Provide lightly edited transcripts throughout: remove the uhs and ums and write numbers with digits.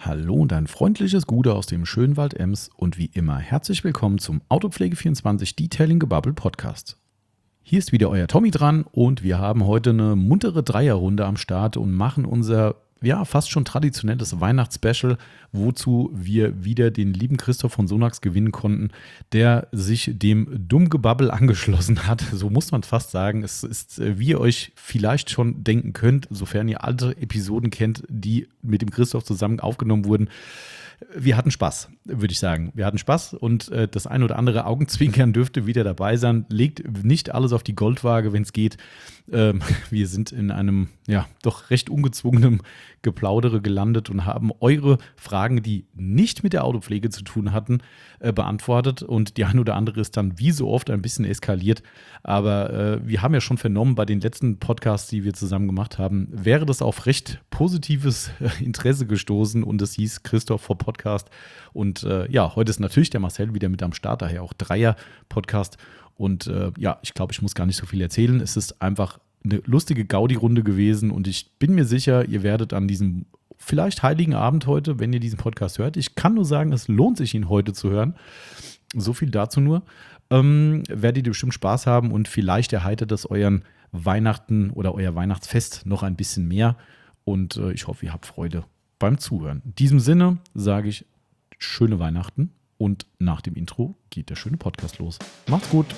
Hallo und ein freundliches Gute aus dem schönen Wald Ems und wie immer herzlich willkommen zum Autopflege24 Detailing Gebubble Podcast. Hier ist wieder euer Tommy dran und wir haben heute eine muntere Dreierrunde am Start und machen unser fast schon traditionelles Weihnachtsspecial, wozu wir wieder den lieben Christoph von Sonax gewinnen konnten, der sich dem Dummgebabbel angeschlossen hat. So muss man fast sagen. Es ist, wie ihr euch vielleicht schon denken könnt, sofern ihr alte Episoden kennt, die mit dem Christoph zusammen aufgenommen wurden. Wir hatten Spaß, würde ich sagen. Wir hatten Spaß und das ein oder andere Augenzwinkern dürfte wieder dabei sein. Legt nicht alles auf die Goldwaage, wenn es geht. Wir sind in einem, doch recht ungezwungenen Geplaudere gelandet und haben eure Fragen, die nicht mit der Autopflege zu tun hatten, beantwortet. Und die ein oder andere ist dann wie so oft ein bisschen eskaliert. Aber wir haben ja schon vernommen bei den letzten Podcasts, die wir zusammen gemacht haben, wäre das auf recht positives Interesse gestoßen und es hieß Christoph vor Podcast. Und heute ist natürlich der Marcel wieder mit am Start, daher auch Dreier-Podcast. Und ich glaube, ich muss gar nicht so viel erzählen. Es ist einfach eine lustige Gaudi-Runde gewesen und ich bin mir sicher, ihr werdet an diesem vielleicht heiligen Abend heute, wenn ihr diesen Podcast hört, ich kann nur sagen, es lohnt sich, ihn heute zu hören. So viel dazu nur. Werdet ihr bestimmt Spaß haben und vielleicht erheitert das euren Weihnachten oder euer Weihnachtsfest noch ein bisschen mehr. Und ich hoffe, ihr habt Freude beim Zuhören. In diesem Sinne sage ich schöne Weihnachten und nach dem Intro geht der schöne Podcast los. Macht's gut!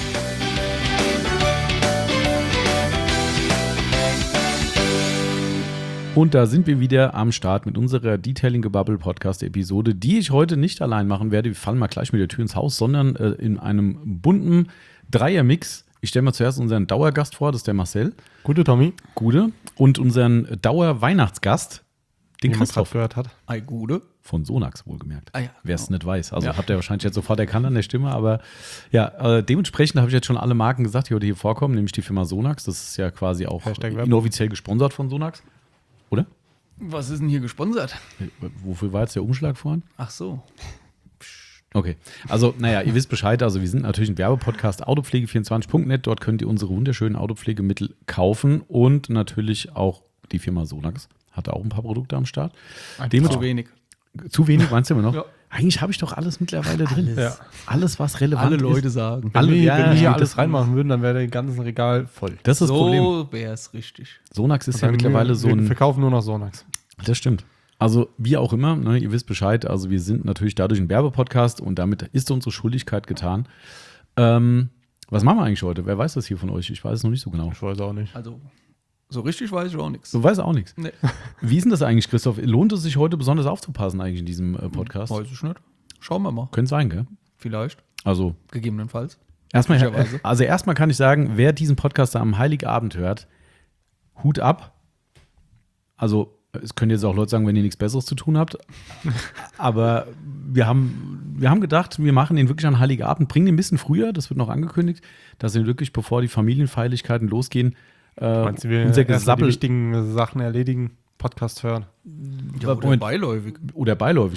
Und da sind wir wieder am Start mit unserer Detailing Gebubble Podcast Episode, die ich heute nicht allein machen werde. Wir fallen mal gleich mit der Tür ins Haus, sondern in einem bunten Dreiermix. Ich stelle mal zuerst unseren Dauergast vor, das ist der Marcel. Gute, Tommy. Gute. Und unseren Dauer-Weihnachtsgast, den Christoph. Gehört hat. Ei, Gude. Von Sonax wohlgemerkt. Ah ja, wer es nicht weiß. Also Ja. habt ihr wahrscheinlich jetzt sofort erkannt an der Stimme, aber dementsprechend habe ich jetzt schon alle Marken gesagt, die heute hier vorkommen, nämlich die Firma Sonax. Das ist ja quasi auch inoffiziell gesponsert von Sonax. Oder? Was ist denn hier gesponsert? Wofür war jetzt der Umschlag vorhin? Ach so. Okay, also ihr wisst Bescheid, also wir sind natürlich ein Werbepodcast autopflege24.net, dort könnt ihr unsere wunderschönen Autopflegemittel kaufen und natürlich auch die Firma Sonax hat auch ein paar Produkte am Start. Zu wenig. Zu wenig, meinst du immer noch? Ja. Eigentlich habe ich doch alles mittlerweile drin. Ja. Alles, was relevant Alle ist. Leute sagen. Wenn wir hier das- alles reinmachen würden, dann wäre der ganze Regal voll. Das ist das Problem. So wäre es richtig. Sonax ist ja mittlerweile so Wir ein... verkaufen nur noch Sonax. Das stimmt. Also wie auch immer, ne, ihr wisst Bescheid, also wir sind natürlich dadurch ein Werbepodcast und damit ist unsere Schuldigkeit getan. Was machen wir eigentlich heute? Wer weiß das hier von euch? Ich weiß es noch nicht so genau. Ich weiß auch nicht. Also, so richtig weiß ich auch nichts. Du weißt auch nichts. Nee. Wie ist denn das eigentlich, Christoph? Lohnt es sich heute besonders aufzupassen eigentlich in diesem Podcast? Weiß ich nicht. Schauen wir mal. Könnte sein, gell? Vielleicht. Also Gegebenenfalls. erstmal kann ich sagen, wer diesen Podcast am Heiligabend hört, Hut ab. Also es können jetzt auch Leute sagen, wenn ihr nichts Besseres zu tun habt. Aber wir haben gedacht, wir machen den wirklich an Heiligabend, bringen den ein bisschen früher, das wird noch angekündigt, dass wir wirklich, bevor die Familienfeierlichkeiten losgehen, Meinst du, wir unser erst mal die Gesabbel wichtigen Sachen erledigen, Podcast hören? Ja, oder Moment. beiläufig. oder beiläufig.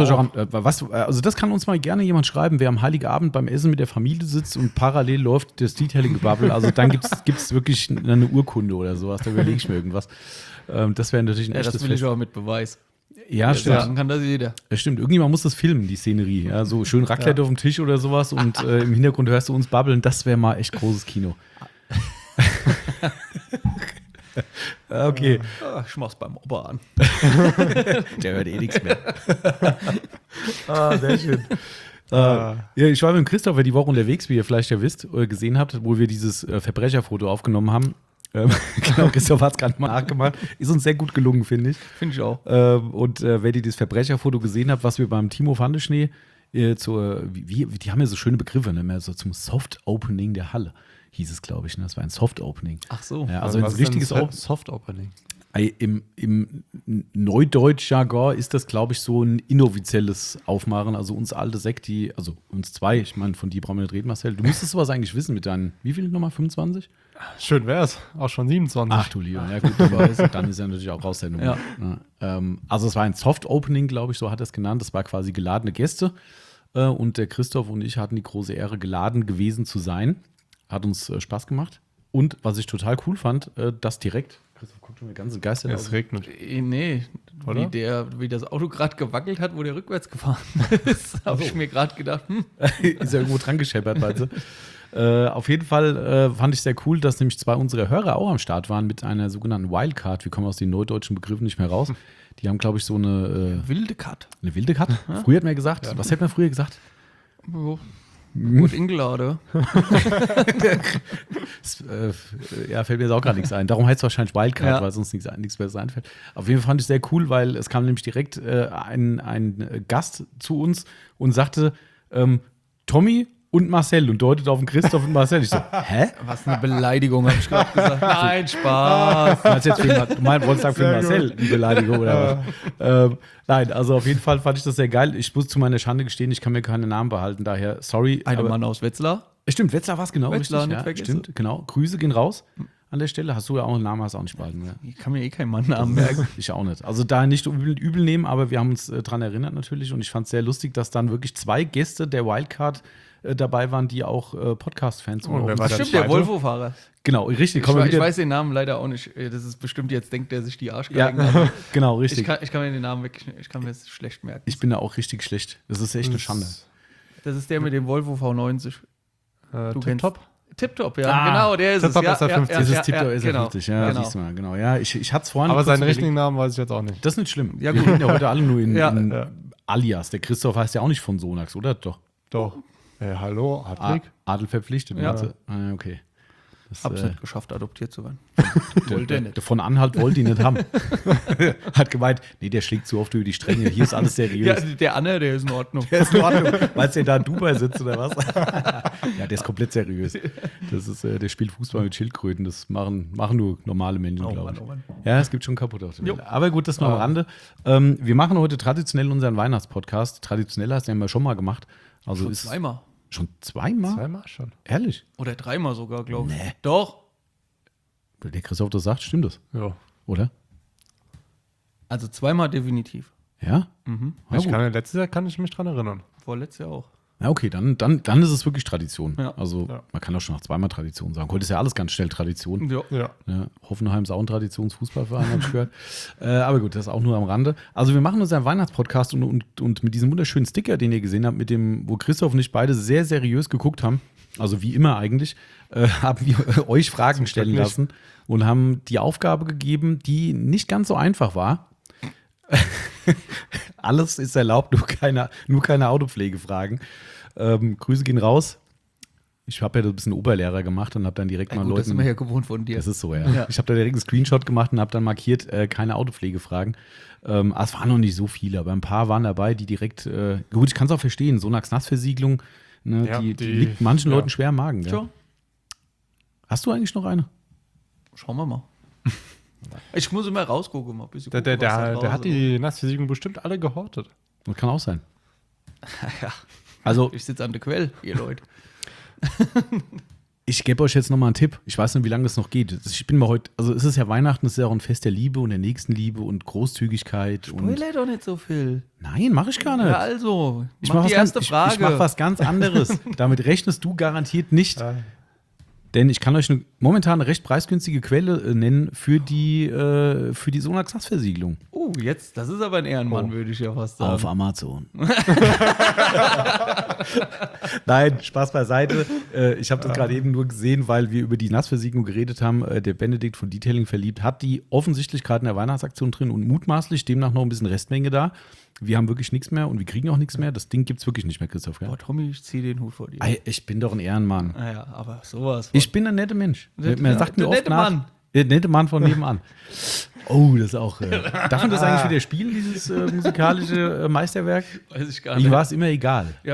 Also das kann uns mal gerne jemand schreiben, wer am Heiligabend beim Essen mit der Familie sitzt und parallel läuft das Detailing-Gebubble. Also dann gibt's wirklich eine Urkunde oder sowas, da überlege ich mir irgendwas. Das wäre natürlich ein Ja, das echtes will ich Fest. auch mit Beweis. Ja, stimmt. Sagen kann das jeder. Das stimmt. Irgendjemand muss das filmen, die Szenerie. Ja, so schön Raclette auf dem Tisch oder sowas und im Hintergrund hörst du uns babbeln. Das wäre mal echt großes Kino. Okay. Ich mach's beim Opa an. Der hört eh nichts mehr. Sehr schön. Ich war mit dem Christopher die Woche unterwegs, wie ihr vielleicht ja wisst, gesehen habt, wo wir dieses Verbrecherfoto aufgenommen haben. Genau, Christoph hat es gerade mal nachgemacht. Ist uns sehr gut gelungen, finde ich. Finde ich auch. Und wenn ihr dieses Verbrecherfoto gesehen habt, was wir beim Timo Fandeschnee die haben ja so schöne Begriffe, ne? Mehr so zum Soft-Opening der Halle, hieß es, glaube ich. Ne? Das war ein Soft-Opening. Ach so. Ja, also ein was richtiges ist denn Soft-Opening? Im Neudeutsch-Jargon ist das, glaube ich, so ein inoffizielles Aufmachen. Also uns alte Sekti, also uns zwei, ich meine, von dir brauchen wir nicht reden, Marcel. Du müsstest sowas eigentlich wissen mit deinen, wie viel nochmal, 25? Schön wär's. Auch schon 27. Ach du lieber, ja gut, aber dann ist ja natürlich auch raus der Nummer. Ja. Also es war ein Soft-Opening, glaube ich, so hat er es genannt. Das war quasi geladene Gäste. Und der Christoph und ich hatten die große Ehre, geladen gewesen zu sein. Hat uns Spaß gemacht. Und was ich total cool fand, dass direkt Christoph guckt schon die ganze Geister aus. Es regnet. Nee, Oder? wie das Auto gerade gewackelt hat, wo der rückwärts gefahren ist. Habe ich mir gerade gedacht, Ist ja irgendwo dran gescheppert, weißt du. Auf jeden Fall fand ich sehr cool, dass nämlich zwei unserer Hörer auch am Start waren mit einer sogenannten Wildcard. Wir kommen aus den neudeutschen Begriffen nicht mehr raus. Die haben, glaube ich, so eine wilde Cut. wilde Cut. Früher hat man gesagt, was hätte man früher gesagt? Gut Ingelade. Ja, fällt mir jetzt auch gerade nichts ein. Darum heißt es wahrscheinlich Wildcard, Ja. weil sonst nichts Besseres einfällt. Auf jeden Fall fand ich sehr cool, weil es kam nämlich direkt ein Gast zu uns und sagte, Tommy und Marcel und deutet auf den Christoph und Marcel. Ich so, hä? Was eine Beleidigung, habe ich gerade gesagt. Nein, Spaß. Du meinst jetzt wolltest sagen für Marcel die Beleidigung oder was? Nein, also auf jeden Fall fand ich das sehr geil. Ich muss zu meiner Schande gestehen, ich kann mir keine Namen behalten, daher sorry. Ein aber- Mann aus Wetzlar. Stimmt, Wetzlar war es genau, Wetzlar, richtig. nicht Ja, vergessen. stimmt, genau. Grüße gehen raus an der Stelle. Hast du ja auch einen Namen, hast du auch nicht behalten. Ja. Ich kann mir keinen Mannnamen merken. Ich auch nicht. Also da nicht übel nehmen, aber wir haben uns dran erinnert natürlich und ich fand es sehr lustig, dass dann wirklich zwei Gäste der Wildcard dabei waren, die auch Podcast-Fans Und wer war der Bestimmt der zweite? Volvo-Fahrer. Genau, richtig. Ich, Kommen wir ich wieder. weiß den Namen leider auch nicht. Das ist bestimmt, jetzt denkt der sich die Ja, Arschgeigen an. genau, richtig. Ich kann mir den Namen wirklich, ich kann mir das schlecht merken. Ich bin da auch richtig schlecht. Das ist echt eine Schande. Das ist der mit dem Volvo V90. Du kennst Top. Tip-Top, ja, Ah, genau, der ist Tip-Top es. Ja, SR50. Das ist Tiptoe genau, SR50, ja, genau. siehst du mal, genau. Ja, ich hatte es vorhin. Aber kurz seinen überlegt. richtigen Namen weiß ich jetzt auch nicht. Das ist nicht schlimm. Ja, Wir gut. reden ja heute alle nur in Ja. Alias. Der Christoph heißt ja auch nicht von Sonax, oder? Doch. Doch. Hallo, Hartwig? Adel verpflichtet. Ja. meinst du? Ah, okay. Das, Hab's nicht geschafft, adoptiert zu werden. der von Anhalt wollte ihn nicht haben. Hat gemeint, nee, der schlägt zu oft über die Stränge. Hier ist alles Ja, seriös. der Anne, der ist in Ordnung. Der ist in Ordnung, weil der da in Dubai sitzt oder was? Ja, der ist komplett seriös. Das ist, der spielt Fußball mit Schildkröten. Das machen nur normale Menschen, Oh glaube Mann, ich. oh Mann. Ja, es gibt schon kaputt auf der Jo. Welt. Aber gut, das nur am Rande. Wir machen heute traditionell unseren Weihnachtspodcast. Traditionell hast du ja schon mal gemacht. Also ist Zweimal. schon zweimal? Zweimal schon. Ehrlich? Oder dreimal sogar, glaube ich. Nee. Doch. Der Christoph das sagt, stimmt das, Ja. oder? Also zweimal definitiv. Ja? Ja, gut. Letztes Jahr kann ich mich dran erinnern. Vorletztes Jahr auch. Ja, okay, dann ist es wirklich Tradition. Ja. Also Ja. man kann auch schon nach zweimal Tradition sagen. Heute ist ja alles ganz schnell Tradition. Ja. Ja. Ja, Hoffenheim ist auch ein Traditionsfußballverein, habe ich gehört. Aber gut, das ist auch nur am Rande. Also wir machen unseren Weihnachtspodcast und mit diesem wunderschönen Sticker, den ihr gesehen habt, mit dem, wo Christoph und ich beide sehr seriös geguckt haben, also wie immer eigentlich, haben wir euch Fragen stellen nicht. lassen und haben die Aufgabe gegeben, die nicht ganz so einfach war. Alles ist erlaubt, nur keine Autopflegefragen. Grüße gehen raus. Ich habe ja ein bisschen Oberlehrer gemacht und habe dann direkt mal Gut, das Leuten. sind wir ja gewohnt von dir. Das ist so, ja. Ja. Ich habe da direkt einen Screenshot gemacht und habe dann markiert, keine Autopflegefragen. Es waren noch nicht so viele, aber ein paar waren dabei, die direkt, gut, ich kann es auch verstehen, Sonax Nassversiegelung, ne, Ja, die die- liegt manchen ja. Leuten schwer im Magen. Ja. Tja, Hast du eigentlich noch eine? schauen wir mal. Ich muss immer rausgucken, mal ein bisschen Der gucken, was da hat draußen die Nassversiegelung bestimmt alle gehortet. Das kann auch sein. ist. Ja, Also, ich sitze an der Quelle, ihr Leute. ich gebe euch jetzt nochmal einen Tipp. Ich weiß nicht, wie lange das noch geht. Ich bin mal heute, also es ist ja Weihnachten, es ist ja auch ein Fest der Liebe und der Nächstenliebe und Großzügigkeit. Und Spoiler doch nicht so viel. nein, mache ich gar nicht. Ja, also, Ich mach mache die was, erste ich Frage. mach was ganz anderes. Damit rechnest du garantiert nicht. Denn ich kann euch momentan eine recht preisgünstige Quelle nennen für die Sonax Nassversiegelung. Jetzt, das ist aber ein Ehrenmann, würde ich ja fast sagen. Auf Amazon. Nein, Spaß beiseite. Ich habe das gerade eben nur gesehen, weil wir über die Nassversiegelung geredet haben. Der Benedikt von Detailing verliebt hat die offensichtlich gerade in der Weihnachtsaktion drin und mutmaßlich demnach noch ein bisschen Restmenge da. Wir haben wirklich nichts mehr und wir kriegen auch nichts mehr. Das Ding gibt es wirklich nicht mehr, Christoph. Gell? Boah, Tommy, ich zieh den Hut vor dir. Ey, ich bin doch ein Ehrenmann. Naja, aber sowas. Ich bin ein netter Mensch. Der- Man sagt mir der oft nette nach, Mann. der nette Mann von nebenan. Oh, das ist auch. Darf man das eigentlich wieder spielen, dieses musikalische Meisterwerk? Weiß ich gar Mir nicht. war es immer egal. Ja,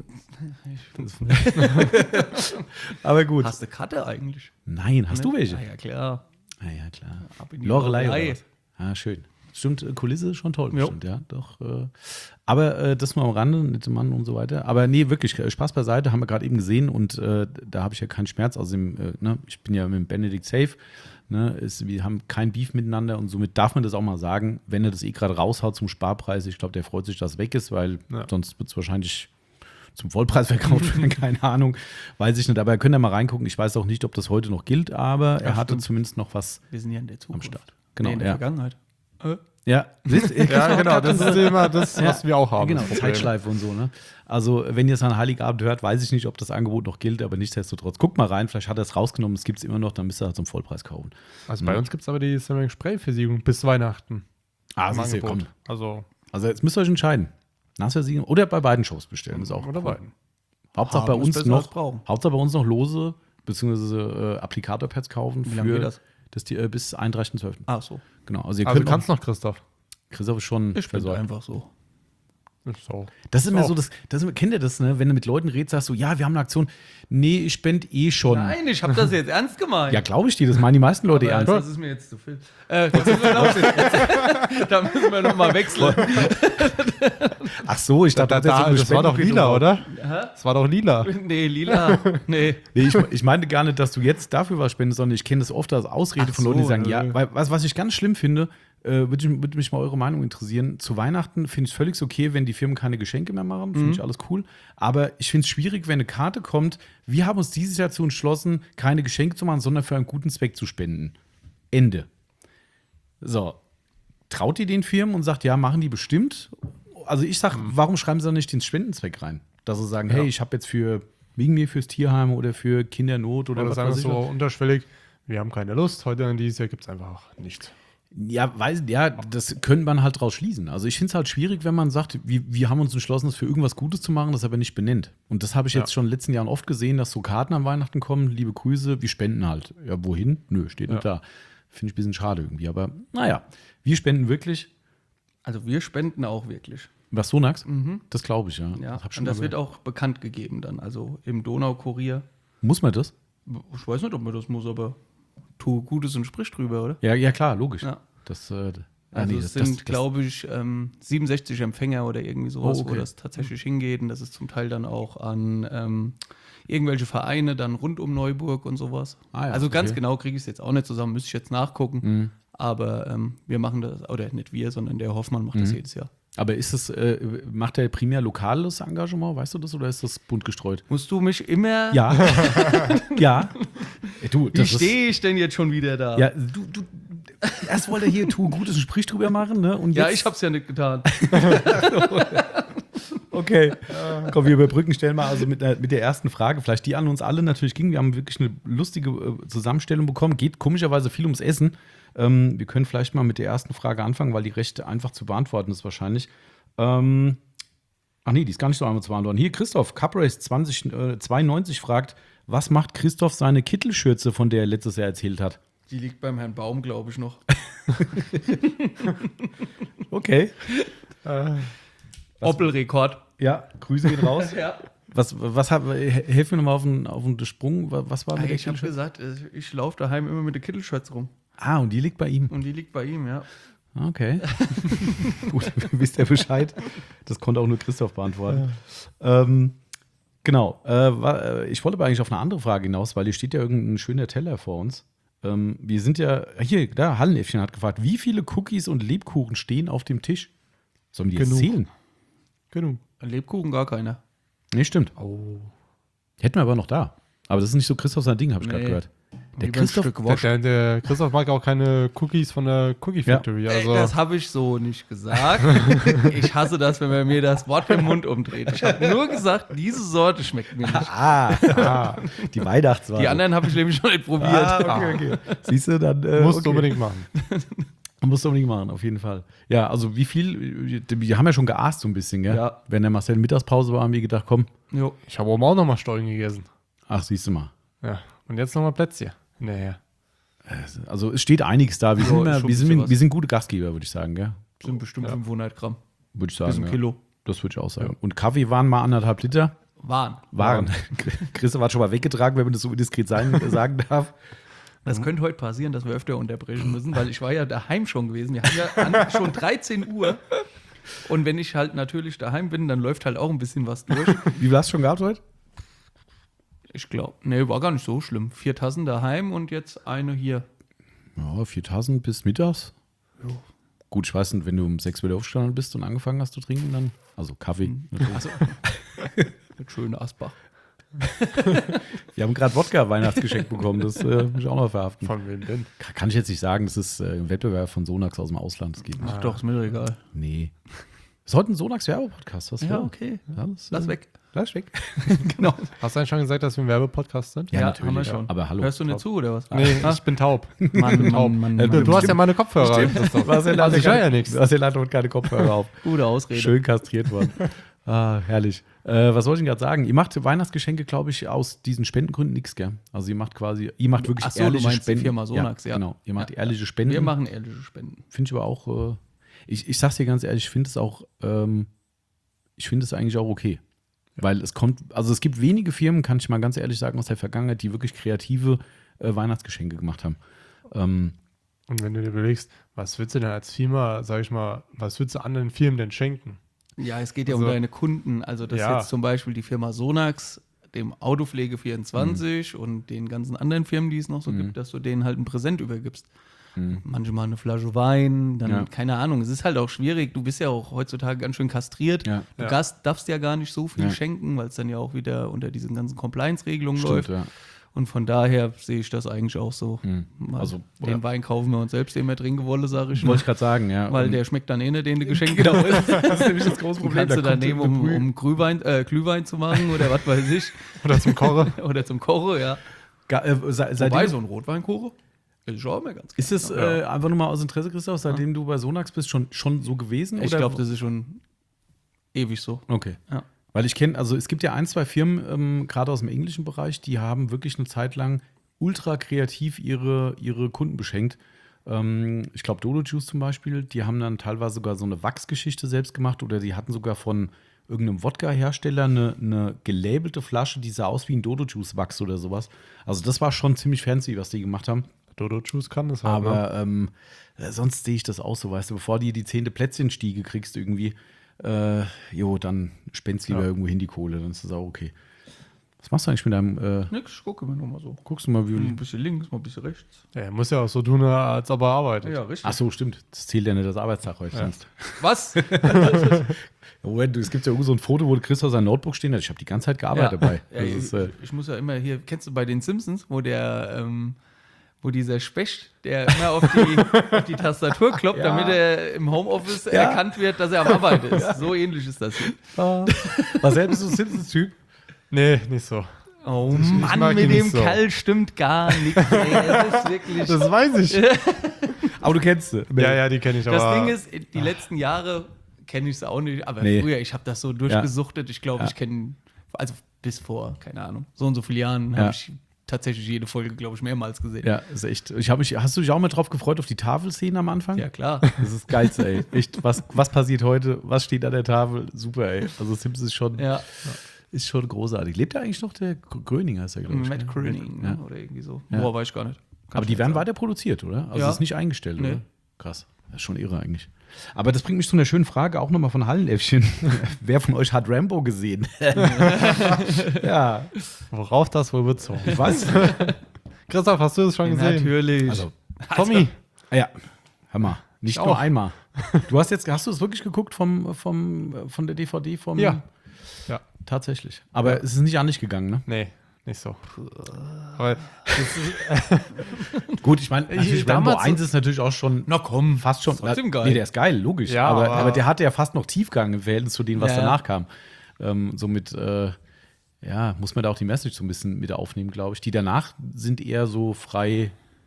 Aber gut. hast du Karte eigentlich? Nein, hast du welche? Na ja, klar. Ah ja, klar. Ab in die Lorelei. Lorelei. Oder was? Ah, schön. Stimmt, Kulisse ist schon toll, Jo. bestimmt, ja. Doch. Aber das mal am Rande, nette Mann und so weiter. Aber nee, wirklich, Spaß beiseite, haben wir gerade eben gesehen und da habe ich ja keinen Schmerz. Also ich bin ja mit dem Benedikt safe. Ne, wir haben kein Beef miteinander und somit darf man das auch mal sagen, wenn er das gerade raushaut zum Sparpreis. Ich glaube, der freut sich, dass es weg ist, weil Ja. sonst wird es wahrscheinlich zum Vollpreis verkauft werden, keine Ahnung, weiß ich nicht. Aber ihr könnt ja mal reingucken. Ich weiß auch nicht, ob das heute noch gilt, aber er hatte zumindest noch was Wir sind ja in der am Zukunft. Start. Genau, Nee, in der ja. Vergangenheit. Ja, Ja, genau, das ist immer das, was wir auch haben. Genau, das Problem. Zeitschleife und so. Ne? Also, wenn ihr es an Heiligabend hört, weiß ich nicht, ob das Angebot noch gilt, aber nichtsdestotrotz. Guckt mal rein, vielleicht hat er es rausgenommen, es gibt es immer noch, dann müsst ihr halt zum Vollpreis kaufen. Also bei uns gibt es aber die Ceramic Spray-Versiegelung bis Weihnachten. Ah, Im siehst du, Angebot. komm. Also, jetzt müsst ihr euch entscheiden. Nassversiegelung oder bei beiden Shows bestellen, ist auch Oder cool. beiden. Hauptsache bei Haben ist uns besser als noch, brauchen. Hauptsache bei uns noch lose, beziehungsweise Applikatorpads kaufen Wie lange für geht das? bis 31.12. Ach so. Genau, also ihr Also könnt kannst noch, Christoph. Christoph ist schon Ich bin versorgt. einfach so. Ist so. Das ist immer So. so, kennt ihr das, ne? Wenn du mit Leuten redest, sagst du, ja, wir haben eine Aktion. Nee, ich spende eh schon. Nein, ich habe das jetzt ernst gemeint. Ja, glaube ich dir, das meinen die meisten Leute ernst. Das ist mir jetzt zu viel. Da müssen wir nochmal wechseln. Ach so, ich dachte, Das war doch lila, oder? Das war doch lila. Nee, lila. Nee. Nee, ich meinte gar nicht, dass du jetzt dafür was spendest, sondern ich kenne das oft als Ausrede Ach von Leuten, die so, sagen, ja. ja, weil, was ich ganz schlimm finde, würde mich mal eure Meinung interessieren. Zu Weihnachten finde ich es völlig okay, wenn die Firmen keine Geschenke mehr machen. Finde ich alles cool. Aber ich finde es schwierig, wenn eine Karte kommt. Wir haben uns dieses Jahr dazu entschlossen, keine Geschenke zu machen, sondern für einen guten Zweck zu spenden. Ende. So. Traut ihr den Firmen und sagt, ja, machen die bestimmt? Also ich sage, warum schreiben sie dann nicht den Spendenzweck rein? Dass sie sagen, hey, ich habe jetzt wegen mir fürs Tierheim oder für Kindernot oder Oder was sagen weiß wir ich so was. unterschwellig, wir haben keine Lust, heute in dieses Jahr gibt es einfach nichts. Ja, das könnte man halt draus schließen. Also ich finde es halt schwierig, wenn man sagt, wir haben uns entschlossen, das für irgendwas Gutes zu machen, das aber nicht benennt. Und das habe ich jetzt schon in den letzten Jahren oft gesehen, dass so Karten an Weihnachten kommen, liebe Grüße, wir spenden halt. Ja, wohin? Nö, steht nicht da. Finde ich ein bisschen schade irgendwie. Aber naja, wir spenden wirklich. Also wir spenden auch wirklich. Was so nackt? Das glaube ich, ja. Ja. hab ich Und das mal wird gehört. auch bekannt gegeben dann. Also im Donaukurier. Muss man das? Ich weiß nicht, ob man das muss, aber tu Gutes und sprich drüber, oder? Ja, klar, logisch. Ja. Das, Also es sind, glaube ich, 67 Empfänger oder irgendwie sowas, Oh, okay. wo das tatsächlich hingeht. Und das ist zum Teil dann auch an irgendwelche Vereine dann rund um Neuburg und sowas. Ah ja, also ganz okay. genau kriege ich es jetzt auch nicht zusammen, müsste ich jetzt nachgucken. Aber wir machen das, oder nicht wir, sondern der Hoffmann macht das jedes Jahr. Aber ist es, macht er primär lokales Engagement, weißt du das, oder ist das bunt gestreut? Musst du mich immer. Ja. Ja. Du, Wie stehe ich denn jetzt schon wieder da? Ja, du erst wollte er hier tu Gutes und sprich drüber machen, ne? Und Ja, jetzt, ich hab's ja nicht getan. Okay. Komm, wir überbrücken, stellen mal also mit der ersten Frage, vielleicht die an uns alle natürlich ging. Wir haben wirklich eine lustige Zusammenstellung bekommen. Geht komischerweise viel ums Essen. Wir können vielleicht mal mit der ersten Frage anfangen, weil die recht einfach zu beantworten ist wahrscheinlich. Ach nee, die ist gar nicht so einfach zu beantworten. Hier, Christoph, Cuprace 92 fragt, was macht Christoph seine Kittelschürze, von der er letztes Jahr erzählt hat? Die liegt beim Herrn Baum, glaube ich, noch. Okay. Opel-Rekord. Ja, Grüße gehen raus. Ja. Helf mir nochmal auf den Sprung. Was war mit der Ich habe Kittelschürze? gesagt, ich laufe daheim immer mit der Kittelschürze rum. Ah, und die liegt bei ihm. Und die liegt bei ihm, ja. Okay. Gut, wisst ihr Bescheid. Das konnte auch nur Christoph beantworten. Genau. Ich wollte aber eigentlich auf eine andere Frage hinaus, weil hier steht ja irgendein schöner Teller vor uns. Wir sind ja, hier, da, Hallenäffchen hat gefragt, wie viele Cookies und Lebkuchen stehen auf dem Tisch? Sollen die jetzt Genug. zählen? Genug. Lebkuchen gar keiner. Nee, stimmt. Oh. Hätten wir aber noch da. Aber das ist nicht so Christoph sein Ding, habe ich gerade Nee. gehört. Der Lieber ein Christoph, Stück Wurst. Der Christoph mag auch keine Cookies von der Cookie Factory. Also, Das habe ich so nicht gesagt. Ich hasse das, wenn man mir das Wort im Mund umdreht. Ich habe nur gesagt, diese Sorte schmeckt mir nicht. die Weihnachtsware. Die anderen habe ich nämlich schon nicht probiert. Okay. Siehst du, dann musst okay. du unbedingt machen. Musst du unbedingt machen, auf jeden Fall. Ja, also wie viel, wir haben ja schon geaßt so ein bisschen, gell? Ja. Wenn der Marcel in Mittagspause war, haben wir gedacht, komm, Jo. Ich habe oben auch nochmal Stollen gegessen. ach, siehst du mal. Ja. Und jetzt nochmal Plätzchen. Naja. Also es steht einiges da. Wir, Ja, sind, ist immer, schon wir, ein bisschen sind, was. wir sind gute Gastgeber, würde ich sagen, gell? Sind bestimmt 500 Gramm. Würde ich Bis sagen. ein Ja. Kilo. Das würde ich auch sagen. Und Kaffee waren mal 1,5 Liter. Waren. Christoph hat schon mal weggetragen, wenn man das so indiskret sagen darf. Das könnte heute passieren, dass wir öfter unterbrechen müssen, weil ich war ja daheim schon gewesen. Wir haben ja schon 13 Uhr. Und wenn ich halt natürlich daheim bin, dann läuft halt auch ein bisschen was durch. Wie viel hast du schon gehabt heute? Ich glaube, nee, war gar nicht so schlimm. 4 Tassen daheim und jetzt eine hier. Ja, 4.000 bis mittags. Jo. Gut, ich weiß nicht, wenn du um 6 wieder aufgestanden bist und angefangen hast zu trinken, dann. Also Kaffee. Natürlich. Das schöne Asbach. Wir haben gerade Wodka-Weihnachtsgeschenk bekommen, das muss ich auch mal verhaften. Von wem denn? Kann ich jetzt nicht sagen, das ist ein Wettbewerb von Sonax aus dem Ausland. Das geht nicht. Ach doch, ist mir doch egal. Nee. Ist heute ein Sonax-Werbepodcast, was Ja, vor? okay. Ja, das, Lass weg. Lass weg. Genau. Hast du eigentlich schon gesagt, dass wir ein Werbepodcast sind? Ja, Ja, natürlich. haben wir schon. Aber hallo. Hörst du nicht zu, oder was? Nee, ich bin taub. Mann. Du hast ja meine Kopfhörer. Das ist doch- Was der Also ich höre ja nichts. Du hast ja leider keine Kopfhörer auf. Gute Ausrede. Schön kastriert worden. Herrlich. Was wollte ich denn gerade sagen? Ihr macht Weihnachtsgeschenke, glaube ich, aus diesen Spendengründen nichts, gell? Also ihr macht wirklich Ach so, du ehrliche meinst die Spenden. Firma Sonax, ja. Genau, ihr macht Ja, ehrliche Spenden. Wir machen ehrliche Spenden. Finde ich aber auch, ich sag's dir ganz ehrlich, ich finde es auch, ich finde es eigentlich auch okay. Weil es es gibt wenige Firmen, kann ich mal ganz ehrlich sagen, aus der Vergangenheit, die wirklich kreative Weihnachtsgeschenke gemacht haben. Und wenn du dir überlegst, was würdest du denn als Firma, sag ich mal, was würdest du anderen Firmen denn schenken? Ja, es geht ja Also- um deine Kunden. Also, dass Ja. jetzt zum Beispiel die Firma Sonax, dem Autopflege24 und den ganzen anderen Firmen, die es noch so gibt, dass du denen halt ein Präsent übergibst. Manchmal eine Flasche Wein, dann Ja. keine Ahnung. Es ist halt auch schwierig. Du bist ja auch heutzutage ganz schön kastriert. Ja. Du Ja. darfst ja gar nicht so viel Ja. schenken, weil es dann ja auch wieder unter diesen ganzen Compliance-Regelungen Stimmt, läuft. ja. Und von daher sehe ich das eigentlich auch so. Weil Also, den Wein kaufen wir uns selbst, den wir trinken wollen, sage ich. Wollte ich gerade sagen, ja. Weil der schmeckt dann nicht, den du geschenkt genau. das ist nämlich das große Den kannst du dann nehmen, um Glühwein zu machen oder was weiß ich. Oder zum Kochen? Oder zum Kochen, ja. Wobei, Seitdem, so ein Rotweinkoche ist schon immer ganz ist es einfach nur mal aus Interesse, Christoph, seitdem du bei Sonax bist, schon so gewesen? Ich oder? glaube, das ist schon ewig so. Okay. Ja. Weil ich kenne, also es gibt ja ein, zwei Firmen, gerade aus dem englischen Bereich, die haben wirklich eine Zeit lang ultra kreativ ihre Kunden beschenkt. Ich glaube, Dodo Juice zum Beispiel, die haben dann teilweise sogar so eine Wachsgeschichte selbst gemacht oder die hatten sogar von irgendeinem Wodka-Hersteller eine gelabelte Flasche, die sah aus wie ein Dodo Juice Wachs oder sowas. Also das war schon ziemlich fancy, was die gemacht haben. Dodo Juice kann das haben. Aber sonst sehe ich das auch so, weißt du, bevor du die 10. Plätzchenstiege kriegst irgendwie, dann spendst lieber irgendwo hin die Kohle, dann ist das auch okay. Was machst du eigentlich mit deinem, Nix, ich gucke mir nur mal so. guckst du mal, wie Ein bisschen links, mal ein bisschen rechts. Ja, er muss ja auch so tun, als ob er arbeitet. Ja, richtig. Ach so, stimmt. Das zählt ja nicht als Arbeitstag heute sonst. Was? Moment, es gibt ja irgendwo so ein Foto, wo Chris auf sein Notebook stehen hat. Ich habe die ganze Zeit gearbeitet dabei. Ja, Das ist, ich muss ja immer hier, kennst du bei den Simpsons, wo dieser Specht, der immer auf die Tastatur kloppt, Ja. damit er im Homeoffice erkannt wird, dass er am Arbeiten ist. So ähnlich ist das hier. was selbst so ein Simpsons-Typ? Nee, nicht so. Oh Ich Mann, mag mit ihn dem nicht so. Kerl stimmt gar nichts. Ey. Das ist wirklich. Das weiß ich. Aber du kennst sie. Ja, die kenne ich aber. Das Ding ist, die letzten Jahre kenne ich es auch nicht, aber Nee. früher, ich habe das so durchgesuchtet. Ich glaube, ich kenne, also bis vor, keine Ahnung, so und so viele Jahren habe ich tatsächlich jede Folge, glaube ich, mehrmals gesehen. Ja, ist echt. Hast du dich auch mal drauf gefreut auf die Tafelszenen am Anfang? Ja, klar. Das ist das Geilste, ey. Echt, was passiert heute? Was steht an der Tafel? Super, ey. Also Simpsons ist schon großartig. Lebt da eigentlich noch der Gröninger, ist er, glaube ich. Matt ne? Groening, Ja. ne? Oder irgendwie so. Ja. Boah, weiß ich gar nicht. Aber die werden weiter produziert, oder? Also Ja. ist nicht eingestellt, Nee. oder? Krass. Das ist schon irre eigentlich. Aber das bringt mich zu einer schönen Frage, auch nochmal von Hallenäffchen. Wer von euch hat Rambo gesehen? Ja, Worauf das wohl bezogen? ich weiß. Christoph, hast du das schon gesehen? Natürlich. Also, Tommy. ja, hör mal. Nicht Ich nur auch. einmal. Hast du es wirklich geguckt von der DVD? Ja. Tatsächlich. Aber es ist nicht an dich gegangen, ne? Nee, nicht so. Aber Gut, ich meine, natürlich Rambo damals 1 ist natürlich auch schon Na komm, fast schon. trotzdem geil. Nee, der ist geil, logisch. Ja, aber aber der hatte ja fast noch Tiefgang im Verhältnis zu dem, was Ja, danach kam. Somit, muss man da auch die Message so ein bisschen mit aufnehmen, glaube ich. Die danach sind eher so frei,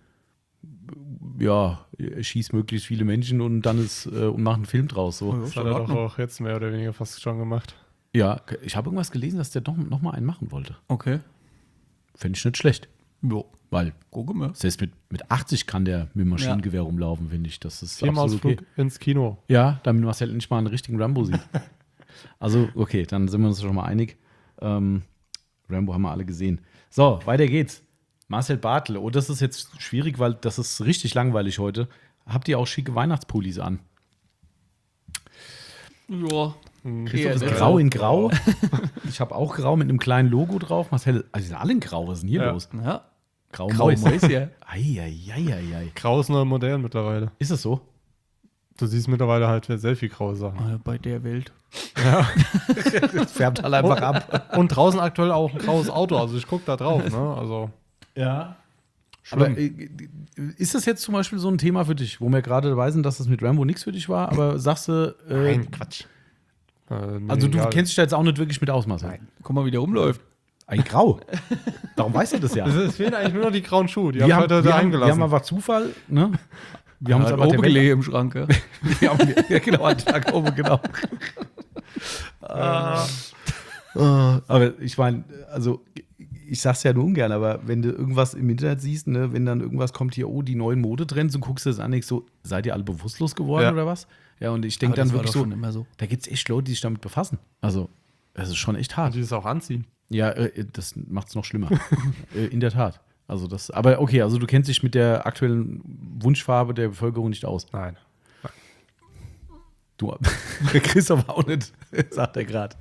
schieß möglichst viele Menschen und dann und mach einen Film draus. So. das hat er doch auch jetzt mehr oder weniger fast schon gemacht. Ja, ich habe irgendwas gelesen, dass der doch noch mal einen machen wollte. Okay. Fände ich nicht schlecht. Jo. Weil Gucke mal. selbst mit 80 kann der mit dem Maschinengewehr rumlaufen, finde ich. Das ist Viermal absolut Ausflug ins Kino. Ja, damit Marcel endlich mal einen richtigen Rambo sieht. Also, okay, dann sind wir uns schon mal einig. Rambo haben wir alle gesehen. So, weiter geht's. Marcel Bartel. Oh, das ist jetzt schwierig, weil das ist richtig langweilig heute. Habt ihr auch schicke Weihnachtspullis an? Ja. Christoph ist grau in grau. Ich habe auch grau mit einem kleinen Logo drauf. Marcel, also die sind alle in grau. Was ist denn hier Ja. los? Ja. Grau Grau Mäus. Mäuschen. Eieieiei. Grau ist neu modern mittlerweile. Ist es so? Du siehst mittlerweile halt sehr viel graue Sachen. Bei der Welt. Das färbt halt einfach ab. Und draußen aktuell auch ein graues Auto. Also ich gucke da drauf, ne? Also Ja. schlimm. Aber ist das jetzt zum Beispiel so ein Thema für dich, wo wir gerade dabei sind, dass das mit Rambo nichts für dich war, aber sagst du, Nein, Quatsch. Nee, also du egal. kennst dich da jetzt auch nicht wirklich mit aus, Marcel? Nein. Guck mal, wie der rumläuft. Ein Grau. Darum weißt du das ja. Es fehlen eigentlich nur noch die grauen Schuhe. Die Wir habe ich heute wir daheim wir haben gelassen. einfach Zufall, ne? Wir haben uns Hat aber oben gelegen im Schrank. Ja. ja, genau, an Tag oben, genau. Aber ich meine, also ich sag's ja nur ungern, aber wenn du irgendwas im Internet siehst, ne, wenn dann irgendwas kommt hier, oh, die neuen Modetrends und guckst dir das an, denkst so, seid ihr alle bewusstlos geworden Ja. oder was? Ja, und ich denke Aber das dann war wirklich doch so, schon immer so. da gibt's echt Leute, die sich damit befassen. Also, das ist schon echt Und hart. die das auch anziehen. Ja, das macht's noch schlimmer. In der Tat. Also das, aber okay, also du kennst dich mit der aktuellen Wunschfarbe der Bevölkerung nicht aus. Nein. Du, der Christoph auch nicht, sagt er gerade.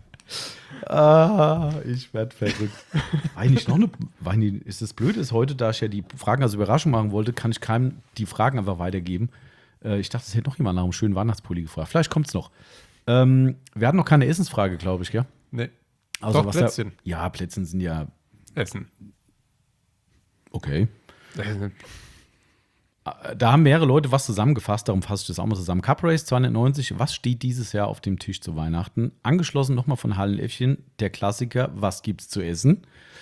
Ich werd verrückt. Eigentlich noch eine, ist das blöd ist heute, da ich ja die Fragen als Überraschung machen wollte, kann ich keinem die Fragen einfach weitergeben. Ich dachte, es hätte noch jemand nach einem schönen Weihnachtspulli gefragt. Vielleicht kommt's noch. Wir hatten noch keine Essensfrage, glaube ich, gell? Nee. Also Doch, was Plätzchen. Ja, Plätzchen sind ja Essen. okay. Da haben mehrere Leute was zusammengefasst, darum fasse ich das auch mal zusammen. Cup Race 290, was steht dieses Jahr auf dem Tisch zu Weihnachten? Angeschlossen nochmal von Hallenäffchen, der Klassiker, was gibt's zu essen?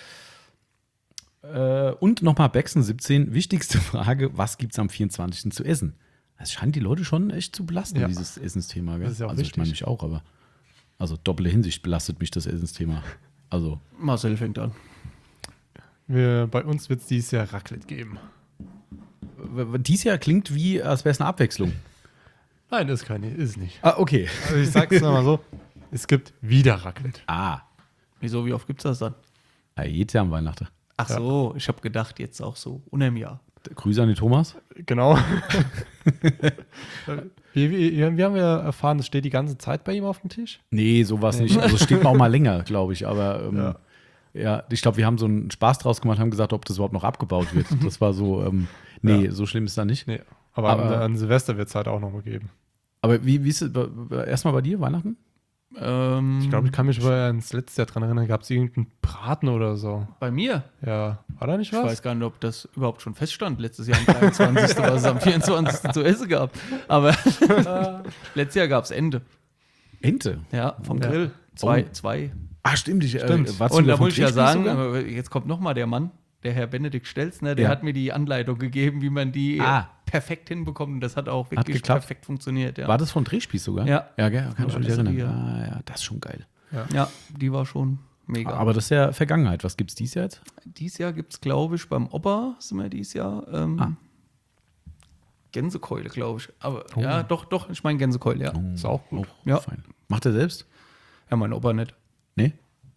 Und nochmal Baxen 17, wichtigste Frage, was gibt's am 24. zu essen? Es scheint die Leute schon echt zu belasten, Ja. dieses Essensthema. Gell? Das ist ja auch also ich wichtig. meine mich auch, aber also doppelte Hinsicht belastet mich das Essensthema. Also Marcel fängt an. Bei uns wird es dieses Jahr Raclette geben. dies Jahr klingt wie, als wäre es eine Abwechslung. Nein, ist es nicht. Ah, okay. Also ich sag's nochmal so, es gibt wieder Raclette. Ah, Wieso, wie oft gibt's das dann? jedes Jahr am Weihnachten. Ach so, ich habe gedacht, jetzt auch so unterm Jahr. Grüße an den Thomas. Genau. Wir haben ja erfahren, das steht die ganze Zeit bei ihm auf dem Tisch. Nee, sowas nicht. Also es steht mal auch mal länger, glaube ich. Aber ja, ich glaube, wir haben so einen Spaß draus gemacht, haben gesagt, ob das überhaupt noch abgebaut wird. Das war so, nee, so schlimm ist da nicht. Nee, aber an Silvester wird es halt auch noch mal geben. Aber wie ist es erstmal bei dir, Weihnachten? Ich glaube, ich kann mich mal ans letzte Jahr dran erinnern, gab es irgendeinen Braten oder so. Bei mir? Ja, war da nicht Ich was? weiß gar nicht, ob das überhaupt schon feststand, letztes Jahr am 23., was es am 24. zu essen gab. Aber letztes Jahr gab es Ente. Ente. Ja, vom Ja. Grill. Zwei. Ah, stimmt. Stimmt. warst du Und wieder da vom muss ich ja Drehspieß sagen, sogar? jetzt kommt nochmal der Mann, der Herr Benedikt Stelzner, der Ja. hat mir die Anleitung gegeben, wie man die perfekt hinbekommt. Und das hat auch wirklich geklappt. perfekt funktioniert. Ja. War das von Drehspieß sogar? Ja. Ja, gell? Kann ich mich das erinnern. hier. Ah, ja, das ist schon geil. Ja, die war schon mega. Aber das ist ja Vergangenheit. Was gibt's dies Jahr jetzt? Dieses Jahr gibt es, glaube ich, beim Opa sind wir dieses Jahr Gänsekeule, glaube ich. Aber ja, doch, ich meine Gänsekeule, ja. Ist auch gut. Ja. Fein. Macht er selbst? Ja, mein Opa nicht. Nee?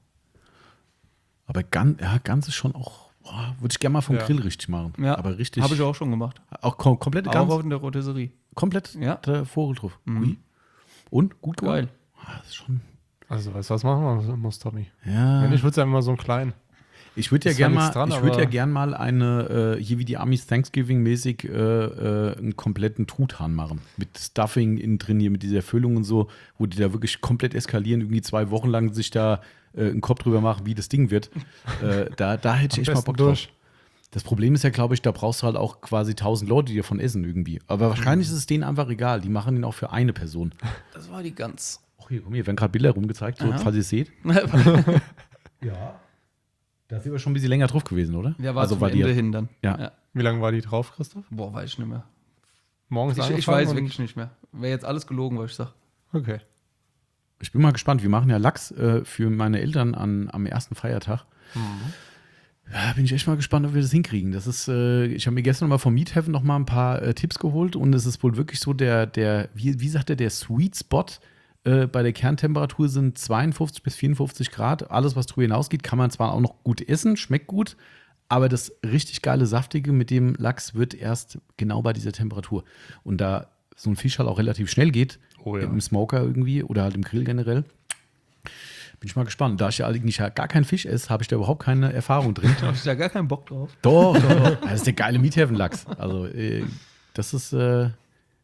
Aber Gans ist schon auch, würde ich gerne mal vom Ja. Grill richtig machen. Ja, Aber richtig. habe ich auch schon gemacht. Auch komplette Auch Gans? auf der Rotisserie. Komplett Ja. der Vogel drauf. Ui. Und? Gut geworden? Geil. Das ist schon. Also, weißt du, was machen wir muss, Tommy? Ja. Wenn ich würde es einfach mal so einen kleinen. Ich würde ja Ist zwar gerne nichts mal, dran, gern mal eine, hier wie die Amis Thanksgiving-mäßig, einen kompletten Truthahn machen. Mit Stuffing innen drin, hier mit dieser Füllung und so, wo die da wirklich komplett eskalieren, irgendwie 2 Wochen lang sich da einen Kopf drüber machen, wie das Ding wird. Da hätte ich echt mal Bock drauf. Das Problem ist ja, glaube ich, da brauchst du halt auch quasi 1000 Leute, die davon essen irgendwie. Aber wahrscheinlich ist es denen einfach egal. Die machen den auch für eine Person. Das war die Gans. Ach, hier, guck mal, hier werden gerade Bilder rumgezeigt, so, Aha. falls ihr es seht. Ja. Da sind wir schon ein bisschen länger drauf gewesen, oder? Ja, war also zum war Ende die, hin dann. Ja. Wie lange war die drauf, Christoph? Boah, weiß ich nicht mehr. Morgens Ich angefangen weiß und- wirklich nicht mehr. Wäre jetzt alles gelogen, was ich sage. Okay. Ich bin mal gespannt. Wir machen ja Lachs für meine Eltern am ersten Feiertag. Ja, bin ich echt mal gespannt, ob wir das hinkriegen. Das ist, ich habe mir gestern mal vom Meat Heaven noch mal ein paar Tipps geholt und es ist wohl wirklich so wie sagt der Sweet Spot bei der Kerntemperatur sind 52 bis 54 Grad. Alles, was drüber hinausgeht, kann man zwar auch noch gut essen, schmeckt gut, aber das richtig geile Saftige mit dem Lachs wird erst genau bei dieser Temperatur. Und da so ein Fisch halt auch relativ schnell geht, Oh ja. im Smoker irgendwie oder halt im Grill generell, bin ich mal gespannt. Da ich ja eigentlich gar kein Fisch esse, habe ich da überhaupt keine Erfahrung drin. Da habe ich da gar keinen Bock drauf. Doch. Das ist der geile Meat Heaven Lachs. Also, das ist,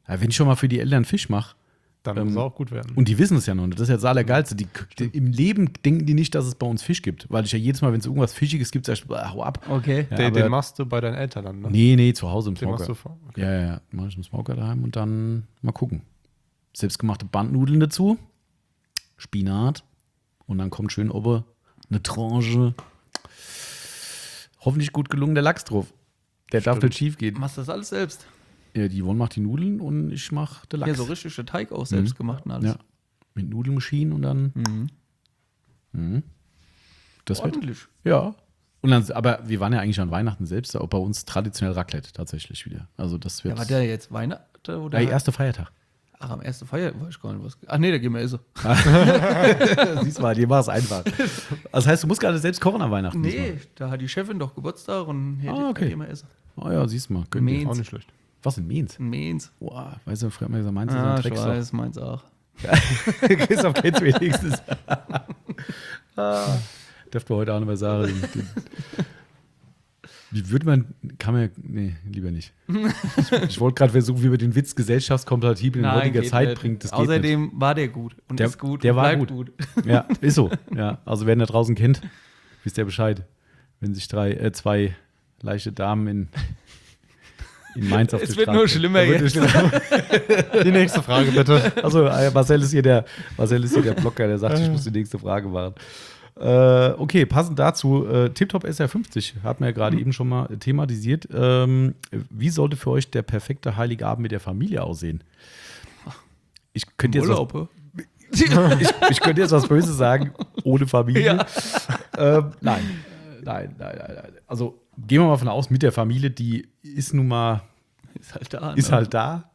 Ja, wenn ich schon mal für die Eltern Fisch mache, Dann muss es auch gut werden. und die wissen es ja noch nicht, das ist ja das Allergeilste. Im Leben denken die nicht, dass es bei uns Fisch gibt. Weil ich ja jedes Mal, wenn es irgendwas Fischiges gibt, sag ich, hau ab. Okay. Ja, den aber- machst du bei deinen Eltern dann, ne? Nee, zu Hause im Den machst Smoker. du vor. Okay. Ja, mach ich im Smoker daheim und dann mal gucken. Selbstgemachte Bandnudeln dazu, Spinat und dann kommt schön oben eine Tranche. Hoffentlich gut gelungener Lachs drauf. Der darf Stimmt. nicht schief gehen. Machst du das alles selbst? Ja, die Yvonne macht die Nudeln und ich mach den Lachs. Ja, so richtig der Teig auch selbst gemacht und alles. Ja, mit Nudelmaschinen und dann. Das wird. Ordentlich. Ja. Und dann, aber wir waren ja eigentlich an Weihnachten selbst, auch bei uns traditionell Raclette tatsächlich wieder. Also das wird. Ja, war der jetzt Weihnachten oder? der erste Feiertag. Ach, am ersten Feier weiß ich gar nicht was. Ach nee, da gehen wir essen. Siehst mal, dir war es einfach. Das heißt, du musst gerade selbst kochen am Weihnachten. Nee, da hat die Chefin doch Geburtstag und hier Ah, okay. gehen wir essen. Oh ja, siehst du mal. Gönn dir. Meins. Auch nicht schlecht. Was sind Means? Ein Mainz. Boah, weißt du, früher hat man gesagt, meinst du so Ah, ein ich Drecksack? weiß, meins auch. Christoph kennt's wenigstens. Dürfen wir heute auch noch mal sagen. Wie würde man, nee, lieber nicht. Ich wollte gerade versuchen, wie man den Witz gesellschaftskompatibel in heutiger geht Zeit nicht. bringt. Das geht nicht. Außerdem war der gut und Der- ist gut der und war bleibt gut. Ja, ist so. Ja, also wer ihn da draußen kennt, wisst ihr Bescheid. Wenn sich zwei leichte Damen in Mainz auf Es die wird Straße- nur schlimmer Ja, wird jetzt. nur schlimmer. Die nächste Frage bitte. Also Marcel ist hier der Blocker, der sagt, ich muss die nächste Frage machen. Okay, passend dazu, TipTop SR50 hat man ja gerade eben schon mal thematisiert. Wie sollte für euch der perfekte Heiligabend mit der Familie aussehen? Ich könnte jetzt Urlaub. ich könnte jetzt was Böses sagen, ohne Familie. Ja. Nein. Also gehen wir mal von aus, mit der Familie, die ist nun mal, Ist halt da. ist ne? halt da.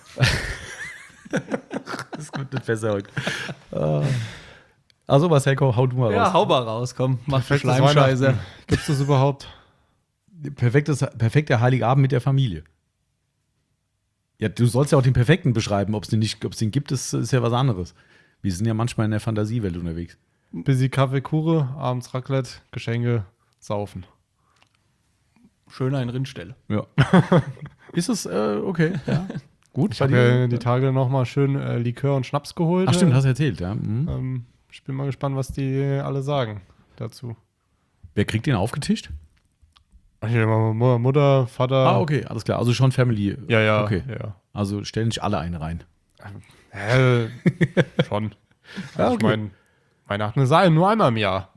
Das wird nicht besser heute. Also, Marcelko, hau du mal Ja, raus. hau mal raus, komm. Mach die Perfektes Schleimscheiße. Gibt es das überhaupt? Perfekter Heiligabend mit der Familie. Ja, du sollst ja auch den perfekten beschreiben. Ob es den gibt, ist ja was anderes. Wir sind ja manchmal in der Fantasiewelt unterwegs. Busy Kaffee, Kure, abends Raclette, Geschenke, Saufen. Schön einen Rindstelle. Ja. Ist es okay? Ja. Gut. Ich habe ja die Tage nochmal schön Likör und Schnaps geholt. Ach stimmt, hast du erzählt, ja. Ich bin mal gespannt, was die alle sagen dazu. Wer kriegt den aufgetischt? Mutter, Vater. Okay, alles klar. Also schon Family. Ja. Okay. Ja. Also stellen nicht alle einen rein. Schon. Ja, Also okay. ich meine, Weihnachten ist nur einmal im Jahr.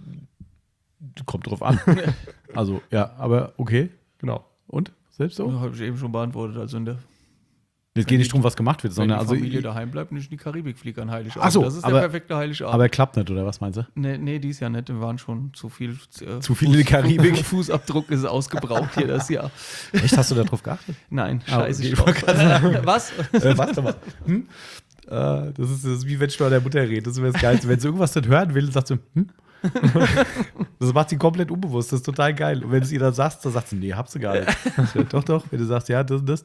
Kommt drauf an. Also, ja, aber okay. Genau. Und? Selbst so? Habe ich eben schon beantwortet. Also in der Es geht nicht darum, was gemacht wird, wenn sondern die also. Familie daheim bleibt, nicht in die Karibik fliegt an Heiligabend. Ach so, das ist aber- der perfekte Heiligabend. Aber klappt nicht, oder was meinst du? Nee, dies Jahr nicht. Wir waren schon zu viel. Zu viel in die Karibik. Fußabdruck ist ausgebraucht hier das Jahr. Echt? Hast du da drauf geachtet? Nein, Ah, scheiße. okay. Ich drauf. Was? Warte mal. Das ist wie wenn ich mit der Mutter rede. Das ist immer das Geilste. Wenn sie irgendwas nicht hören will, sagt sie, Das macht sie komplett unbewusst. Das ist total geil. Und wenn du es ihr dann sagst, dann sagt sie, nee, hab sie gar nicht. Ja, doch. Wenn du sagst, ja, das und das.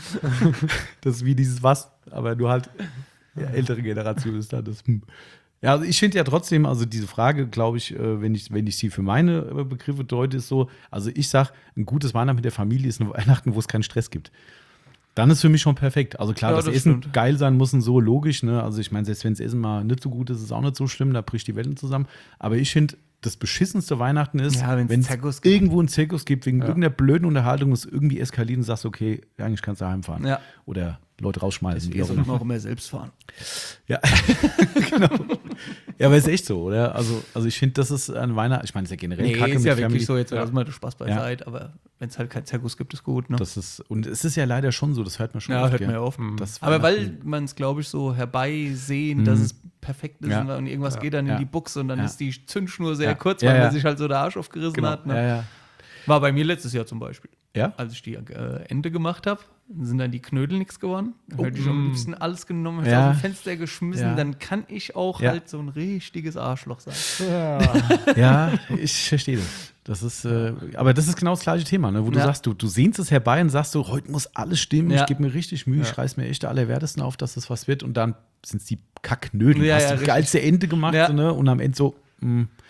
Das ist wie dieses was, aber nur halt ältere Generation ist dann das. Ja, also ich finde ja trotzdem, also diese Frage, glaube ich, wenn ich sie für meine Begriffe deute, ist so, also ich sage, ein gutes Weihnachten mit der Familie ist ein Weihnachten, wo es keinen Stress gibt. Dann ist für mich schon perfekt. Also klar, Ja, das das Essen stimmt. geil sein muss und so, logisch. Ne? Also ich meine, selbst wenn das Essen mal nicht so gut ist, ist es auch nicht so schlimm, da bricht die Welt zusammen. Aber ich finde, das beschissenste Weihnachten ist, Ja, wenn's wenn es Zirkus gibt. irgendwo einen Zirkus gibt, wegen irgendeiner blöden Unterhaltung, es irgendwie eskaliert und sagst, okay, eigentlich kannst du heimfahren. Ja. Oder Leute rausschmeißen. wie Wir auch sollten immer. auch immer selbst fahren. Ja, genau. Ja, aber ist echt so, oder? Also ich finde, das ist an Weihnachten, ich meine, es ist ja generell Nee, Kacke ist mit ja Family. wirklich so, jetzt lassen wir den Spaß beiseite, aber wenn es halt kein Zirkus gibt, ist gut. Ne? Das ist, und es ist ja leider schon so, das hört man schon Ja, oft, hört gell? man ja oft. Das Aber weil Weihnachten- man es, glaube ich, so herbeisehen, dass es perfekt ist Ja. und irgendwas geht dann Ja. in die Buchse und dann Ja. ist die Zündschnur sehr Ja. kurz, Ja, weil ja. man sich halt so der Arsch aufgerissen Genau. hat. Ne? Ja. War bei mir letztes Jahr zum Beispiel. Ja? Als ich die Ente gemacht habe, sind dann die Knödel nichts geworden. Dann hätte ich am liebsten alles genommen, hätte Ja. aus dem Fenster geschmissen. Ja. Dann kann ich auch Ja. halt so ein richtiges Arschloch sein. Ja, ich verstehe das. Das ist, aber das ist genau das gleiche Thema, ne? Wo du Ja. sagst, du sehnst es herbei und sagst so, heute muss alles stimmen, Ja. ich gebe mir richtig Mühe, ich reiß mir echt der Allerwertesten auf, dass das was wird und dann sind es die Kacknödel. Ja, Hast ja, die richtig. geilste Ente gemacht Ja. so, ne? Und am Ende so,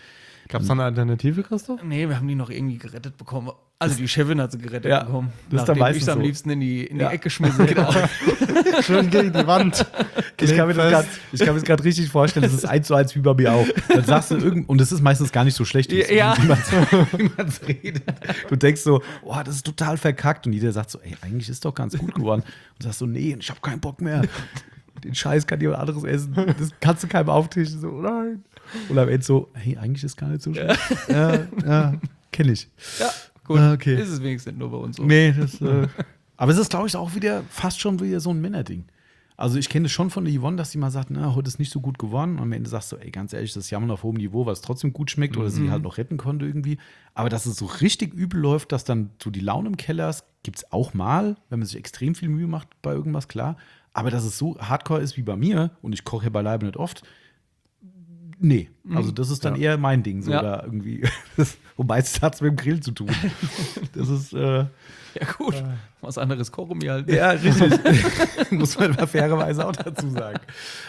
Gab es noch eine Alternative, Christoph? Nee, wir haben die noch irgendwie gerettet bekommen. Also die Chefin hat sie gerettet Ja, bekommen. das ist dann Nachdem meistens ich sie am so. liebsten in die Ja. Ecke geschmissen genau. Schön gegen die Wand. Ich kann mir Fest. das gerade richtig vorstellen, das ist 1:1 wie bei mir auch. Dann sagst du und es ist meistens gar nicht so schlecht, Ja. wie man es redet. Du denkst so, oh, das ist total verkackt. Und jeder sagt so, ey, eigentlich ist doch ganz gut geworden. Und sagst so, nee, ich habe keinen Bock mehr. Den Scheiß kann jemand anderes essen. Das kannst du keinem auftischen. So, nein. Und am Ende so, hey, eigentlich ist gar nicht so schlecht. Ja, kenne ich. Ja, gut. Okay. Ist es wenigstens nicht nur bei uns so. Nee, aber es ist, glaube ich, auch wieder fast schon wieder so ein Männerding. Also ich kenne es schon von der Yvonne, dass sie mal sagt, na, heute ist nicht so gut geworden. Und am Ende sagst du, ey, ganz ehrlich, das ist Jammern auf hohem Niveau, weil es trotzdem gut schmeckt oder sie halt noch retten konnte irgendwie. Aber dass es so richtig übel läuft, dass dann so die Laune im Keller ist, gibt es auch mal, wenn man sich extrem viel Mühe macht bei irgendwas, klar. Aber dass es so hardcore ist wie bei mir, und ich koche ja beileibe nicht oft, nee. Also das ist dann eher mein Ding. So, Ja. da irgendwie. Wobei es hat mit dem Grill zu tun. Das ist Ja, gut. Was anderes kochen wir halt. ja, richtig. Muss man mal fairerweise auch dazu sagen.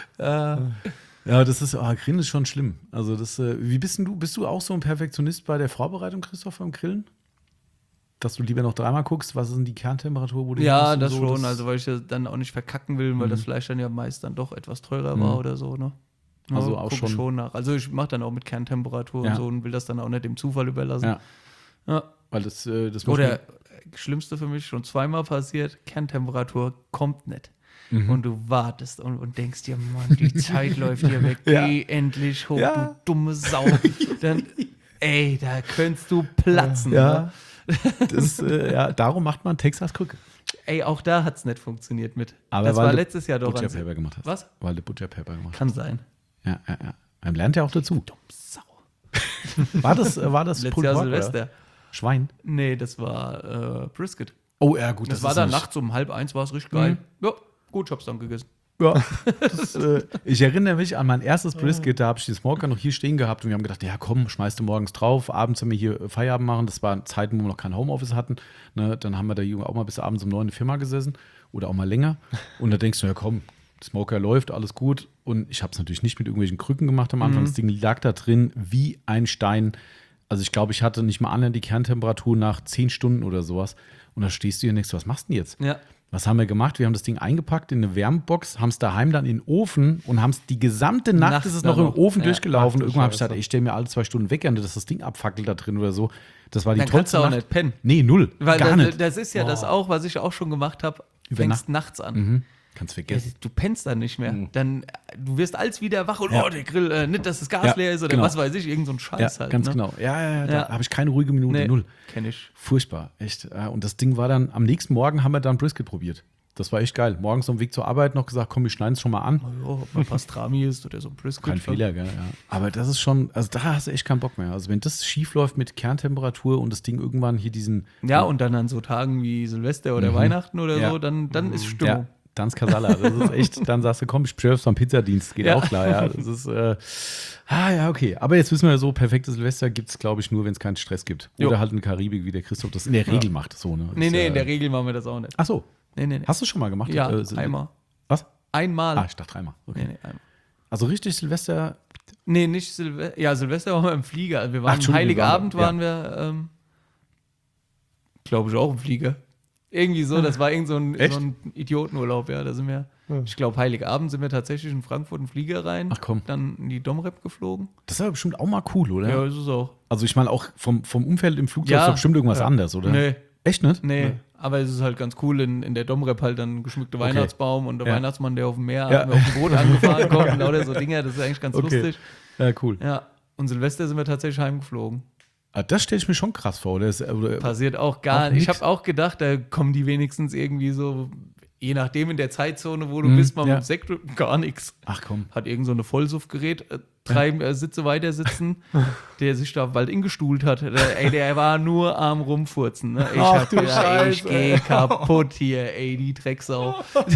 Ja, das ist, Grillen ist schon schlimm. Also das, wie bist denn du? Bist du auch so ein Perfektionist bei der Vorbereitung, Christoph, beim Grillen? Dass du lieber noch dreimal guckst, was ist denn die Kerntemperatur, wo du Ja, hin musst das und so, schon. Also, weil ich ja dann auch nicht verkacken will, weil das Fleisch dann ja meist dann doch etwas teurer war oder so, ne? Ja, Also auch guck schon- nach. Also, ich mache dann auch mit Kerntemperatur Ja. und so und will das dann auch nicht dem Zufall überlassen. Ja, Ja. weil das muss Oder Schlimmste für mich, schon zweimal passiert, Kerntemperatur kommt nicht. Mhm. Und du wartest und denkst dir, Mann, die Zeit läuft hier weg. Ja. Geh endlich hoch, Ja. du dumme Sau. Dann, ey, da könntest du platzen. ja, Ne? das, ja, darum macht man Texas Krücke. Ey, auch da hat es nicht funktioniert mit. Aber das weil war du letztes Jahr doch. Butcher Paper gemacht hast. Was? Weil du Butcher Paper gemacht hast. Kann sein. Ja. Man lernt ja auch dazu. Sau. War das Letztes Pulled Jahr Pork, Silvester. oder? Schwein? Nee, das war Brisket. Oh, ja, gut. Das war ist dann nicht- nachts um 12:30, war es richtig geil. Ja, gut, ich hab's dann gegessen. Ja, ich erinnere mich an mein erstes Brisket, da habe ich den Smoker noch hier stehen gehabt und wir haben gedacht, ja komm, schmeißt du morgens drauf, abends haben wir hier Feierabend machen, das waren Zeiten, wo wir noch kein Homeoffice hatten, ne? Dann haben wir da auch mal bis abends um 9 in der Firma gesessen oder auch mal länger und da denkst du, ja komm, Smoker läuft, alles gut und ich habe es natürlich nicht mit irgendwelchen Krücken gemacht am Anfang, das Ding lag da drin wie ein Stein, also ich glaube, ich hatte nicht mal annähernd die Kerntemperatur nach 10 Stunden oder sowas und da stehst du hier und denkst, was machst du denn jetzt? Ja. Was haben wir gemacht? Wir haben das Ding eingepackt in eine Wärmebox, haben es daheim dann in den Ofen und haben es die gesamte Nacht Nachts ist es dann noch im noch. Ofen Ja. durchgelaufen. Ach du Irgendwann habe ich Scheiße. gesagt, ey, ich stelle mir alle 2 Stunden weg, dass das Ding abfackelt da drin oder so. Das war die Dann kannst tollste du auch Nacht. nicht pennen. Nee, null. Weil gar nicht. das ist ja das auch, was ich auch schon gemacht habe. Über Fängst Nacht. nachts an. Mhm. Kannst Ja, vergessen. du pennst dann nicht mehr. Dann, du wirst als wieder wach und Ja. oh, der Grill, nicht, dass das Gas Ja, leer ist oder genau. was weiß ich, irgend so ein Ja, Scheiß halt. ganz ne? genau. Ja, da Ja. habe ich keine ruhige Minute, Nee, null. kenn ich. Furchtbar, echt. Und das Ding war dann, am nächsten Morgen haben wir dann Brisket probiert. Das war echt geil. Morgens auf dem Weg zur Arbeit noch gesagt, komm, wir schneiden es schon mal an. Ja, ob man Pastrami ist oder so ein Brisket. Kein Fehler, gell? Ja. Aber das ist schon, also da hast du echt keinen Bock mehr. Also wenn das schief läuft mit Kerntemperatur und das Ding irgendwann hier diesen. Ja, und dann an so Tagen wie Silvester oder Weihnachten oder Ja. so, dann ist Stimmung. Ja, dann ist Kasala. Das ist echt, dann sagst du, komm, ich bestelle beim Pizzadienst. Geht Ja. auch klar, ja. Das ist, ja, okay. Aber jetzt wissen wir ja so, perfektes Silvester gibt es, glaube ich, nur, wenn es keinen Stress gibt. Jo. Oder halt in der Karibik, wie der Christoph das in der Regel macht. So, ne? Nee, Ist nee, ja, in der Regel machen wir das auch nicht. Ach so. Nee. Hast du schon mal gemacht? Ja, Sil- einmal. Was? Einmal. Ah, ich dachte dreimal. Okay. Nee, einmal. Also richtig Silvester. Nee, nicht Silvester. Ja, Silvester waren wir im Flieger. Also wir Ach, waren Entschuldigung, Heiligabend wir waren wir, glaube ich, auch im Flieger. Irgendwie so, das war irgend so ein Echt? Idiotenurlaub, ja. Da sind wir, ich glaube, Heiligabend sind wir tatsächlich in Frankfurt im Flieger rein. Ach komm. Dann in die Domrep geflogen. Das ist aber bestimmt auch mal cool, oder? Ja, ist es auch. Also ich meine auch vom Umfeld im Flugzeug Ja. ist doch bestimmt irgendwas Ja. anders, oder? Nee. Echt nicht? Nee, aber es ist halt ganz cool, in der Domrep halt dann geschmückter Okay. Weihnachtsbaum und der Ja. Weihnachtsmann, der auf dem Meer Ja. auf dem Boot angefahren kommt und lauter so Dinger, das ist eigentlich ganz Okay. lustig. Ja, cool. Ja, und Silvester sind wir tatsächlich heimgeflogen. Ah, das stelle ich mir schon krass vor. Oder Passiert auch gar Auch nicht. Ich nix. habe auch gedacht, da kommen die wenigstens irgendwie so, je nachdem in der Zeitzone, wo du bist, mal ja. mit dem Sekt, gar nichts. Ach komm. Hat irgend so eine Vollsuffgerät, drei Sitze weiter sitzen, der sich da bald ingestuhlt hat. Der war nur am Rumfurzen. Ne? Ich Ach hab du gedacht, ey, ich Scheiße, gehe kaputt hier, ey, die Drecksau.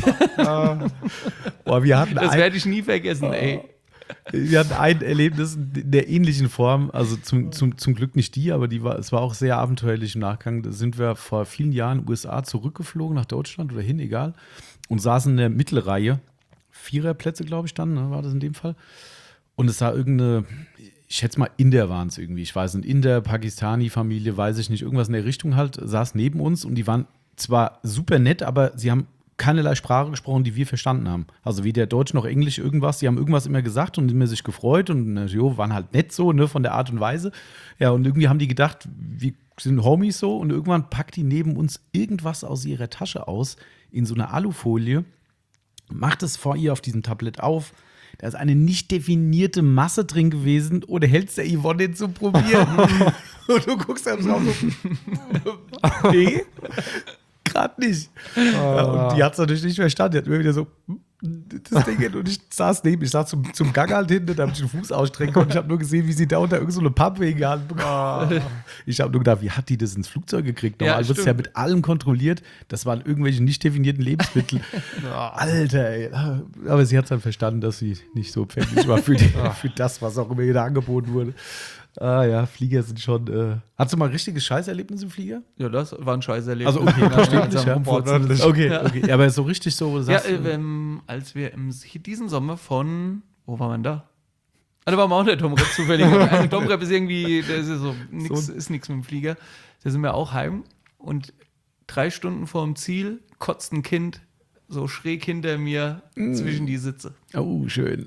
Boah, wir hatten Das werde ich nie vergessen, ey. ein Erlebnis in der ähnlichen Form, also zum Glück nicht die, aber es war auch sehr abenteuerlich im Nachgang. Da sind wir vor vielen Jahren in den USA zurückgeflogen nach Deutschland oder hin, egal, und saßen in der Mittelreihe. Viererplätze, glaube ich, dann, ne, war das in dem Fall. Und es war irgendeine, ich schätze mal, Inder waren es irgendwie. Ich weiß, ein Inder, Pakistani-Familie, weiß ich nicht, irgendwas in der Richtung halt, saß neben uns und die waren zwar super nett, aber sie haben keinerlei Sprache gesprochen, die wir verstanden haben. Also weder Deutsch noch Englisch, irgendwas. Die haben irgendwas immer gesagt und immer sich gefreut und waren halt nett so, ne, von der Art und Weise. Ja, und irgendwie haben die gedacht, wir sind Homies so und irgendwann packt die neben uns irgendwas aus ihrer Tasche aus in so einer Alufolie, macht es vor ihr auf diesem Tablett auf. Da ist eine nicht definierte Masse drin gewesen oder hältst der Yvonne den zu probieren? Und du guckst dann drauf so, nee, gerade nicht. Ja, und die hat es natürlich nicht verstanden. Die hat immer wieder so, das Ding hin. Und ich saß neben, ich saß zum Gang halt hinten, damit ich den Fuß ausstrecken konnte. Ich habe nur gesehen, wie sie da unter irgend so eine Pappe hingehalten bekommen. Ich habe nur gedacht, wie hat die das ins Flugzeug gekriegt? Normal wird es ja mit allem kontrolliert. Das waren irgendwelche nicht definierten Lebensmittel. Alter, ey. Aber sie hat dann verstanden, dass sie nicht so empfänglich war für das, was auch immer ihr da angeboten wurde. Ah ja, Flieger sind schon. Hast du mal ein richtiges Scheißerlebnis im Flieger? Ja, das war ein Scheißerlebnis. Also okay, verständlich, ja. Wortwörtlich. Okay. Aber so richtig so, du sagst, Als wir diesen Sommer wo war man da? Da war man auch der Domrep zufällig. Also Domrep ist irgendwie, das ist so, ist nichts mit dem Flieger. Da sind wir auch heim und 3 Stunden vor dem Ziel kotzt ein Kind so schräg hinter mir zwischen die Sitze. Oh, schön.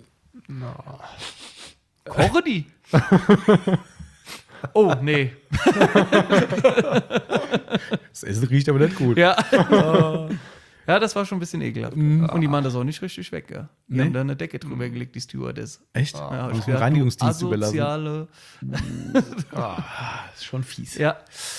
Koche die? Oh, nee. Das Essen riecht aber nicht gut. Ja. Ja, das war schon ein bisschen ekelhaft. Und die machen das auch nicht richtig weg. Ja. Die haben da eine Decke drüber gelegt, die Stewardess. Echt? Ja, Haben sie den Reinigungsdienst überlassen? Asoziale. Das ist schon fies. Ja.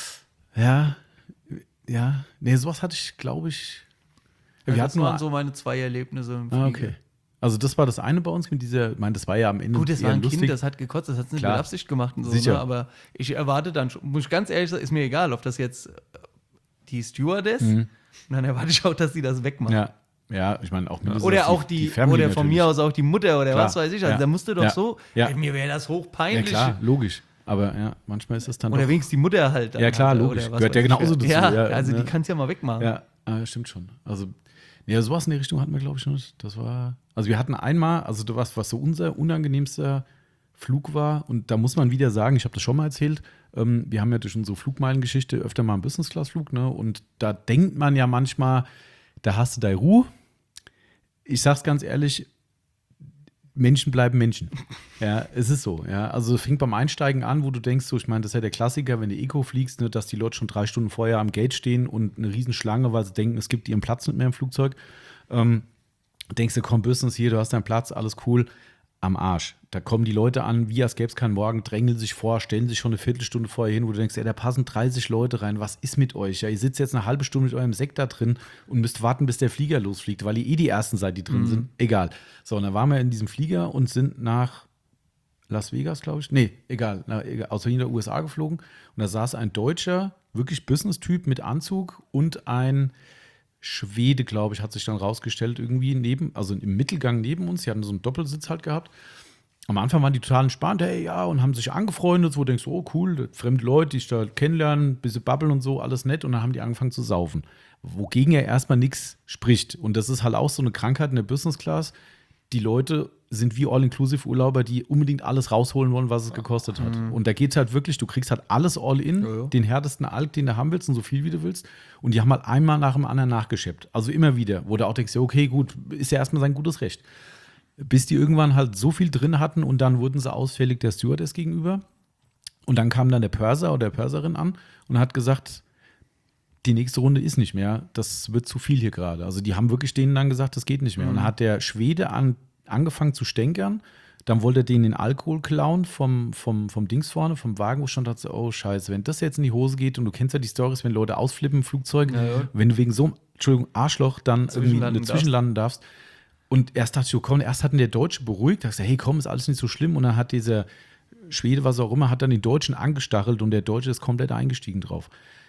Ja. Nee, sowas hatte ich, glaube ich. Das waren so meine 2 Erlebnisse im Flieger. Okay. Also das war das eine bei uns mit dieser, ich meine, das war ja am Ende Gut, das war ein lustig. Kind, das hat gekotzt, das hat es nicht Klar. mit Absicht gemacht und so, Sicher. ne? Aber ich erwarte dann schon, muss ich ganz ehrlich sagen, ist mir egal, ob das jetzt die Stewardess, und dann erwarte ich auch, dass sie das wegmacht. Ja, ich meine auch mindestens Oder auch die die Family oder von natürlich. mir aus auch die Mutter oder Klar. was weiß ich. Also Ja. da musste doch Ja. so, Ja. mir wäre das Ja hochpeinlich. klar, logisch. Aber ja, manchmal ist das dann Oder doch. wenigstens die Mutter halt. Dann Ja klar, halt, logisch. oder was Gehört ja weiß ich. genauso dazu. Ja, Ja, also ne? die kannst du ja mal wegmachen. Ja, stimmt schon. Also, ja, sowas in der Richtung hatten wir, glaube ich, noch nicht. Das war. Also, wir hatten einmal, also was so unser unangenehmster Flug war, und da muss man wieder sagen, ich habe das schon mal erzählt, wir haben ja durch unsere Flugmeilengeschichte öfter mal einen Business-Class-Flug, ne? Und da denkt man ja manchmal, da hast du deine Ruhe. Ich sag's ganz ehrlich, Menschen bleiben Menschen. Ja, es ist so. Ja. Also es fängt beim Einsteigen an, wo du denkst, so, ich meine, das ist ja der Klassiker, wenn du Eco fliegst, ne, dass die Leute schon 3 Stunden vorher am Gate stehen und eine Riesenschlange, weil sie denken, es gibt ihren Platz nicht mehr im Flugzeug. Denkst du, komm, Business hier, du hast deinen Platz, alles cool. Am Arsch. Da kommen die Leute an, wie als gäbe es keinen Morgen, drängeln sich vor, stellen sich schon eine Viertelstunde vorher hin, wo du denkst, ey, da passen 30 Leute rein, was ist mit euch? Ja, ihr sitzt jetzt eine halbe Stunde mit eurem Sekt da drin und müsst warten, bis der Flieger losfliegt, weil ihr die Ersten seid, die drin sind. Egal. So, und dann waren wir in diesem Flieger und sind nach Las Vegas, glaube ich. Nee, egal. Aus den USA geflogen. Und da saß ein Deutscher, wirklich Business-Typ mit Anzug und ein Schwede, glaube ich, hat sich dann rausgestellt, irgendwie also im Mittelgang neben uns. Die hatten so einen Doppelsitz halt gehabt. Am Anfang waren die total entspannt, hey, ja, und haben sich angefreundet, wo du denkst, oh cool, fremde Leute, die ich da kennenlernen, bisschen babbeln und so, alles nett. Und dann haben die angefangen zu saufen. Wogegen ja erstmal nichts spricht. Und das ist halt auch so eine Krankheit in der Business Class. Die Leute sind wie All-Inclusive-Urlauber, die unbedingt alles rausholen wollen, was es gekostet hat. Und da geht es halt wirklich, du kriegst halt alles All-In, den härtesten Alk, den du haben willst und so viel, wie du willst. Und die haben halt einmal nach dem anderen nachgeschleppt. Also immer wieder, wo du auch denkst, okay, gut, ist ja erstmal sein gutes Recht. Bis die irgendwann halt so viel drin hatten und dann wurden sie ausfällig der Stewardess gegenüber. Und dann kam dann der Purser oder Purserin an und hat gesagt, die nächste Runde ist nicht mehr, das wird zu viel hier gerade. Also die haben wirklich denen dann gesagt, das geht nicht mehr. Und dann hat der Schwede angefangen zu stänkern, dann wollte er denen den Alkohol klauen vom Dings vorne, vom Wagen, wo stand, dachte, oh scheiße, wenn das jetzt in die Hose geht und du kennst ja die Storys, wenn Leute ausflippen im Flugzeug, wenn du wegen so einem Arschloch dann irgendwie zwischenlanden darfst. Und erst dachte ich, komm, erst hat ihn der Deutsche beruhigt, dachte, hey komm, ist alles nicht so schlimm. Und dann hat dieser Schwede, was auch immer, hat dann den Deutschen angestachelt und der Deutsche ist komplett eingestiegen drauf.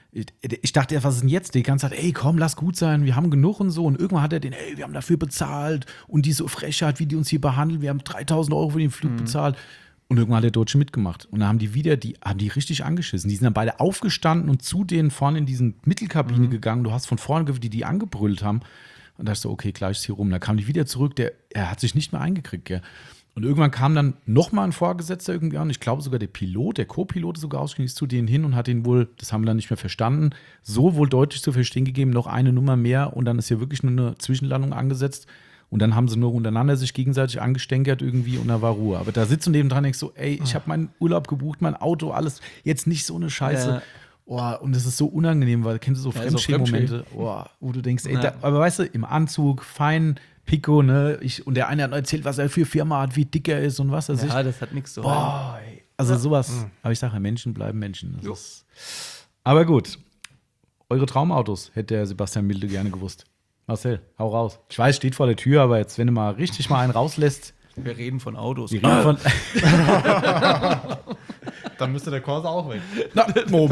Ich dachte, was ist denn jetzt? Die ganze Zeit, ey, komm, lass gut sein, wir haben genug und so. Und irgendwann hat er den, ey, wir haben dafür bezahlt und diese Frechheit, wie die uns hier behandeln, wir haben 3.000 Euro für den Flug bezahlt. Und irgendwann hat der Deutsche mitgemacht. Und dann haben die richtig angeschissen. Die sind dann beide aufgestanden und zu denen vorne in diesen Mittelkabine gegangen. Du hast von vorne, die angebrüllt haben. Und da dachte ich so, okay, gleich ist hier rum. Dann kam die wieder zurück, er hat sich nicht mehr eingekriegt, gell. Und irgendwann kam dann nochmal ein Vorgesetzter irgendwie an. Ich glaube sogar der Pilot, der Co-Pilot ist sogar ausgestiegen, ist zu denen hin und hat ihn wohl, das haben wir dann nicht mehr verstanden, so wohl deutlich zu verstehen gegeben, noch eine Nummer mehr und dann ist hier wirklich nur eine Zwischenlandung angesetzt. Und dann haben sie nur untereinander sich gegenseitig angestänkert irgendwie und da war Ruhe. Aber da sitzt du neben dran und denkst so, ey, ich habe meinen Urlaub gebucht, mein Auto, alles, jetzt nicht so eine Scheiße. Ja. Oh, und das ist so unangenehm, weil kennst du so Fremdschämen-Momente, wo du denkst, ey, Ja. aber weißt du, im Anzug, fein, Pico, ne? Und der eine hat noch erzählt, was er für Firma hat, wie dick er ist und was weiß ich. Ja, das hat nichts zu Boah, ey. Also sowas, aber ich sage ja, Menschen bleiben Menschen. Das Jo. ist, aber gut, eure Traumautos hätte der Sebastian Milde gerne gewusst. Marcel, hau raus. Ich weiß, steht vor der Tür, aber jetzt, wenn du mal richtig mal einen rauslässt, Wir reden von Autos. wir reden von. Dann müsste der Corsa auch weg. Na,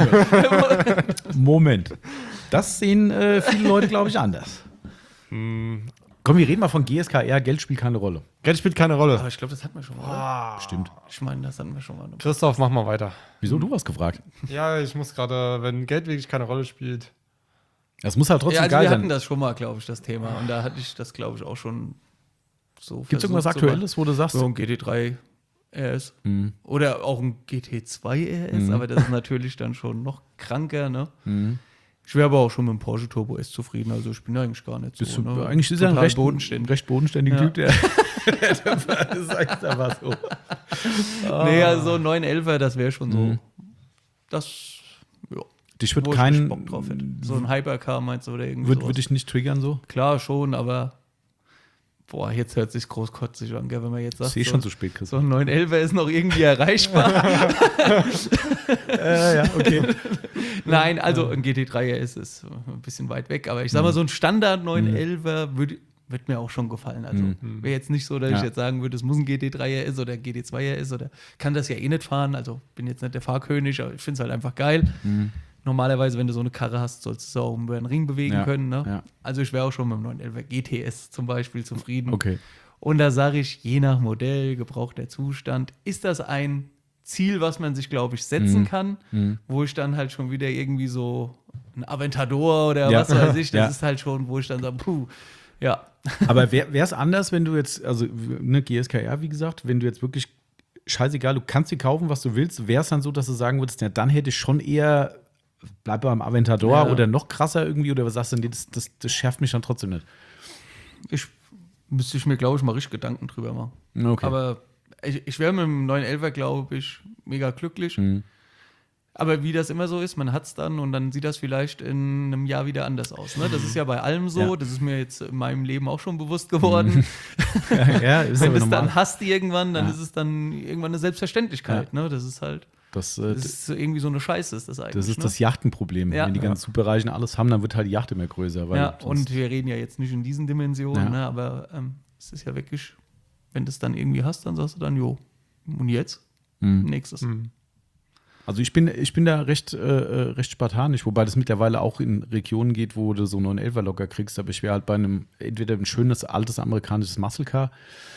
Moment. Das sehen viele Leute, glaube ich, anders. Komm, wir reden mal von GSKR, Geld spielt keine Rolle. Geld spielt keine Rolle. Aber ich glaube, das hatten wir schon mal. Oder? Stimmt. Ich meine, das hatten wir schon mal. Christoph, mach mal weiter. Wieso, du hast gefragt? Ja, ich muss gerade, wenn Geld wirklich keine Rolle spielt. Das muss halt trotzdem Ja, also geil wir sein. hatten das schon mal, glaube ich, das Thema. Und da hatte ich das, glaube ich, auch schon so Gibt es irgendwas versucht, Aktuelles, wo du sagst, So ein GT3 RS. Mhm. Oder auch ein GT2 RS, aber das ist natürlich dann schon noch kranker, ne? Mhm. Ich wäre aber auch schon mit dem Porsche Turbo S zufrieden, also ich bin eigentlich gar nicht so. bist du, ne? eigentlich ist er ein Total recht bodenständiger Ja. Typ, der sagt aber so. Nee, also so ein 911er, das wäre schon so. Mhm. Das, ja, Dich wird wo ich kein. richtig Bock drauf hätte. So ein Hypercar meinst du oder irgendwie Würde sowas. dich nicht triggern so? Klar schon, aber boah, jetzt hört sich großkotzig an, gell, wenn man jetzt sagt, Ich sehe schon zu spät, Chris. so ein 911er ist noch irgendwie erreichbar. Ja, okay. Nein, also ein GT3 ist ein bisschen weit weg, aber ich sag mal, so ein Standard 911er wird mir auch schon gefallen. Also wäre jetzt nicht so, dass Ja. ich jetzt sagen würde, es muss ein GT3er ist oder ein GT2er ist oder kann das ja eh nicht fahren. Also bin jetzt nicht der Fahrkönig, aber ich finde es halt einfach geil. Normalerweise, wenn du so eine Karre hast, sollst du auch über den Ring bewegen Ja, können. Ne? ja. Also ich wäre auch schon mit dem 911er GTS zum Beispiel zufrieden. Okay. Und da sage ich, je nach Modell, gebrauchter Zustand, ist das ein Ziel, was man sich, glaube ich, setzen kann, wo ich dann halt schon wieder irgendwie so ein Aventador oder Ja. was weiß ich, das Ja. ist halt schon, wo ich dann sage, puh, ja. Aber wäre es anders, wenn du jetzt, also eine GSKR, wie gesagt, wenn du jetzt wirklich, scheißegal, du kannst dir kaufen, was du willst, wäre es dann so, dass du sagen würdest, ja, dann hätte ich schon eher, bleib beim Aventador Ja. oder noch krasser irgendwie, oder was sagst du, nee, das schärft mich dann trotzdem nicht. Müsste ich mir, glaube ich, mal richtig Gedanken drüber machen. Okay. Aber ich wäre mit dem 911er, glaube ich, mega glücklich. Aber wie das immer so ist, man hat es dann und dann sieht das vielleicht in einem Jahr wieder anders aus. Ne? Das ist ja bei allem so. Ja. Das ist mir jetzt in meinem Leben auch schon bewusst geworden. ja, ist Wenn aber du es normal. dann hast irgendwann, dann Ja. ist es dann irgendwann eine Selbstverständlichkeit. Ne? Das ist halt, Das das ist so irgendwie so eine Scheiße ist das eigentlich. ist ne? das Yachtenproblem. Ja. Wenn die ganzen Superreichen alles haben, dann wird halt die Yacht immer größer. Weil Ja, sonst- und wir reden ja jetzt nicht in diesen Dimensionen, Ja. ne? Aber es ist ja wirklich, wenn du es dann irgendwie hast, dann sagst du dann, jo, und jetzt? Nächstes. Also ich bin da recht spartanisch, wobei das mittlerweile auch in Regionen geht, wo du so 911er locker kriegst, aber ich wäre halt bei einem, entweder ein schönes, altes amerikanisches Muscle Car,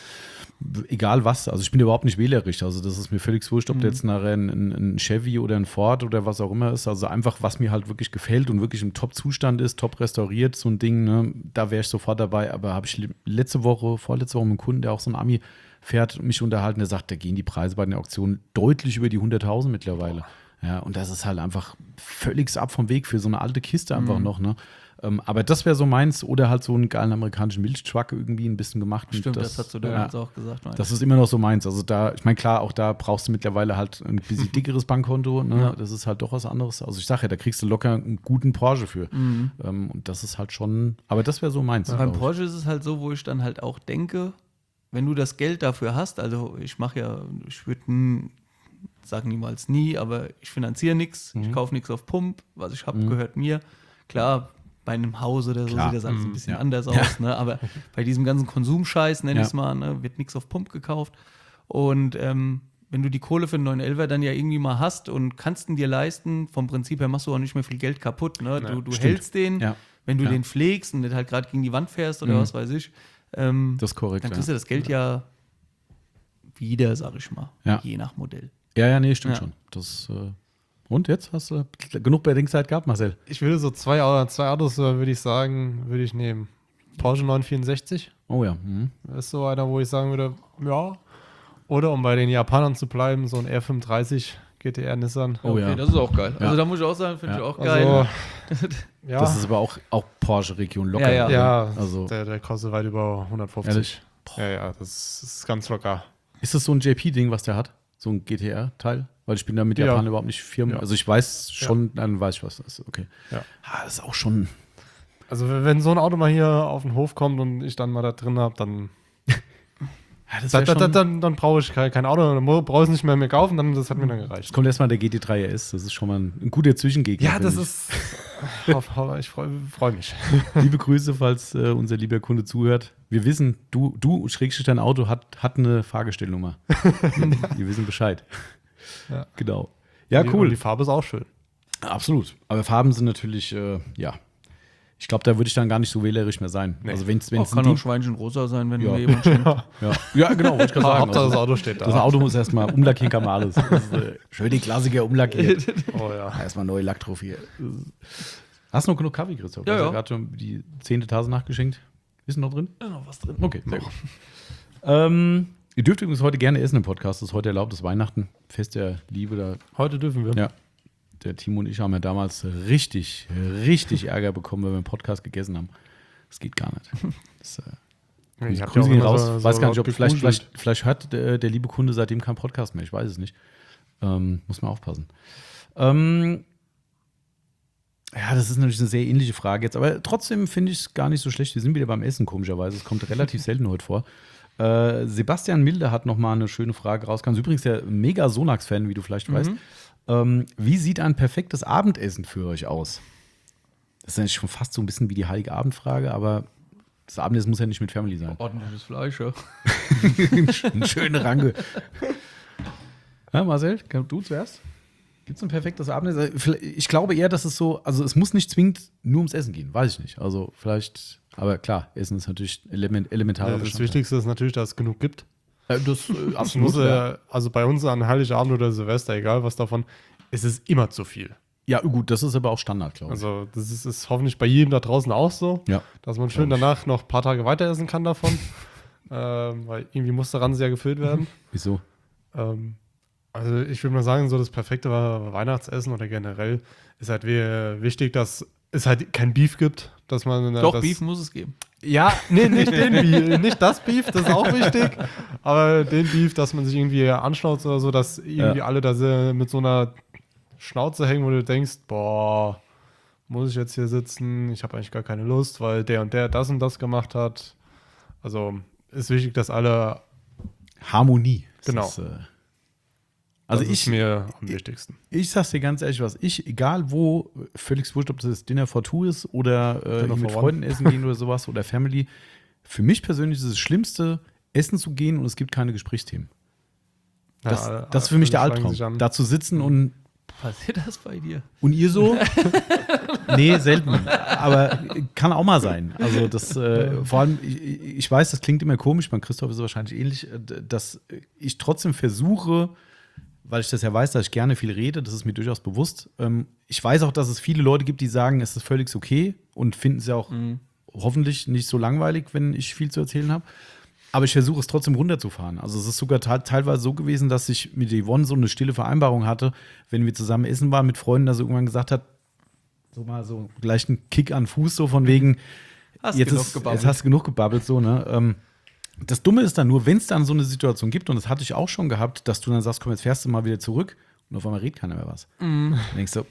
egal was, also ich bin überhaupt nicht wählerisch, also das ist mir völlig wurscht, ob der jetzt nachher ein Chevy oder ein Ford oder was auch immer ist, also einfach, was mir halt wirklich gefällt und wirklich im Top-Zustand ist, top restauriert, so ein Ding, ne, da wäre ich sofort dabei, aber habe ich vorletzte Woche mit einem Kunden, der auch so ein Ami fährt, mich unterhalten, der sagt, da gehen die Preise bei den Auktionen deutlich über die 100.000 mittlerweile. Ja, und das ist halt einfach völlig ab vom Weg für so eine alte Kiste einfach noch, ne? Aber das wäre so meins, oder halt so einen geilen amerikanischen Milchtruck irgendwie ein bisschen gemacht. Und Stimmt, das hast du damals auch gesagt. Meinst. Das ist immer noch so meins. Also da, ich meine, klar, auch da brauchst du mittlerweile halt ein bisschen dickeres Bankkonto, ne? Ja. Das ist halt doch was anderes. Also ich sage ja, da kriegst du locker einen guten Porsche für. Und das ist halt schon, aber das wäre so meins. Beim glaub ich. Porsche ist es halt so, wo ich dann halt auch denke, wenn du das Geld dafür hast, also ich würde sage niemals nie, aber ich finanziere nichts, ich kaufe nichts auf Pump, was ich habe, gehört mir. Klar, bei einem Haus oder so Klar. sieht das alles ein bisschen Ja. anders aus, ne? Aber bei diesem ganzen Konsumscheiß, nenne Ja. ich es mal, ne, wird nichts auf Pump gekauft. Und wenn du die Kohle für einen 911er dann ja irgendwie mal hast und kannst ihn dir leisten, vom Prinzip her machst du auch nicht mehr viel Geld kaputt. Ne? Du stimmt. hältst den, Ja. wenn du Ja. den pflegst und nicht halt gerade gegen die Wand fährst oder was weiß ich, Das ist korrekt. dann Ja. kriegst du das Geld ja wieder, sag ich mal, Ja. je nach Modell. Ja, nee, stimmt Ja. schon. Das, und jetzt hast du genug Bedenkzeit gehabt, Marcel? Ich würde so zwei Autos, würde ich sagen, würde ich nehmen. Porsche 964 Oh ja. ist so einer, wo ich sagen würde, ja, Oder um bei den Japanern zu bleiben, so ein R35 GTR Nissan. Oh ja. Das ist auch geil. Ja. Also da muss ich auch sagen, finde ich auch Also, geil. ja, Das ist aber auch Porsche-Region locker. Ja, ja, Also, der kostet weit über 150. ehrlich? Ja, das ist ganz locker. Ist das so ein JP-Ding, was der hat? So ein GTR-Teil? Weil ich bin da mit Ja. Japan überhaupt nicht firm. Ja. Also ich weiß schon, dann weiß ich, was das ist. Okay. Ja. Das ist auch schon. Also wenn so ein Auto mal hier auf den Hof kommt und ich dann mal da drin habe, dann, Ja, das wär schon dann brauche ich kein Auto, dann brauche ich es nicht mehr kaufen, dann das hat mir dann gereicht. Jetzt kommt erstmal der GT3 RS. Das ist schon mal ein guter Zwischengegner. Ja, finde das ich. ist. Ich freu mich. Liebe Grüße, falls unser lieber Kunde zuhört. Wir wissen, du Schrägstrich, dein Auto hat eine Fahrgestellnummer. Wir wissen Bescheid. Ja. Genau. Ja, Und cool. die Farbe ist auch schön. Absolut. Aber Farben sind natürlich, ja. Ich glaube, da würde ich dann gar nicht so wählerisch mehr sein. Nee. Also wenn es Kann auch Schweinchenrosa sein, wenn Ja. mir jemand schenkt. ja, genau, wollte ich gerade sagen. Hauptsache das Also, Auto steht das da. Auto muss erstmal umlackieren, kann man alles. Das ist, schön die Klassiker umlackiert. Oh ja. Erstmal neue Lack drauf hier. Hast du noch genug Kaffee, Christoph? Ja, Du hast ja. gerade schon die 10. Tasse nachgeschenkt. Ist noch drin? Da noch was drin. Okay, sehr gut. Ihr dürft übrigens heute gerne essen im Podcast. Das ist heute erlaubt, das Weihnachten. Fest der Liebe. Da. Heute dürfen wir. Ja. Der Timo und ich haben ja damals richtig Ärger bekommen, weil wir einen Podcast gegessen haben. Das geht gar nicht. Das, Ich hab Grüße ja gehen auch immer raus. Weiß gar nicht, ob gegruselt. vielleicht hört der liebe Kunde seitdem keinen Podcast mehr. Ich weiß es nicht. Muss man aufpassen. Ja, das ist natürlich eine sehr ähnliche Frage jetzt, aber trotzdem finde ich es gar nicht so schlecht. Wir sind wieder beim Essen, komischerweise. Es kommt relativ selten heute vor. Sebastian Milde hat noch mal eine schöne Frage rausgekommen. Übrigens der mega Sonax-Fan, wie du vielleicht weißt. Wie sieht ein perfektes Abendessen für euch aus? Das ist eigentlich schon fast so ein bisschen wie die Heiligabendfrage, aber das Abendessen muss ja nicht mit Family sein. Ordentliches Fleisch, ja. Eine schöne Range. Ja, Marcel, du zuerst? Gibt es ein perfektes Abendessen? Ich glaube eher, dass es so, also es muss nicht zwingend nur ums Essen gehen, weiß ich nicht. Also vielleicht, aber klar, Essen ist natürlich elementarer Das Wichtigste ist natürlich, dass es genug gibt. Das Es absolut. muss, also bei uns an Heiligabend oder Silvester, egal was davon, ist es immer zu viel. Ja, gut, das ist aber auch Standard, glaube ich. Also das ist hoffentlich bei jedem da draußen auch so, Ja. dass man schön danach noch ein paar Tage weiter essen kann davon. Weil irgendwie muss der Ranse ja gefüllt werden. Wieso? Also ich würde mal sagen, so das perfekte Weihnachtsessen oder generell ist halt wichtig, dass es halt kein Beef gibt. Dass man Doch, das, Beef muss es geben. Ja, nee, nicht den Beef, nicht das Beef, das ist auch wichtig, aber den Beef, dass man sich irgendwie anschnauzt oder so, dass irgendwie alle da mit so einer Schnauze hängen, wo du denkst, boah, muss ich jetzt hier sitzen? Ich habe eigentlich gar keine Lust, weil der und der das und das gemacht hat. Also ist wichtig, dass alle. Harmonie. Genau. Das ist, also Das ist mir am wichtigsten. Ich sag's dir ganz ehrlich, egal wo, völlig wurscht, ob das Dinner for Two ist oder Dinner mit for Freunden essen gehen oder sowas oder Family. Für mich persönlich ist es das Schlimmste, essen zu gehen und es gibt keine Gesprächsthemen. Das ist für mich der Albtraum. Da zu sitzen und Passiert das bei dir? Und ihr so? Nee, selten. Aber kann auch mal sein. Also das, vor allem, ich weiß, das klingt immer komisch, beim Christoph ist es wahrscheinlich ähnlich, dass ich trotzdem versuche, weil ich das ja weiß, dass ich gerne viel rede, das ist mir durchaus bewusst. Ich weiß auch, dass es viele Leute gibt, die sagen, es ist völlig okay und finden es ja auch hoffentlich nicht so langweilig, wenn ich viel zu erzählen habe. Aber ich versuche es trotzdem runterzufahren. Also es ist sogar teilweise so gewesen, dass ich mit Yvonne so eine stille Vereinbarung hatte, wenn wir zusammen essen waren mit Freunden, dass sie irgendwann gesagt hat, so mal so gleich einen Kick an den Fuß, so von wegen, jetzt hast du genug gebabbelt, so, ne? Das Dumme ist dann nur, wenn es dann so eine Situation gibt, und das hatte ich auch schon gehabt, dass du dann sagst, komm, jetzt fährst du mal wieder zurück und auf einmal redet keiner mehr was. Dann denkst du,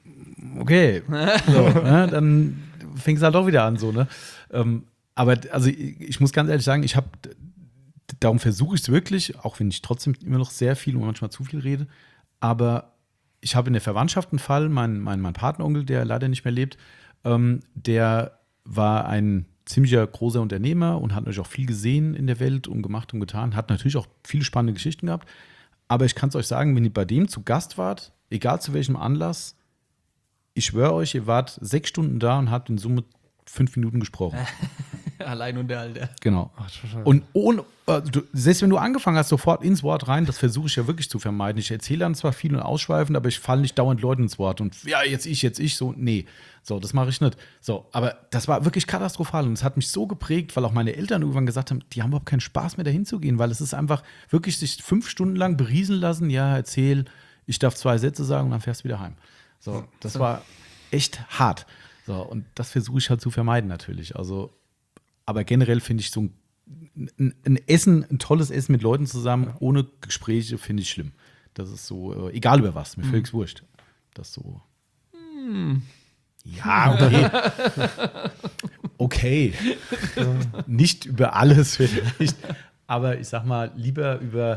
okay, so, ne? Dann fängst du halt doch wieder an, so, ne? Aber also ich muss ganz ehrlich sagen, darum versuche ich es wirklich, auch wenn ich trotzdem immer noch sehr viel und manchmal zu viel rede, aber ich habe in der Verwandtschaft einen Fall, mein Patenonkel, der leider nicht mehr lebt, der war ein ziemlicher großer Unternehmer und hat natürlich auch viel gesehen in der Welt und gemacht und getan, hat natürlich auch viele spannende Geschichten gehabt, aber ich kann es euch sagen, wenn ihr bei dem zu Gast wart, egal zu welchem Anlass, ich schwöre euch, ihr wart 6 Stunden da und habt in Summe 5 Minuten gesprochen. Allein und der Alter. Genau. Ach, scheiße. Und ohne, selbst wenn du angefangen hast, sofort ins Wort rein, das versuche ich ja wirklich zu vermeiden. Ich erzähle dann zwar viel und ausschweifend, aber ich falle nicht dauernd Leuten ins Wort und ja, jetzt ich, so, nee. So, das mache ich nicht. So, aber das war wirklich katastrophal und es hat mich so geprägt, weil auch meine Eltern irgendwann gesagt haben, die haben überhaupt keinen Spaß mehr dahin zu gehen, weil es ist einfach wirklich sich 5 Stunden lang berieseln lassen, ja, erzähl, ich darf 2 Sätze sagen und dann fährst du wieder heim. So, das war echt hart. So, und das versuche ich halt zu vermeiden natürlich. Also, aber generell finde ich so ein Essen, ein tolles Essen mit Leuten zusammen, ohne Gespräche, finde ich schlimm. Das ist so, egal über was, mir völlig wurscht. Das ist so. Ja, okay. Okay. Nicht über alles vielleicht, aber ich sag mal, lieber über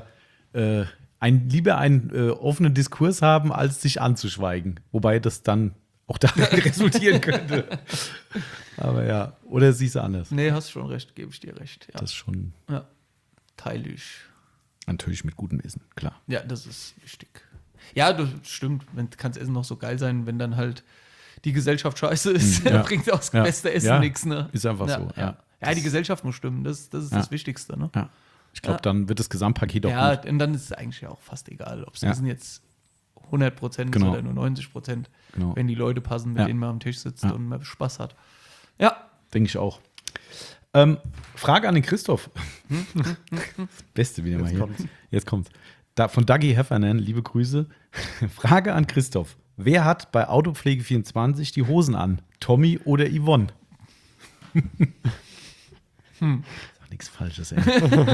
einen offenen Diskurs haben, als sich anzuschweigen. Wobei das dann auch darin resultieren könnte. Aber ja, oder siehst du anders? Nee, hast schon recht, gebe ich dir recht. Ja. Das ist schon Ja. Teile ich. natürlich mit gutem Essen, klar. Ja, das ist wichtig. Ja, das stimmt. Kann das Essen noch so geil sein, wenn dann halt die Gesellschaft scheiße ist, Ja. dann bringt auch das Ja. beste Essen Ja. nichts. Ne? Ist einfach so, ja. Ja, die Gesellschaft muss stimmen, das ist Ja. das Wichtigste. Ne? Ja. Ich glaube, Ja. dann wird das Gesamtpaket auch Ja, gut. und dann ist es eigentlich ja auch fast egal, ob es Ja. Essen jetzt 100% Genau. oder nur 90%, Genau. wenn die Leute passen, mit Ja. denen man am Tisch sitzt Ja. und man Spaß hat. Ja, Denke ich auch. Frage an den Christoph. Beste wieder mal Jetzt hier. kommt's. Jetzt kommt's. Von Dagi Heffernan, liebe Grüße. Frage an Christoph. Wer hat bei Autopflege24 die Hosen an? Tommy oder Yvonne? Sag nichts Falsches, ey.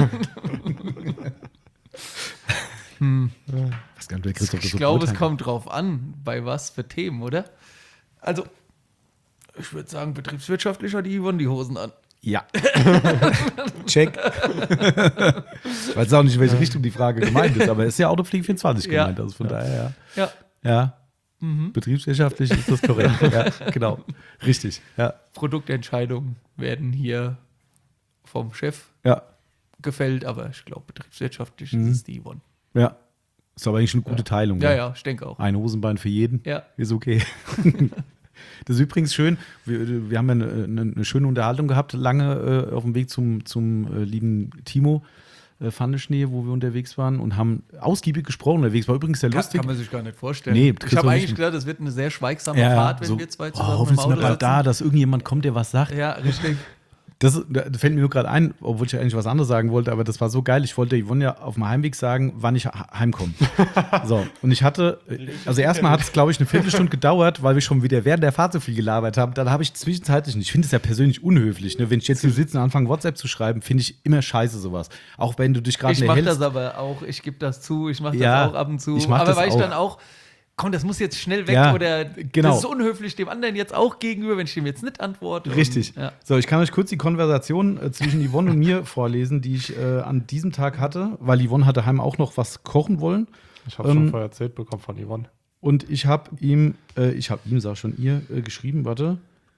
Was kann der Christoph das ich so glaube, es beurteilen kommt drauf an, bei was für Themen, oder? Also, ich würde sagen, betriebswirtschaftlich hat die Yvonne die Hosen an. Ja. Check. Ich weiß auch nicht, in welche Richtung die Frage gemeint ist, aber es ist ja Autopflege24 Ja. gemeint. Also von daher, Ja, ja. Betriebswirtschaftlich ist das korrekt. Ja, genau. Richtig. Ja. Produktentscheidungen werden hier vom Chef Ja. gefällt, aber ich glaube, betriebswirtschaftlich ist es die Yvonne. Ja. Ist aber eigentlich eine gute Teilung. Ja, ne? ja, ich denke auch. Ein Hosenbein für jeden. Ja. Ist okay. Das ist übrigens schön. Wir haben ja eine schöne Unterhaltung gehabt, lange auf dem Weg zum lieben Timo Pfanneschnee, wo wir unterwegs waren und haben ausgiebig gesprochen unterwegs. War übrigens sehr lustig. Kann man sich gar nicht vorstellen. Nee, ich kriegst du habe eigentlich nicht. gedacht, es wird eine sehr schweigsame Fahrt, wenn so, wir zwei zusammen hoffentlich im sind wir Auto bald sitzen. da, dass irgendjemand kommt, der was sagt. Ja, richtig. Das fällt mir nur gerade ein, obwohl ich ja eigentlich was anderes sagen wollte, aber das war so geil. Ich wollte Yvonne ja auf dem Heimweg sagen, wann ich heimkomme. So, und ich hatte, also erstmal hat es, glaube ich, eine Viertelstunde gedauert, weil wir schon wieder während der Fahrt so viel gelabert haben. Dann habe ich zwischenzeitlich, und ich finde es ja persönlich unhöflich, ne? Wenn ich jetzt hier sitze und anfange, WhatsApp zu schreiben, finde ich immer scheiße sowas. Auch wenn du dich gerade Ich mache erhältst. das aber auch, ich gebe das zu, ich mache Ja, das auch ab und zu. ich mach aber das weil ich auch. dann auch, komm, das muss jetzt schnell weg Ja, oder genau. das ist unhöflich dem anderen jetzt auch gegenüber, wenn ich dem jetzt nicht antworte. Richtig. Und, ja. So, ich kann euch kurz die Konversation zwischen Yvonne und mir vorlesen, die ich an diesem Tag hatte, weil Yvonne hatte heim auch noch was kochen wollen. Ich habe schon vorher erzählt bekommen von Yvonne. Und ich habe ihm, sag schon ihr, geschrieben, warte.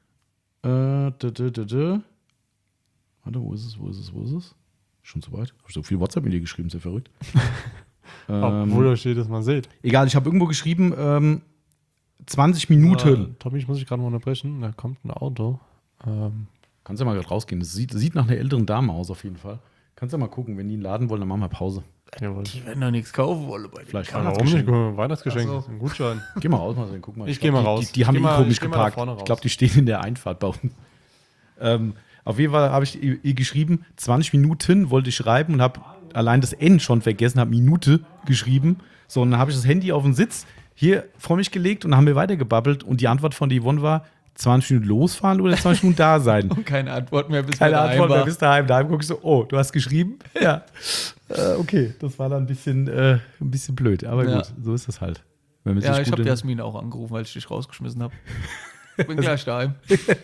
Warte, wo ist es? Schon zu weit? Habe ich so viel WhatsApp mit dir geschrieben, ist ja verrückt. Obwohl da steht, dass man sieht. Egal, ich habe irgendwo geschrieben, 20 Minuten. Tommy, ich muss dich gerade mal unterbrechen. Da kommt ein Auto. Kannst ja mal gerade rausgehen. Das sieht nach einer älteren Dame aus, auf jeden Fall. Kannst ja mal gucken, wenn die einen laden wollen, dann machen wir Pause. Jawohl. Die werden doch nichts kaufen wollen bei dir. Vielleicht Ja, warum nicht? Weihnachtsgeschenk. Ach so. Ein Gutschein. Geh mal raus, Marcel, guck mal. Ich geh mal raus. Die haben Ich geh mal- komisch ich geh mal geparkt. da vorne Ich raus. glaube, die stehen in der Einfahrt bei uns. Auf jeden Fall habe ich ihr geschrieben, 20 Minuten wollte ich schreiben und habe allein das N schon vergessen, habe Minute geschrieben. So, und dann habe ich das Handy auf den Sitz hier vor mich gelegt und dann haben wir weitergebabbelt und die Antwort von Yvonne war, 20 Minuten losfahren oder 20 Minuten da sein? Und keine Antwort mehr, bis Keine wir Antwort daheim mehr, bis daheim. Daheim guckst du, oh, du hast geschrieben? Ja. Okay, das war dann ein bisschen blöd, aber Ja. gut, so ist das halt. Wenn man Ja, sich ich gut habe in- Jasmin auch angerufen, weil ich dich rausgeschmissen habe. Bin gleich daheim.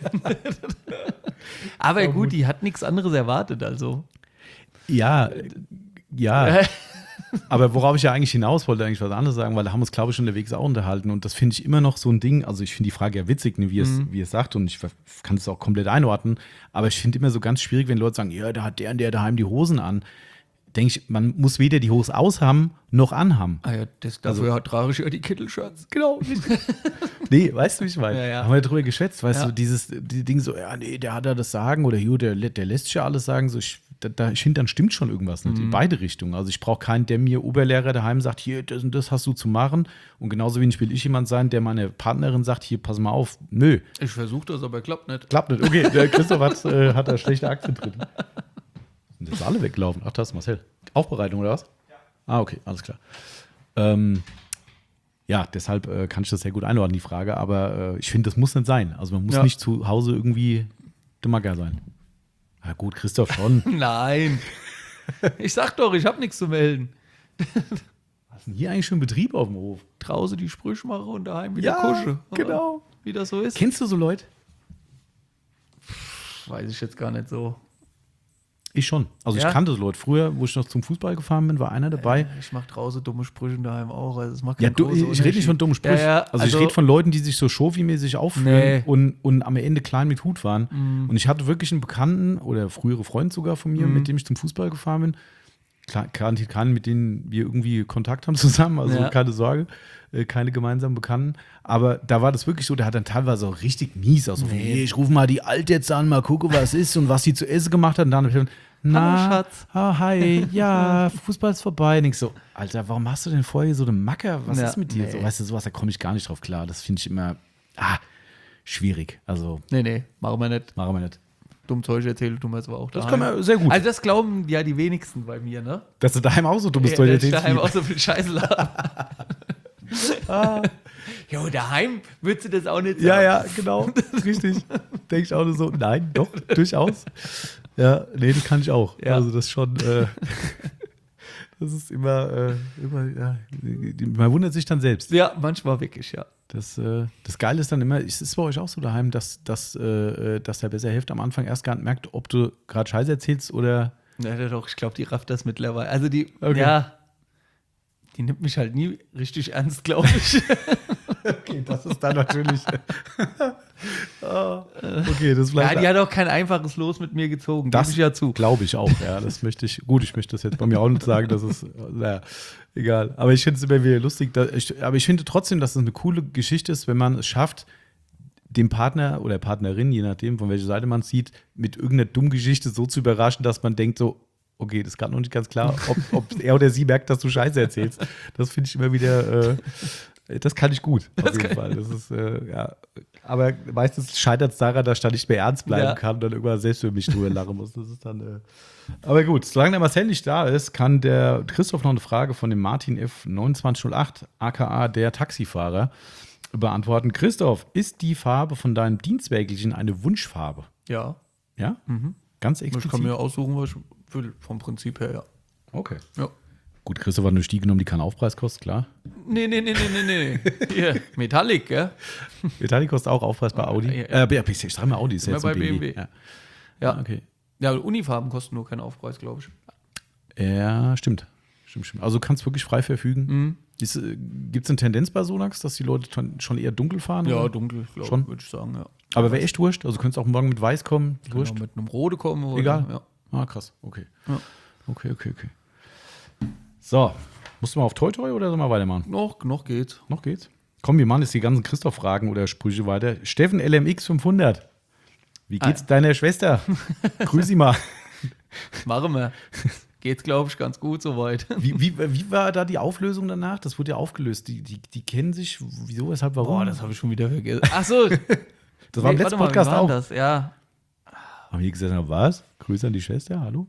Aber gut, die hat nichts anderes erwartet, also. Ja, ja. Aber worauf ich ja eigentlich hinaus wollte, eigentlich was anderes sagen, weil da haben wir uns, glaube ich, unterwegs auch unterhalten. Und das finde ich immer noch so ein Ding. Also, ich finde die Frage ja witzig, ne, wie es sagt. Und ich kann es auch komplett einordnen. Aber ich finde immer so ganz schwierig, wenn Leute sagen: Ja, da hat der und der daheim die Hosen an. denke ich, man muss weder die Hose aushaben noch anhaben. Ah ja, dafür trage ich ja die Kittelshirts. Genau. Nee, weißt du, wie ich meine? Ja. Haben wir drüber geschätzt, weißt Ja. du, die Dinge so, ja, nee, der hat da das Sagen oder der lässt sich ja alles sagen. So, ich finde, dann stimmt schon irgendwas nicht in beide Richtungen. Also ich brauche keinen, der mir Oberlehrer daheim sagt, hier, das und das hast du zu machen. Und genauso wenig will ich jemand sein, der meiner Partnerin sagt, hier, pass mal auf. Nö, Ich versuche das, aber klappt nicht. klappt nicht. Okay, der Christoph hat da schlechte Aktien drin. Sind jetzt alle weggelaufen? Ach, das ist Marcel. Aufbereitung oder was? Ja. Ah, okay, alles klar. Ja, deshalb kann ich das sehr gut einordnen, die Frage. Aber ich finde, das muss nicht sein. Also man muss Ja. nicht zu Hause irgendwie der Magger sein. Na gut, Christoph schon. Nein. Ich sag doch, ich habe nichts zu melden. Was ist denn hier eigentlich schon ein Betrieb auf dem Hof? Draußen die Sprüche mache und daheim wieder Kusche. genau. Wie das so ist. Kennst du so Leute? Weiß ich jetzt gar nicht so. Ich schon. Also Ja? ich kannte so Leute. Früher, wo ich noch zum Fußball gefahren bin, war einer dabei. Ich mache draußen dumme Sprüche und daheim auch. Also es macht Ja, keinen großen ich rede nicht von dummen Sprüchen. Ja, also ich rede von Leuten, die sich so Shovi-mäßig aufführen und am Ende klein mit Hut waren. Und ich hatte wirklich einen Bekannten oder frühere Freund sogar von mir, mit dem ich zum Fußball gefahren bin. Kannte keinen, mit denen wir irgendwie Kontakt haben zusammen, also keine Sorge, keine gemeinsamen Bekannten. Aber da war das wirklich so, der hat dann teilweise auch richtig mies aus. So, ich rufe mal die Alte jetzt an, mal gucke, was ist und was sie zu essen gemacht hat. Und dann habe ich gesagt, na, Hallo, Schatz. hi, ja, Fußball ist vorbei. Und ich so, Alter, warum hast du denn vorher so eine Macke? Was ist mit dir? So, weißt du, sowas, da komme ich gar nicht drauf klar. Das finde ich immer schwierig. Also, Nee, machen wir nicht. machen wir nicht. Dumm Zeug erzählen tun wir zwar auch Das daheim. kann man sehr gut. Also das glauben ja die wenigsten bei mir, ne? Dass du daheim auch so dummes Zeug dass ich erzählst. daheim wie- auch so viel Scheiße laber. Jo, daheim würdest du das auch nicht sagen. Ja, genau. Richtig. Denke ich auch nur so, nein, doch, durchaus. Ja, nee, das kann ich auch. Ja. Also das schon, das ist immer man wundert sich dann selbst. Ja, manchmal wirklich, ja. Das Geile ist dann immer, es ist bei euch auch so daheim, dass der besser hilft am Anfang erst gar nicht merkt, ob du gerade Scheiße erzählst oder. Ja, doch, ich glaube, die rafft das mittlerweile. Also die, Okay. die nimmt mich halt nie richtig ernst, glaube ich. Okay, das ist dann natürlich. Okay, das ist Ja, vielleicht. die hat auch kein einfaches Los mit mir gezogen, gebe ich ja zu. Glaube ich auch, ja. Das möchte ich. Gut, ich möchte das jetzt bei mir auch nicht sagen, das ist, naja, egal. Aber ich finde es immer wieder lustig. Aber ich finde trotzdem, dass es eine coole Geschichte ist, wenn man es schafft, dem Partner oder Partnerin, je nachdem, von welcher Seite man es sieht, mit irgendeiner dummen Geschichte so zu überraschen, dass man denkt so, okay, das ist gerade noch nicht ganz klar, ob er oder sie merkt, dass du Scheiße erzählst. Das finde ich immer wieder, das kann ich gut, auf jeden Fall. Das ist, ja. Aber meistens scheitert es daran, dass ich da nicht mehr ernst bleiben kann und dann irgendwann selbst über mich drüber lachen muss. Das ist dann, aber gut, solange der Marcel nicht da ist, kann der Christoph noch eine Frage von dem Martin F. 2908, aka der Taxifahrer, beantworten. Christoph, ist die Farbe von deinem Dienstwägelchen eine Wunschfarbe? Ja, Ja? Ganz ich explizit? kann mir aussuchen, was ich will, vom Prinzip her, ja. Okay. Ja. Gut, Christoph hat eine Stiege genommen, die keinen Aufpreis kostet, klar. Nee. Hier, Metallic, gell? Metallic kostet auch Aufpreis bei Audi. Ja. Ich sage mal Audi, ist Immer jetzt ein bei BMW. BMW. Ja. Ja. Okay. Ja, Unifarben kosten nur keinen Aufpreis, glaube ich. Ja, stimmt. Also du kannst wirklich frei verfügen. Gibt es eine Tendenz bei Sonax, dass die Leute schon eher dunkel fahren? Ja, oder? dunkel, Schon? würde ich sagen, ja. Aber wäre echt wurscht. Also du könntest auch morgen mit weiß kommen. Wurscht. Genau, mit einem Rode kommen oder Egal. Ja. Ah, krass. Okay. Ja. Okay. So, musst du mal auf Toi Toi oder sollen wir weitermachen? Noch geht's. Noch geht's? Komm, wir machen jetzt die ganzen Christoph-Fragen oder Sprüche weiter. Steffen LMX 500. Wie geht's deiner Schwester? Grüß sie mal. Machen wir. Geht's, glaube ich, ganz gut soweit. Wie war da die Auflösung danach? Das wurde ja aufgelöst. Die kennen sich. Wieso, weshalb, warum? Boah, das habe ich schon wieder vergessen. Ach so. Das war im letzten Podcast auch. Das? Ja. Haben die gesagt, was? Grüße an die Schwester, hallo?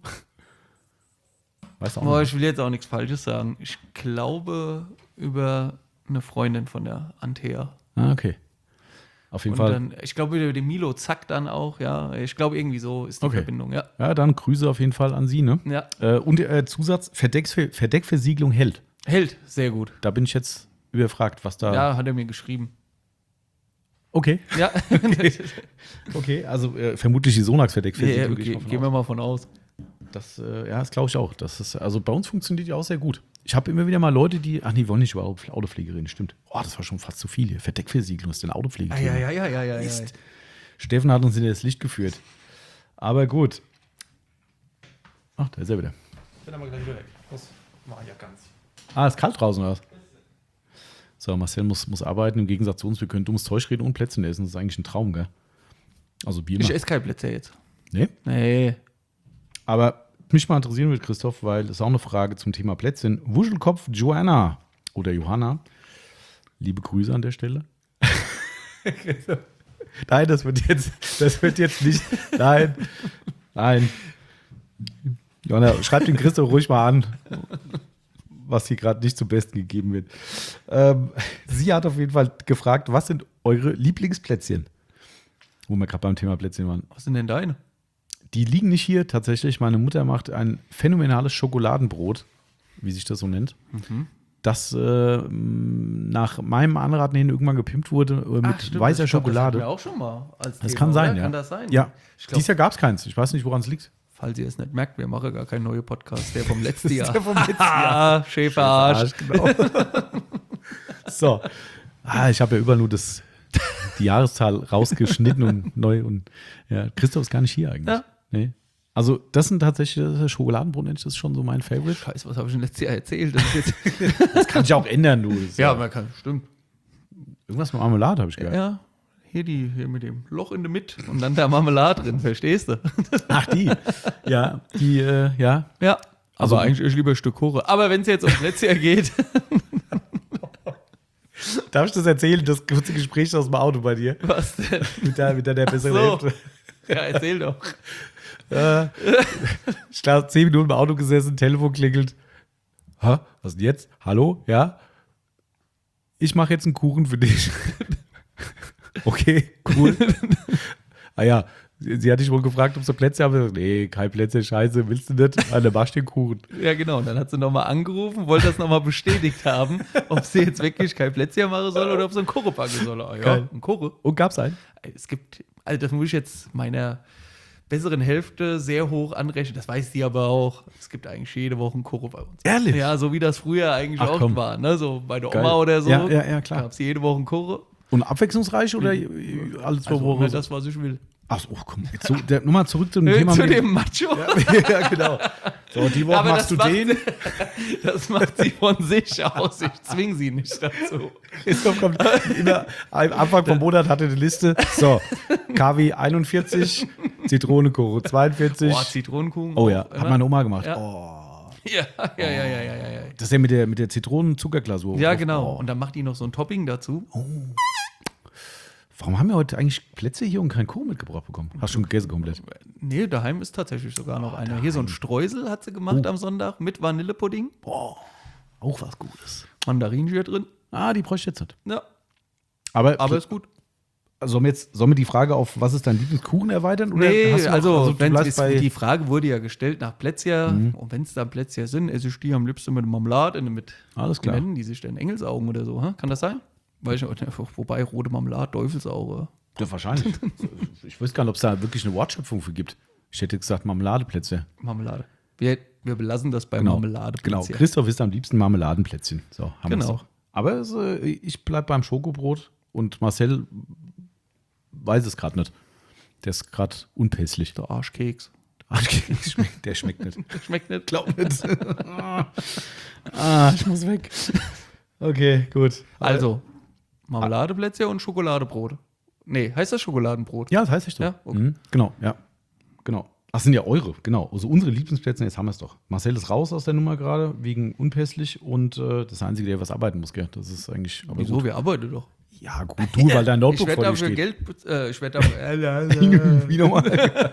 Weißt du auch Boah, nicht. ich will jetzt auch nichts Falsches sagen. Ich glaube über eine Freundin von der Antea. Ah, okay. Auf jeden Und Fall. dann, ich glaube über den Milo Zack dann auch, ja. Ich glaube irgendwie so ist die Okay. Verbindung, ja. Ja, dann Grüße auf jeden Fall an Sie, ne? Ja. Und Zusatz, Verdeckversiegelung hält. Hält, sehr gut. Da bin ich jetzt überfragt, was da. Ja, hat er mir geschrieben. Okay. Ja, Okay, also vermutlich die Sonax-Verdeckversiegelung. gehe ich mal von gehen wir aus. mal von aus. Das glaube ich auch. Also bei uns funktioniert die auch sehr gut. Ich habe immer wieder mal Leute, die wollen nicht über Autopflege reden, stimmt. Oh, das war schon fast zu viel hier. Verdeckversiegelung ist denn Autopflege. Ja. Mist. Steffen hat uns in das Licht geführt. Aber gut. Ach, da ist er wieder. bin aber gleich wieder weg. Das mache ich ja ganz. Ah, ist kalt draußen, oder was? So, Marcel muss arbeiten. Im Gegensatz zu uns, wir können dummes Zeug reden und Plätzchen essen. Das ist eigentlich ein Traum, gell? Also Bier. Ich esse kein Plätzchen jetzt. Nee? Nee. Aber mich mal interessieren würde, Christoph, weil das ist auch eine Frage zum Thema Plätzchen. Wuschelkopf Joanna oder Johanna. Liebe Grüße an der Stelle. Nein, das wird jetzt nicht. Nein. Johanna, schreibt den Christoph ruhig mal an, was hier gerade nicht zum Besten gegeben wird. Sie hat auf jeden Fall gefragt, was sind eure Lieblingsplätzchen? Wo wir gerade beim Thema Plätzchen waren. Was sind denn deine? Die liegen nicht hier tatsächlich. Meine Mutter macht ein phänomenales Schokoladenbrot, wie sich das so nennt. Das nach meinem Anraten hin irgendwann gepimpt wurde mit Stimmt, weißer ich glaub, Schokolade. Das hatten wir auch schon mal als Das Thema, kann sein, oder? ja. Kann das sein? Ja, Ich glaub, dieses Jahr gab es keins. Ich weiß nicht, woran es liegt. falls ihr es nicht merkt, wir machen gar keinen neuen Podcast, der vom letzten Jahr. Der vom letzten Jahr. Schäferarsch. Genau. So. Ich habe ja überall nur die Jahreszahl rausgeschnitten und neu. Und ja, Christoph ist gar nicht hier eigentlich. Ja. Nee. Also, das sind tatsächlich das Schokoladenbrot, das ist schon so mein Favorite. Scheiße, was habe ich denn letztes Jahr erzählt? Das ist jetzt Das kann sich auch ändern, du. Das ist man kann, stimmt. Irgendwas mit Marmelade habe ich gehört. Ja, hier mit dem Loch in der Mitte und dann da Marmelade drin, verstehst du? Ach, die. Ja, ja. Ja, Also- aber eigentlich lieber ein Stück Kuchen. Aber wenn es jetzt ums letzte Jahr geht, Darf ich das erzählen, das kurze Gespräch aus dem Auto bei dir? was denn? Mit der besseren So. Hälfte. Ja, erzähl doch. Ich war 10 Minuten im Auto gesessen, Telefon klingelt. Was ist denn jetzt? Hallo? Ja? Ich mache jetzt einen Kuchen für dich. Okay, cool. Ja, sie hat dich wohl gefragt, ob sie Plätzchen haben. Ich gesagt, nee, kein Plätzchen, scheiße, willst du nicht? Dann machst du den Kuchen. Ja, genau. Und dann hat sie nochmal angerufen, wollte das nochmal bestätigt haben, ob sie jetzt wirklich kein Plätzchen machen soll oder ob sie einen Kuchen packen soll. Ah, ja, Geil. ein Kuchen. Und gab's einen? Es gibt, also das muss ich jetzt meiner besseren Hälfte sehr hoch anrechnen. Das weiß sie aber auch. Es gibt eigentlich jede Woche einen Kuchen bei uns. Ehrlich? Ja, so wie das früher eigentlich Ach, auch komm. war. Ne? So bei der Geil. Oma oder so. Ja, klar. Gab es jede Woche einen Kuchen. Und abwechslungsreich oder alles zwei Also, Wochen? ne, das, was ich will. Ach so, komm, jetzt so, nochmal zurück zum Thema. Zu mit dem Macho. ja, genau. So, die Woche Aber machst du das macht- den. Das macht sie von sich aus. Ich zwinge sie nicht dazu. Jetzt kommt immer, am Anfang vom Monat hatte eine Liste. So, KW 41, Zitronenkuchen 42. Boah, Zitronenkuchen. Oh ja, auch hat immer. meine Oma gemacht. Ja. Oh, Ja. das ist ja mit der Zitronenzuckerglasur. Ja, genau. Oh. Und dann macht die noch so ein Topping dazu. Warum haben wir heute eigentlich Plätze hier und keinen Kuchen mitgebracht bekommen? Hast du schon gegessen komplett? Nee, daheim ist tatsächlich sogar noch einer. Hier so ein Streusel hat sie gemacht am Sonntag mit Vanillepudding. Boah, auch was Gutes. Mandarinchen drin. Die bräuchte ich jetzt nicht. Ja, Aber ist gut. sollen wir die Frage auf, was ist dein Lieblingskuchen erweitern? Oder Nee, hast du noch- also du wenn bleibst bei, die Frage wurde ja gestellt nach Plätzchen. Und wenn es da Plätzchen sind, esse ich die am liebsten mit Marmelade, mit Alles klar. wie nennen die sich denn? Engelsaugen oder so, hä? Kann das sein? Weiß ich nicht, wobei rote Marmelade, Teufelsauge. Ja, wahrscheinlich. Ich weiß gar nicht, ob es da wirklich eine Wortschöpfung für gibt. Ich hätte gesagt Marmeladeplätzchen. Marmelade. Wir belassen das bei Genau. Marmeladeplätzchen. Christoph isst am liebsten Marmeladenplätzchen. So, haben wir's Genau. doch. Aber ich bleibe beim Schokobrot und Marcel weiß es gerade nicht. Der ist gerade unpässlich. Der Arschkeks. Der schmeckt nicht. Schmeckt nicht. Glaub nicht. Ich muss weg. Okay, gut. Also, Marmeladeplätzchen und Schokoladebrot. Nee, heißt das Schokoladenbrot? Ja, das heißt ich doch. Ja, okay. Genau, ja. Genau. Ach, sind ja eure, genau. Also unsere Lieblingsplätze, jetzt haben wir es doch. Marcel ist raus aus der Nummer gerade, wegen unpässlich und das ist der Einzige, der was arbeiten muss, gell? Das ist eigentlich. Aber Wieso? gut. Wir arbeiten doch. Ja, gut, du, weil dein Notebook Ich vor werde dir dafür steht. Geld. Ich werde dafür. Wie nochmal?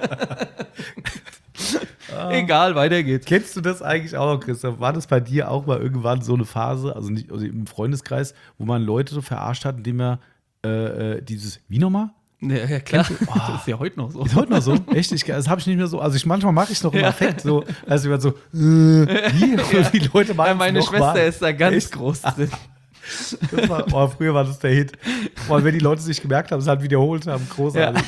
Egal, weiter geht's. Kennst du das eigentlich auch noch, Christoph? War das bei dir auch mal irgendwann so eine Phase, also nicht also im Freundeskreis, wo man Leute verarscht hat, indem er dieses, wie nochmal? Ja, klar. Das ist ja heute noch so. Ist heute noch so? Echt? Das habe ich nicht mehr so. Also manchmal mache ich es noch im Affekt so. Also immer so, wie? Die Leute machen Ja, meine noch Schwester mal. ist da ganz Echt? groß drin. Früher war das der Hit. Und wenn die Leute sich gemerkt haben, es halt wiederholt haben, großartig.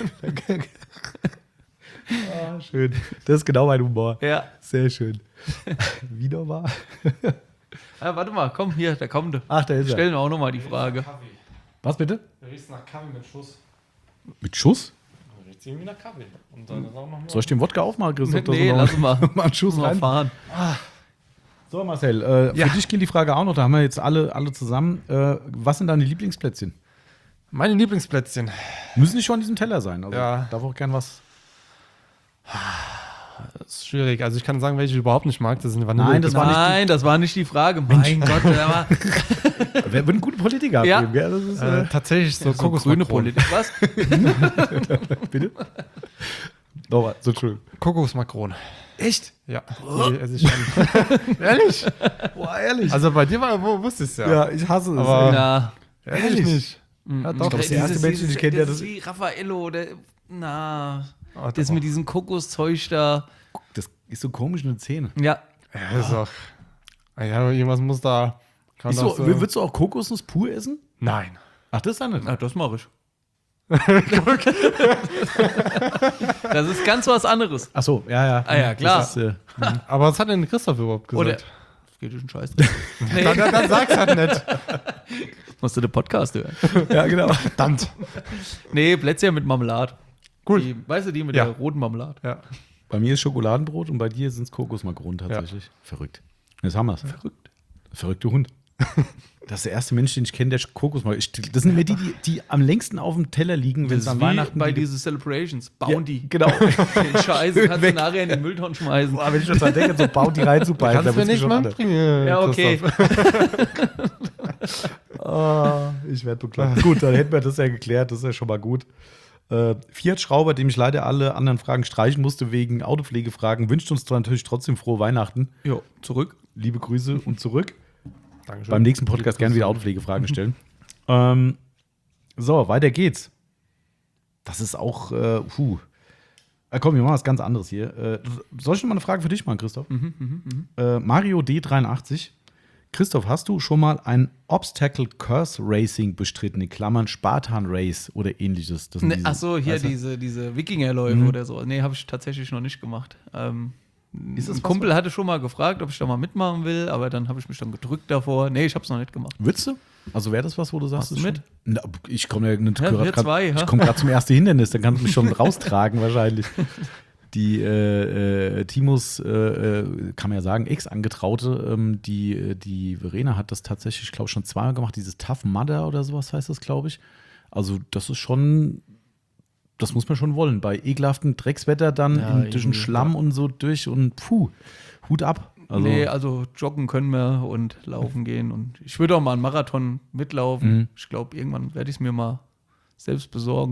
Schön. Das ist genau mein Humor. Ja. Sehr schön. Wie nochmal? Warte mal, komm hier, da kommt er. Ach, da ist er. Stellen wir auch noch mal die Frage. Kaffee. Was bitte? Der riecht nach Kaffee mit Schuss. Mit Schuss? Der schmeckt irgendwie nach Kaffee. Und dann machen wir Soll ich den Wodka aufmachen, Christoph? Nee, lass mal. Mal einen Schuss Mal rein. fahren. So, Marcel, für dich gilt die Frage auch noch. Da haben wir jetzt alle zusammen. Was sind deine Lieblingsplätzchen? Meine Lieblingsplätzchen. Müssen nicht schon an diesem Teller sein. Also Ja. darf auch gern was. Das ist schwierig. Also ich kann sagen, welche ich überhaupt nicht mag. Das sind Vanille. Nein, das war nicht Nein, das war nicht die Frage. Mein Gott, aber Wer wird ein guter Politiker Ja. abgeben, gell? Das ist, Tatsächlich so so grüne Politik. Was? bitte? Nochmal, so schön. Kokosmakronen. Echt? Ja, die esse ich schon. Ehrlich? Boah, ehrlich. Also bei dir wusste ich es ja. ja, ich hasse es. Aber- ey. Ja. Ehrlich ehrlich? nicht. Ja, doch. glaub, das ist der erste Mensch, den ich kenne, der das- ist wie Raffaello, Oh, das doch. mit diesem Kokoszeug da. Das ist so komisch in den Zähnen. Ja. Ja, ist auch. Ja, irgendwas muss da. Kann Ist das so, würdest du auch Kokosnuss pur essen? Nein. Ach, das dann nicht. Ja, das mache ich. Das ist ganz was anderes. Ach so, ja. Ah ja, klar. Das ist, Aber was hat denn Christoph überhaupt gesagt? Oder. Das geht schon scheiße. Dann sag's halt nicht. Musst du den Podcast hören. ja, genau. Verdammt. Nee, Plätzchen mit Marmelade. Cool. Die, weißt du, die mit Ja. der roten Marmelade. Ja. Bei mir ist Schokoladenbrot und bei dir sind es Kokosmakronen tatsächlich. Verrückt. Jetzt haben wir es. Verrückt. Verrückter Hund. Das ist der erste Mensch, den ich kenne, der Kokosmakronen. Das sind mir die am längsten auf dem Teller liegen, wenn Das es an ist wie Weihnachten bei die- diesen Celebrations. Bounty. Genau. Den Scheiße kannst du Weg. nachher in den Mülltonnen schmeißen. Boah, wenn ich schon dran denke, so baut die rein zu beißen. Kannst du mir nicht mal mitbringen? Ja, okay. Ich werde bekloppt. Gut, dann hätten wir das ja geklärt. Das ist ja schon mal gut. Fiat-Schrauber, dem ich leider alle anderen Fragen streichen musste wegen Autopflegefragen, wünscht uns natürlich trotzdem frohe Weihnachten. Jo, zurück. Liebe Grüße und zurück. Dankeschön. Beim nächsten Podcast gerne wieder Autopflegefragen stellen. So, weiter geht's. Das ist auch, komm, wir machen was ganz anderes hier. Soll ich noch mal eine Frage für dich machen, Christoph? Mario D83. Christoph, hast du schon mal ein Obstacle Course Racing bestritten, in Klammern Spartan Race oder ähnliches? Das sind Ne, diese- ach so, hier weißt du? diese Wikingerläufe oder so. Nee, habe ich tatsächlich noch nicht gemacht. Ist das Ein was, Kumpel hatte schon mal gefragt, ob ich da mal mitmachen will, aber dann habe ich mich dann gedrückt davor. Nee, ich habe es noch nicht gemacht. Würdest du? Also wäre das was, wo du sagst, Machst du ist mit? schon- Na, ich komme ja nicht Ja, wir grad- zwei, ich ja. komme gerade zum ersten Hindernis, dann kannst du mich schon raustragen wahrscheinlich. Die Timos, kann man ja sagen, Ex-Angetraute, die Verena hat das tatsächlich, glaube ich, schon zweimal gemacht, dieses Tough Mudder oder sowas heißt das, glaube ich. Also das ist schon, das muss man schon wollen. Bei ekelhaftem Dreckswetter dann Ja, durch den irgendwie, Schlamm und so durch und puh, Hut ab. Also, Nee, also joggen können wir und laufen gehen. Und ich würde auch mal einen Marathon mitlaufen. Ich glaube, irgendwann werde ich es mir mal selbst besorgen.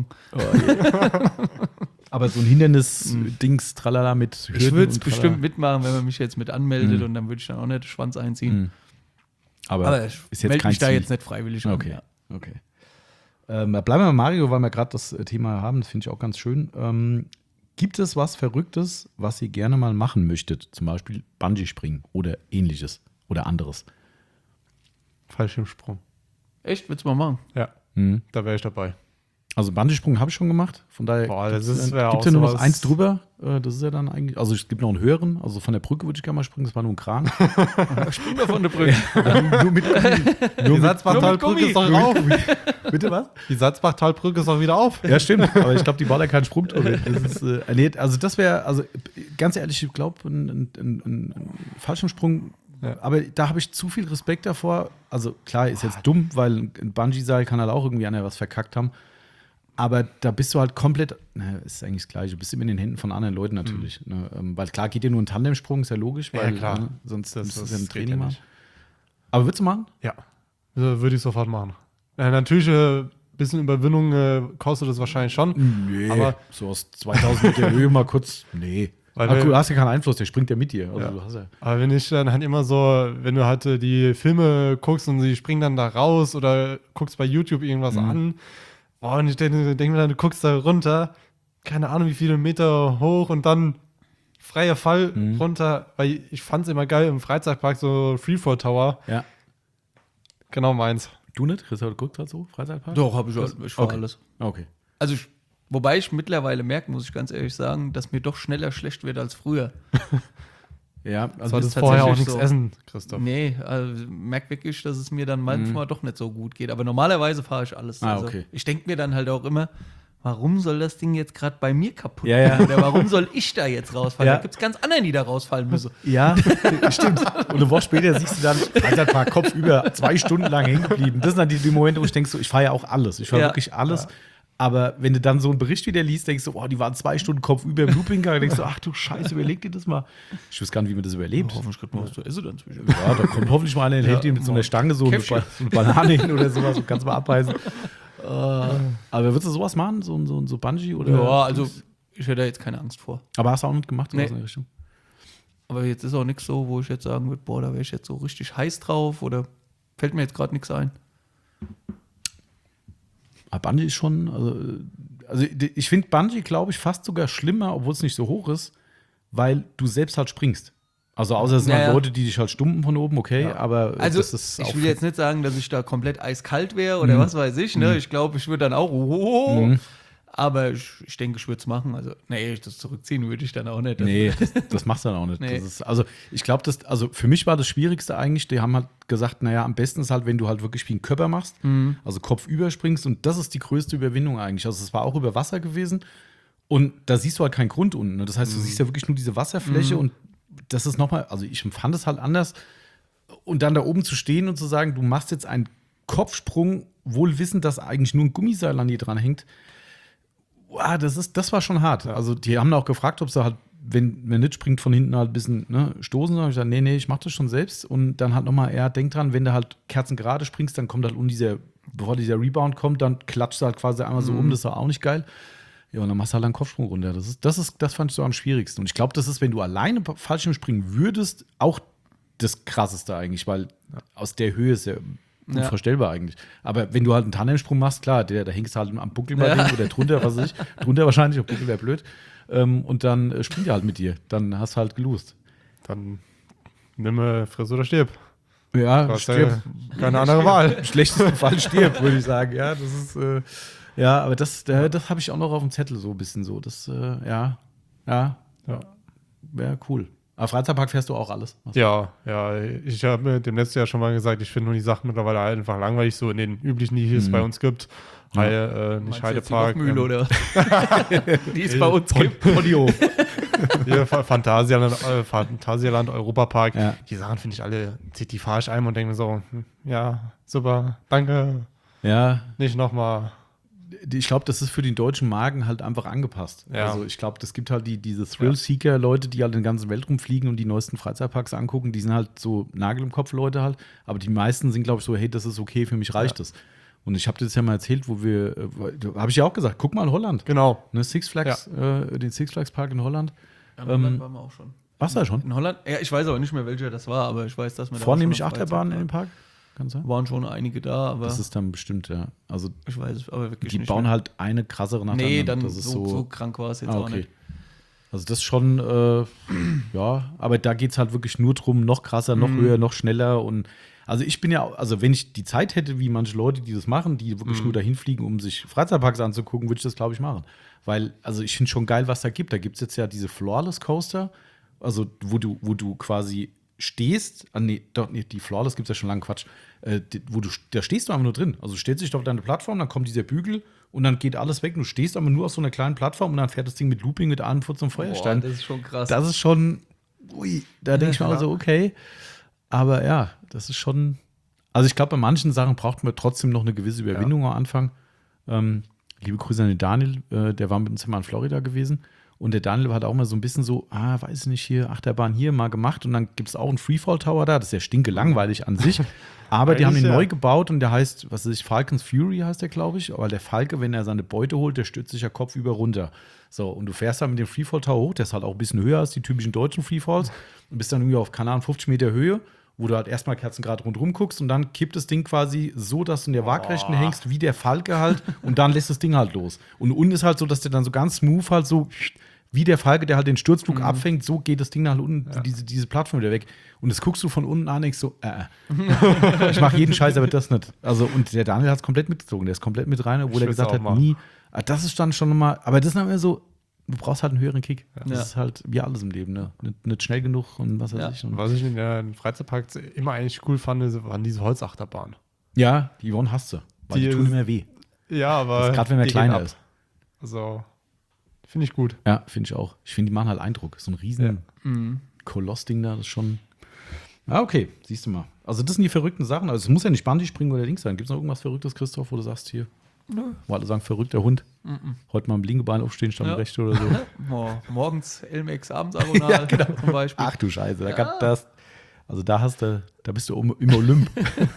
aber so ein Hindernis-Dings, tralala mit Hürden Ich würde es und tralala. bestimmt mitmachen, wenn man mich jetzt mit anmeldet und dann würde ich dann auch nicht den Schwanz einziehen. Aber, Aber ich ist jetzt melde kein mich da Ziel. jetzt nicht freiwillig an. Okay, Ja. okay. Bleiben wir bei Mario, weil wir gerade das Thema haben. Das finde ich auch ganz schön. Gibt es was Verrücktes, was ihr gerne mal machen möchtet? Zum Beispiel Bungee-Springen oder ähnliches oder anderes? Fallschirmsprung. Echt? Willst du mal machen? Ja, Mhm. da wäre ich dabei. Also Bungee-Sprung habe ich schon gemacht. Von daher Boah, das gibt's wär auch ja nur noch sowas- eins drüber. Das ist ja dann eigentlich. Also es gibt noch einen höheren. Also von der Brücke würde ich gerne mal springen. Das war nur ein Kran. Spring mal von der Brücke. nur mit Die Salzbachtalbrücke ist doch auf. Bitte was? Die Salzbachtalbrücke ist doch wieder auf. Ja, stimmt. Aber ich glaube, die baut ja keinen Sprungturm hin. Das ist, nee, also das wäre, also ganz ehrlich, ich glaube, ein Fallschirmsprung, Ja. aber da habe ich zu viel Respekt davor. Also klar, ist jetzt dumm, weil ein Bungee-Seil kann halt auch irgendwie einer was verkackt haben. Aber da bist du halt komplett, ist eigentlich das Gleiche, du bist immer in den Händen von anderen Leuten natürlich. Ne? Weil klar geht dir nur ein Tandemsprung, ist ja logisch, Ja, weil klar. Sonst Das müsstest du ja ein geht Training ja machen. nicht. Aber würdest du machen? Ja, würde ich sofort machen. Natürlich, ein bisschen Überwindung kostet es wahrscheinlich schon. Nee, Aber- so aus 2000 Meter Höhe mal kurz, nee. Weil Aber wir- du hast ja keinen Einfluss, der springt ja mit dir. Also Ja. du hast ja Aber wenn ich dann halt immer so, wenn du halt die Filme guckst und sie springen dann da raus oder guckst bei YouTube irgendwas an, und ich denke mir dann, du guckst da runter, keine Ahnung wie viele Meter hoch und dann freier Fall runter, weil ich fand es immer geil im Freizeitpark, so Freefall Tower, Ja. genau meins. Du nicht? Christoph guckt halt so, Freizeitpark? Doch, habe ich, ich fahr Okay. alles. Okay. Also, wobei ich mittlerweile merke, muss ich ganz ehrlich sagen, dass mir doch schneller schlecht wird als früher. Ja, Du also solltest ist vorher auch tatsächlich nichts so. essen, Christoph. Nee, also merke wirklich, dass es mir dann manchmal doch nicht so gut geht. Aber normalerweise fahre ich alles. Ah, Also, okay. ich denke mir dann halt auch immer, warum soll das Ding jetzt gerade bei mir kaputt Ja. gehen? Oder warum soll ich da jetzt rausfallen? Ja. Da gibt es ganz andere, die da rausfallen müssen. Ja, stimmt. Und eine Woche später siehst du dann, Alter, war Kopf über 2 Stunden lang hängen geblieben. Das sind dann die Momente, wo ich denke, so, ich fahre ja auch alles. Ich fahre wirklich alles. Ja. Aber wenn du dann so einen Bericht wieder liest, denkst du, oh, die waren 2 Stunden Kopf über im Looping-Gang, denkst du, ach du Scheiße, überleg dir das mal. Ich weiß gar nicht, wie man das überlebt. Hoffentlich kriegt man was zu essen dann zwischen. Ja, da kommt hoffentlich mal einer und hält dir mit so einer Stange so eine Banane hin oder sowas und kannst mal abbeißen. Aber würdest du sowas machen? So Bungee? Oder? Ja, also ich hätte da jetzt keine Angst vor. Aber hast du auch nicht gemacht? Nee. In der Richtung? Aber jetzt ist auch nichts so, wo ich jetzt sagen würde, boah, da wäre ich jetzt so richtig heiß drauf oder fällt mir jetzt gerade nichts ein. Aber Bungee ist schon, also ich finde Bungee, glaube ich, fast sogar schlimmer, obwohl es nicht so hoch ist, weil du selbst halt springst. Also außer es sind halt Leute, die dich halt stumpen von oben, okay, aber also das ist ich auch will jetzt nicht sagen, dass ich da komplett eiskalt wäre oder was weiß ich, ne? Ich glaube, ich würde dann auch, aber ich denke, ich würde es machen. Also, nee, das zurückziehen würde ich dann auch nicht. Nee, das machst du dann auch nicht. Nee. Das ist, also ich glaube, also für mich war das Schwierigste eigentlich, die haben halt gesagt, naja, am besten ist halt, wenn du halt wirklich wie ein Körper machst, also Kopf überspringst und das ist die größte Überwindung eigentlich. Also es war auch über Wasser gewesen und da siehst du halt keinen Grund unten. Ne? Das heißt, du siehst ja wirklich nur diese Wasserfläche und das ist nochmal, also ich empfand es halt anders und dann da oben zu stehen und zu sagen, du machst jetzt einen Kopfsprung, wohl wissend, dass eigentlich nur ein Gummiseil an dir dran hängt. Wow, das war schon hart. Also die haben auch gefragt, ob sie halt, wenn nicht springt, von hinten halt ein bisschen stoßen. Da habe ich gesagt, nee, ich mach das schon selbst. Und dann halt nochmal, denk dran, wenn du halt kerzengerade springst, dann kommt halt bevor dieser Rebound kommt, dann klatscht du halt quasi einmal so das war auch nicht geil. Ja, und dann machst du halt einen Kopfsprung runter. Das fand ich so am schwierigsten. Und ich glaube, das ist, wenn du alleine Fallschirm springen würdest, auch das Krasseste eigentlich, weil aus der Höhe ist ja unvorstellbar eigentlich. Aber wenn du halt einen Tandemsprung machst, klar, da hängst du halt am Buckel bei dem oder drunter, was weiß ich. Drunter wahrscheinlich, auf Buckel wäre blöd. Und dann springt er halt mit dir. Dann hast du halt gelost. Dann nimm friss oder stirb. Ja, stirb. Keine andere Wahl. Im schlechtesten Fall stirb, würde ich sagen. Ja, das ist, aber das habe ich auch noch auf dem Zettel so ein bisschen so. Das, wäre cool. Aber Freizeitpark fährst du auch alles? Ja. Ich habe mir dem letzten Jahr schon mal gesagt, ich finde nur die Sachen mittlerweile einfach langweilig, so in den üblichen, die es bei uns gibt. Nicht Heidepark. Mühle oder die es bei uns gibt. Audio. Hier, Phantasialand, Europapark. Ja. Die Sachen finde ich alle, die fahre ich einmal und denke mir so, ja, super, danke. Ja. Nicht nochmal. Ich glaube, das ist für den deutschen Magen halt einfach angepasst. Ja. Also ich glaube, das gibt halt diese Thrill-Seeker-Leute, die halt in der ganzen Welt rumfliegen und die neuesten Freizeitparks angucken. Die sind halt so Nagel im Kopf-Leute halt. Aber die meisten sind, glaube ich, so, hey, das ist okay, für mich reicht das. Und ich habe dir das ja mal erzählt, habe ich ja auch gesagt, guck mal in Holland. Genau. Ne, Six Flags, den Six Flags Park in Holland. In Holland waren wir auch schon. Warst du da schon? In Holland? Ja, ich weiß aber nicht mehr, welcher das war, aber ich weiß, dass wir Vornehmlich Achterbahnen in dem Park? Kann sein? Waren schon einige da, aber Das ist dann bestimmt, ja. Also ich weiß es aber wirklich die nicht bauen mehr. halt eine krassere nach der Nee, anderen. dann Das ist so krank war es jetzt auch nicht. Also das ist schon, aber da geht es halt wirklich nur drum, noch krasser, noch höher, noch schneller. Und also ich bin ja, also wenn ich die Zeit hätte, wie manche Leute, die das machen, die wirklich nur dahin fliegen, um sich Freizeitparks anzugucken, würde ich das, glaube ich, machen. Weil, also ich finde schon geil, was da gibt. Da gibt es jetzt ja diese Floorless Coaster, also wo du quasi stehst, die Floorless gibt es ja schon lange, Quatsch, da stehst du einfach nur drin. Also du stellst dich auf deine Plattform, dann kommt dieser Bügel und dann geht alles weg. Du stehst aber nur auf so einer kleinen Plattform und dann fährt das Ding mit Looping, mit allem Furz und Feuerstein. Das ist schon krass. Das ist schon, da denke ich mir auch so, okay. Aber ja, das ist schon, also ich glaube, bei manchen Sachen braucht man trotzdem noch eine gewisse Überwindung am Anfang. Liebe Grüße an den Daniel, der war mit uns mal in Florida gewesen. Und der Daniel hat auch mal so ein bisschen so, weiß ich nicht, hier, Achterbahn hier mal gemacht. Und dann gibt es auch einen Freefall Tower da. Das ist ja stinkelangweilig an sich. Aber die haben den neu gebaut und der heißt, was weiß ich, Falcon's Fury heißt der, glaube ich. Aber der Falke, wenn er seine Beute holt, der stürzt sich ja kopfüber runter. So, und du fährst dann mit dem Freefall Tower hoch. Der ist halt auch ein bisschen höher als die typischen deutschen Freefalls. Und bist dann irgendwie auf, keine Ahnung, 50 Meter Höhe, wo du halt erstmal kerzengerade rundherum guckst und dann kippt das Ding quasi so, dass du in der Waagrechten hängst, wie der Falke halt. Und dann lässt das Ding halt los. Und unten ist halt so, dass der dann so ganz smooth halt so wie der Falke, der halt den Sturzflug abfängt, so geht das Ding nach unten, diese Plattform wieder weg. Und das guckst du von unten an und denkst so, ich mache jeden Scheiß, aber das nicht. Also, und der Daniel hat es komplett mitgezogen, der ist komplett mit rein, obwohl er gesagt hat, nie. Das ist dann schon nochmal, aber das ist dann immer so, du brauchst halt einen höheren Kick. Das ist halt wie alles im Leben, ne? Nicht schnell genug und was weiß ich. Und was ich in den Freizeitparks immer eigentlich cool fand, waren diese Holzachterbahnen. Ja, die Yvonne hasst sie, weil die tun immer weh. Ja, aber Gerade wenn man kleiner ist. Also, finde ich gut. Ja, finde ich auch. Ich finde, die machen halt Eindruck. So ein riesen Koloss-Ding da, das ist schon. Ah, okay, siehst du mal. Also, das sind die verrückten Sachen. Also, es muss ja nicht Bungee-Springen oder Dings sein. Gibt es noch irgendwas Verrücktes, Christoph, wo du sagst, hier, wo alle sagen, verrückter Hund? Heute mal am linken Bein aufstehen, statt am rechten oder so. Morgens LMX, abends Aronal zum Beispiel. Ach du Scheiße, da bist du im Olymp.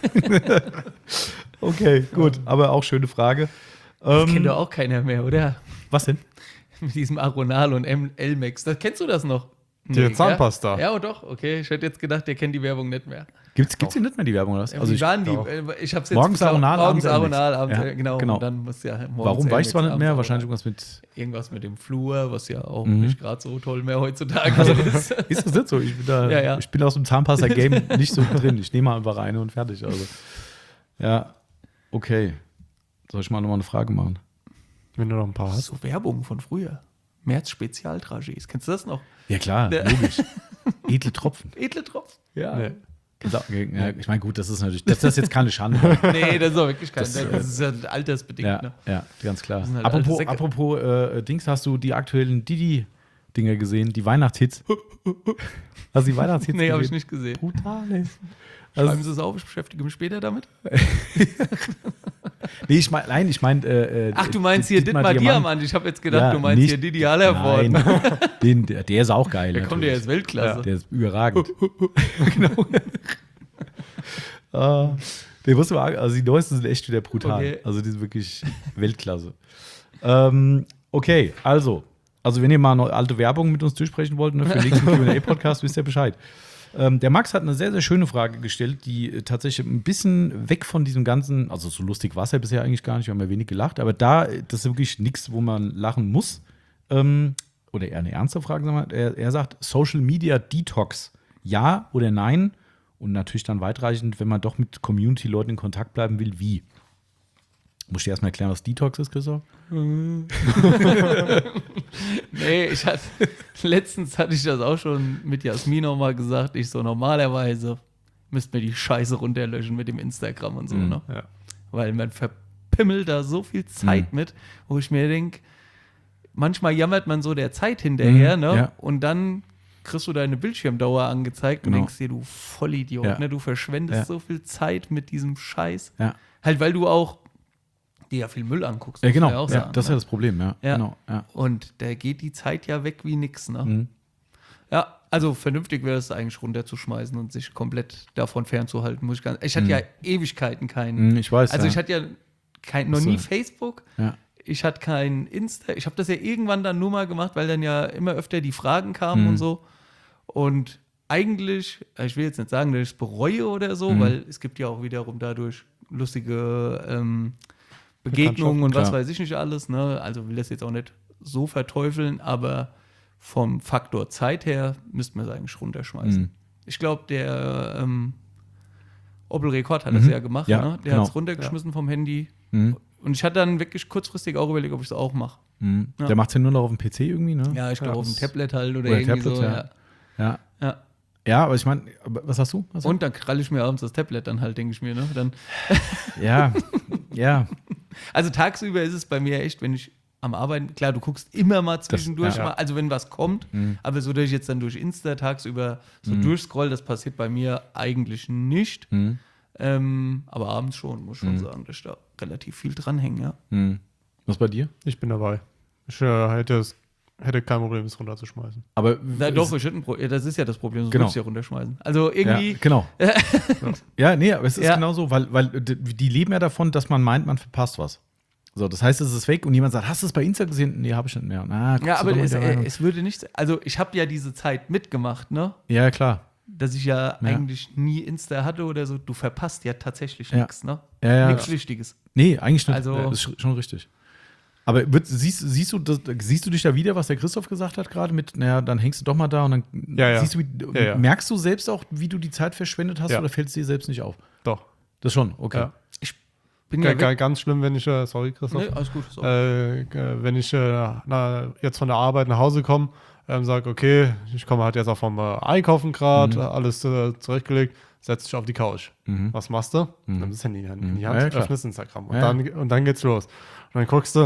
Okay, gut, aber auch schöne Frage. Das kennt doch auch keiner mehr, oder? Was denn? Mit diesem Aronal und LMX. Kennst du das noch? Die Zahnpasta. Ja, doch, okay. Ich hätte jetzt gedacht, der kennt die Werbung nicht mehr. Gibt's hier nicht mehr die Werbung? Oder was? Also wie waren die? Ich hab's jetzt morgens Aronal, morgens abends Aronal, abends ja, genau. genau. Und dann muss ja morgens Warum weiß ich zwar nicht mehr? abends Wahrscheinlich Aronal. irgendwas mit dem Flur, was ja auch nicht gerade so toll mehr heutzutage ist. Ist das nicht so? Ich bin, Ich bin aus dem Zahnpasta-Game nicht so drin. Ich nehme einfach eine und fertig. Also. Ja, okay. Soll ich mal nochmal eine Frage machen? Wenn du noch ein paar hast. So Werbung von früher. März-Spezialtragés. Kennst du das noch? Ja, klar, logisch. Edle Tropfen. Edle Tropfen? Ja. Nee. Ja, ich meine, gut, das ist natürlich, das ist jetzt keine Schande. Nee, das ist auch wirklich kein. Das ist ja altersbedingt. Ja, Ne? ja, ganz klar. Halt Apropos Dings, hast du die aktuellen Didi-Dinger gesehen? Die Weihnachtshits? Hast du die Weihnachtshits Nee, habe ich nicht gesehen. Brutal, ey. Schreiben Sie es auf, ich beschäftige mich später damit. Nee, ich meine. Ach, du meinst hier Dietmar Diamant. Ich habe jetzt gedacht, du meinst hier Didi Hallervorden. Nein, der ist auch geil. Der kommt ja jetzt Weltklasse. Ja, der ist überragend. Genau. Den muss man, also die Neuesten sind echt wieder brutal. Okay. Also die sind wirklich Weltklasse. Okay, also wenn ihr mal eine alte Werbung mit uns durchsprechen wollt, ne, für den nächsten Q&A-Podcast, wisst ihr Bescheid. Der Max hat eine sehr, sehr schöne Frage gestellt, die tatsächlich ein bisschen weg von diesem ganzen, also so lustig war es ja bisher eigentlich gar nicht, wir haben ja wenig gelacht, aber das ist wirklich nichts, wo man lachen muss. Oder eher eine ernste Frage, sagen wir. Er sagt, Social Media Detox, ja oder nein? Und natürlich dann weitreichend, wenn man doch mit Community-Leuten in Kontakt bleiben will, wie? Muss ich dir erstmal erklären, was Detox ist, Christoph? Nee, letztens hatte ich das auch schon mit Jasmin auch mal gesagt. Ich so, normalerweise müsste mir die Scheiße runterlöschen mit dem Instagram und so, ne? Ja. Weil man verpimmelt da so viel Zeit mit, wo ich mir denke, manchmal jammert man so der Zeit hinterher, ne? Ja. Und dann kriegst du deine Bildschirmdauer angezeigt und denkst dir, du Vollidiot, ne? Du verschwendest so viel Zeit mit diesem Scheiß. Ja. Halt, weil du auch dir ja viel Müll anguckst. Ja, genau. muss man auch sagen, das ist ja das Problem, ja. Ja. Genau, ja. Und da geht die Zeit ja weg wie nix, ne? Ja, also vernünftig wäre es eigentlich runterzuschmeißen und sich komplett davon fernzuhalten, muss ich ganz. Ich hatte ja Ewigkeiten keinen. Ich weiß. Also ja. ich hatte ja noch nie Facebook. Ja. Ich hatte kein Insta. Ich habe das ja irgendwann dann nur mal gemacht, weil dann ja immer öfter die Fragen kamen und so. Und eigentlich, ich will jetzt nicht sagen, dass ich es bereue oder so, weil es gibt ja auch wiederum dadurch lustige Begegnungen und was klar. weiß ich nicht alles. Ne? Also will das jetzt auch nicht so verteufeln, aber vom Faktor Zeit her müssten wir es eigentlich runterschmeißen. Ich glaube, der Opel Rekord hat das ja gemacht. Ja, ne? Der genau. hat es runtergeschmissen vom Handy. Und ich hatte dann wirklich kurzfristig auch überlegt, ob ich es auch mache. Ja. Der macht es ja nur noch auf dem PC irgendwie, ne? Ja, ich glaube auf dem Tablet halt oder Oder irgendwie Tablet, so. ja. Ja. Ja. Ja, aber ich meine, was hast du? Und dann kralle ich mir abends das Tablet dann halt, denke ich mir. Ne? Dann Ja, ja. also tagsüber ist es bei mir echt, wenn ich am Arbeiten, klar, du guckst immer mal zwischendurch, ja. mal, also wenn was kommt, aber so, dass ich jetzt dann durch Insta tagsüber so durchscroll, das passiert bei mir eigentlich nicht. Aber abends schon, muss ich schon sagen, dass ich da relativ viel dranhänge, ja. Was bei dir? Ich bin dabei. Ich hätte kein Problem, es runterzuschmeißen. Aber Na, doch, ich hätte das ist ja das Problem, sonst Genau. würde ich ja runterschmeißen. Also irgendwie, Ja, genau. Ja, nee, aber es ist Ja. genau so, weil die leben ja davon, dass man meint, man verpasst was. So, das heißt, es ist fake und jemand sagt, hast du es bei Insta gesehen? Nee, habe ich nicht mehr. Na, guckst ja, du aber doch mal es, wieder rein. es würde nicht, also ich habe ja diese Zeit mitgemacht, ne? Ja, klar. Dass ich ja eigentlich nie Insta hatte oder so. Du verpasst ja tatsächlich Ja. nichts, ne? Ja. Nichts Wichtiges. Nee, eigentlich nicht. Also- Das ist schon richtig. Aber siehst du dich da wieder, was der Christoph gesagt hat gerade mit, naja, dann hängst du doch mal da und dann Ja. siehst du, Ja. merkst du selbst auch, wie du die Zeit verschwendet hast Ja. oder fällt es dir selbst nicht auf? Doch. Das schon, okay. Ja. Bin ja weg. Ganz schlimm, wenn ich, sorry Christoph, Nee, alles gut. So. wenn ich jetzt von der Arbeit nach Hause komme, sage, okay, ich komme halt jetzt auch vom Einkaufen gerade, alles zurechtgelegt, setz dich auf die Couch. Was machst du? Nimm das Handy in die Hand, Ja, klar. öffnest Instagram Ja. und dann geht's los. Und dann guckst du,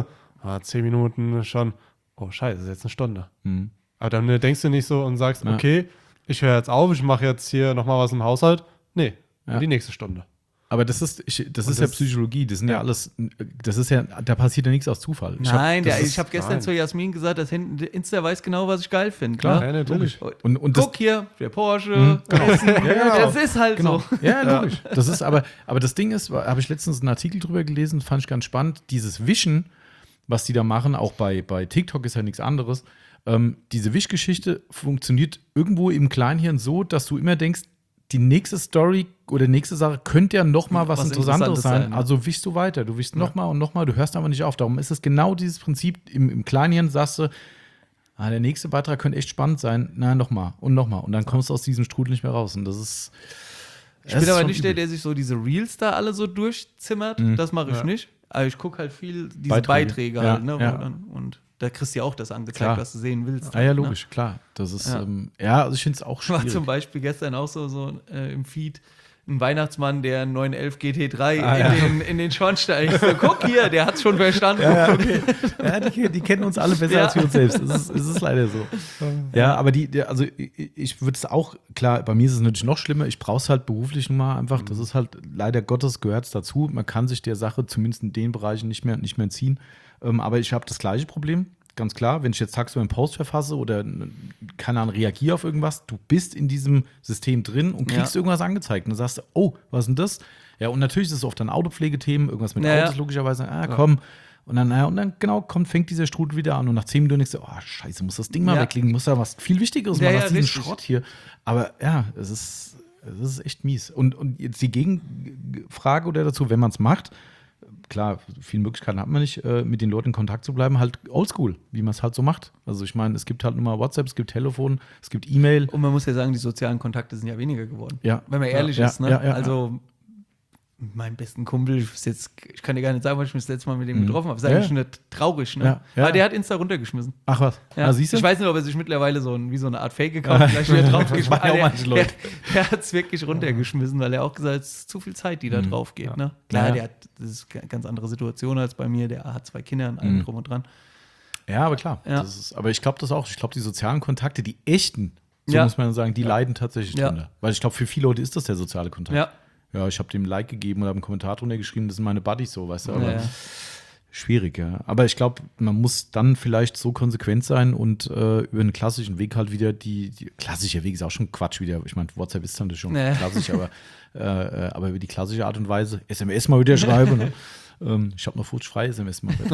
10 Minuten schon, oh scheiße, ist jetzt eine Stunde. Mhm. Aber dann denkst du nicht so und sagst, Ja. okay, ich höre jetzt auf, ich mache jetzt hier nochmal was im Haushalt. Nee, Ja. die nächste Stunde. Aber das ist ja das- Psychologie, das sind ja ja. alles, das ist ja, da passiert ja nichts aus Zufall. Nein, das ich ist- habe gestern nein. zu Jasmin gesagt, dass hinten Insta weiß genau, was ich geil finde. Klar, ne? Ja, natürlich. Und das, Guck hier, der Porsche, Essen. Ja, Das ist halt genau. so. Ja, logisch. Das ist aber das Ding ist, habe ich letztens einen Artikel drüber gelesen, fand ich ganz spannend, dieses Wischen, was die da machen, auch bei TikTok ist ja nichts anderes. Diese Wischgeschichte funktioniert irgendwo im Kleinhirn so, dass du immer denkst, die nächste Story oder nächste Sache könnte ja noch mal was Interessanteres sein. ja. Also wischst du weiter. Du wischst noch mal und noch mal. Du hörst aber nicht auf. Darum ist es genau dieses Prinzip. Im Kleinhirn sagst du, der nächste Beitrag könnte echt spannend sein. Nein, noch mal und noch mal. Und dann kommst du aus diesem Strudel nicht mehr raus. Und das ist. Ich bin aber nicht der sich so diese Reels da alle so durchzimmert. Das mache ich nicht. Aber ich gucke halt viel diese Beiträge Ja, halt. Ne? ja. Und da kriegst du ja auch das angezeigt, Klar. was du sehen willst. Ah ja, ne? logisch, klar. Das ist, Ja. also ich finde es auch War schwierig. zum Beispiel gestern auch so im Feed ein Weihnachtsmann, der einen 911 GT3 in den Schornstein. Ich so, guck hier, der hat's schon verstanden. Ja, die kennen uns alle besser Ja. als wir uns selbst. Es ist leider so. Ja, aber also ich würde es auch, klar, bei mir ist es natürlich noch schlimmer. Ich brauche es halt beruflich nun mal einfach. Das ist halt, leider Gottes gehört es dazu. Man kann sich der Sache zumindest in den Bereichen nicht mehr entziehen. Aber ich habe das gleiche Problem. Ganz klar, wenn ich jetzt tagsüber einen Post verfasse oder, keine Ahnung, reagiere auf irgendwas, du bist in diesem System drin und kriegst irgendwas angezeigt. Und dann sagst du, oh, was ist denn das? Ja, und natürlich ist es oft dann Autopflegethemen, irgendwas mit Autos logischerweise. Komm. Und dann genau, fängt dieser Strudel wieder an. Und nach 10 Minuten denkst du, oh, scheiße, muss das Ding mal weglegen, muss da was viel Wichtigeres machen als diesen richtig. Schrott hier. Aber ja, es ist echt mies. Und jetzt die Gegenfrage oder dazu, wenn man es macht, klar, viele Möglichkeiten hat man nicht, mit den Leuten in Kontakt zu bleiben, halt oldschool, wie man es halt so macht. Also ich meine, es gibt halt nur mal WhatsApp, es gibt Telefon, es gibt E-Mail. Und man muss ja sagen, die sozialen Kontakte sind ja weniger geworden. Ja. Wenn man ehrlich Ja, ist, ne? ja, ja, Also, mein besten Kumpel, ich kann dir gar nicht sagen, was ich mich das letzte Mal mit dem getroffen habe. Ist eigentlich schon traurig, ne? Ja, ja. Aber der hat Insta runtergeschmissen. Ach was, Ja. siehst du? Ich weiß nicht, ob er sich mittlerweile wie so eine Art Fake-Account gleich wieder draufgeschmissen machen auch hat. manche Leute. Der hat es wirklich runtergeschmissen, weil er auch gesagt hat, es ist zu viel Zeit, die da drauf geht. Ne? Klar, Ja. das ist eine ganz andere Situation als bei mir. Der hat 2 Kinder und allem drum und dran. Ja, aber klar. Ja. Aber ich glaube das auch. Ich glaube, die sozialen Kontakte, die echten, so Ja. muss man sagen, die leiden tatsächlich Ja. drunter. Weil ich glaube, für viele Leute ist das der soziale Kontakt. Ja. Ja, ich habe dem ein Like gegeben oder habe einen Kommentar drunter geschrieben, das sind meine Buddies so, weißt du. Aber Ja. schwierig, ja. Aber ich glaube, man muss dann vielleicht so konsequent sein und über einen klassischen Weg halt wieder klassischer Weg ist auch schon Quatsch wieder. Ich meine, WhatsApp ist dann schon klassisch, aber über die klassische Art und Weise SMS mal wieder schreiben. Ne? Ich habe noch futschfrei SMS mal.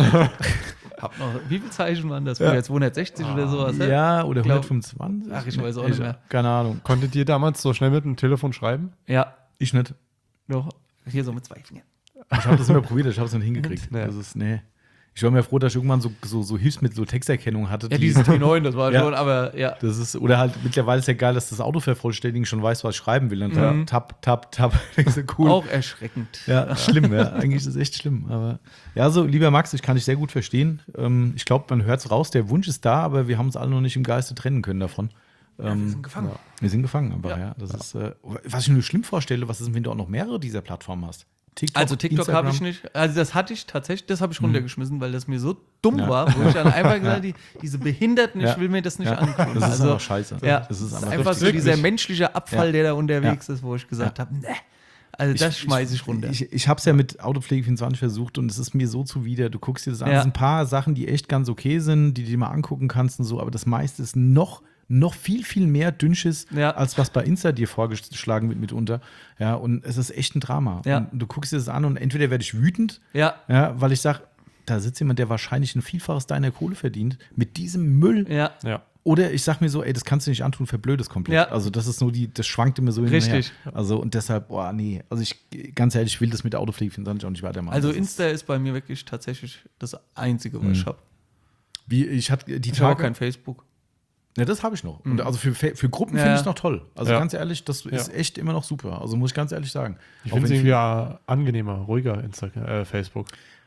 Hab noch, wie viele Zeichen waren das? Jetzt 260 oder sowas? ne? Ja, oder Glaub- 125. Ach, ich weiß auch nicht mehr. Keine Ahnung. Konntet ihr damals so schnell mit dem Telefon schreiben? Ja, Ich nicht. doch. Hier so mit 2 Fingern. Ich habe das immer probiert, ich habe es nicht hingekriegt. Nee. Das ist, nee. Ich war mir froh, dass ich irgendwann so Hilfsmittel, so Texterkennung hatte. Ja, diese T9, das war Ja. schon, aber ja. Das ist, oder halt mittlerweile ist ja geil, dass das Autovervollständigen schon weiß, was ich schreiben will. Und dann tap, tap, tap. Denkst du, cool. Auch erschreckend. Ja, schlimm, ja. Eigentlich ist es echt schlimm. Aber ja, so, lieber Max, ich kann dich sehr gut verstehen. Ich glaube, man hört es raus, der Wunsch ist da, aber wir haben uns alle noch nicht im Geiste trennen können davon. Wir sind gefangen. Wir sind gefangen, aber ja. Das ist, was ich mir schlimm vorstelle, was ist, wenn du auch noch mehrere dieser Plattformen hast? Also TikTok habe ich nicht. Also das hatte ich tatsächlich, das habe ich runtergeschmissen, weil das mir so dumm war, wo ich dann einfach gesagt habe, diese Behinderten, ich will mir das nicht angucken. Das ist also, einfach scheiße. Ja, das ist einfach so richtig dieser eklig. menschliche Abfall, der da unterwegs ist, wo ich gesagt habe, ne. Also das schmeiße ich runter. Ich habe es ja mit Autopflege 24 versucht und es ist mir so zuwider. Du guckst dir das an, Ja. es sind ein paar Sachen, die echt ganz okay sind, die du dir mal angucken kannst und so, aber das meiste ist noch viel, viel mehr Dünnschiss, Ja. als was bei Insta dir vorgeschlagen wird mitunter. Ja, und es ist echt ein Drama. Ja. Und du guckst dir das an und entweder werde ich wütend, Ja. weil ich sage, da sitzt jemand, der wahrscheinlich ein Vielfaches deiner Kohle verdient, mit diesem Müll. Ja. Ja. Oder ich sag mir so, ey, das kannst du nicht antun, verblöd es komplett. Ja. Also das ist nur das schwankt immer so hin Richtig. und her. Also und deshalb, boah, nee. Also ganz ehrlich, ich will das mit der Autopflege 24 auch nicht weitermachen. Also Das Insta ist bei mir wirklich tatsächlich das Einzige, was ich habe. wie ich hatte die Ich habe auch Tage. kein Facebook. Ja, das habe ich noch. Und also für Gruppen Ja. finde ich es noch toll. Also Ja. ganz ehrlich, das ist echt immer noch super. Also muss ich ganz ehrlich sagen. Ich Auch finde es wenn irgendwie angenehmer, ruhiger Facebook.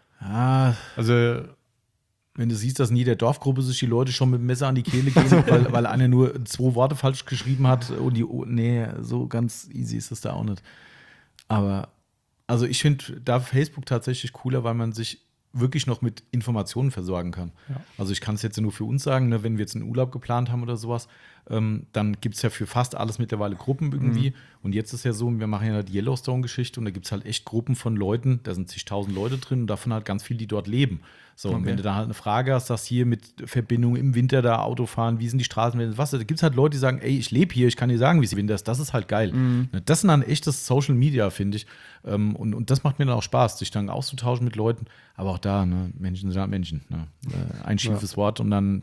Ah, Also wenn du siehst, dass in jeder Dorfgruppe sich die Leute schon mit dem Messer an die Kehle gehen, weil einer nur 2 Worte falsch geschrieben hat und nee, so ganz easy ist das da auch nicht. Aber also ich finde da Facebook tatsächlich cooler, weil man sich wirklich noch mit Informationen versorgen kann. Ja. Also ich kann es jetzt nur für uns sagen, ne, wenn wir jetzt einen Urlaub geplant haben oder sowas, dann gibt es ja für fast alles mittlerweile Gruppen irgendwie. Und jetzt ist ja so, wir machen ja die Yellowstone-Geschichte und da gibt es halt echt Gruppen von Leuten, da sind zigtausend Leute drin und davon halt ganz viele, die dort leben. So, und wenn du da halt eine Frage hast, sagst hier mit Verbindung im Winter da Auto fahren, wie sind die Straßen, was, da gibt es halt Leute, die sagen, ey, ich lebe hier, ich kann dir sagen, wie es Winter ist, das ist halt geil. Das sind dann echtes Social Media, finde ich. Und das macht mir dann auch Spaß, sich dann auszutauschen mit Leuten. Aber auch da, ne, Menschen sind halt Menschen. Ne? Ein schiefes Wort und dann,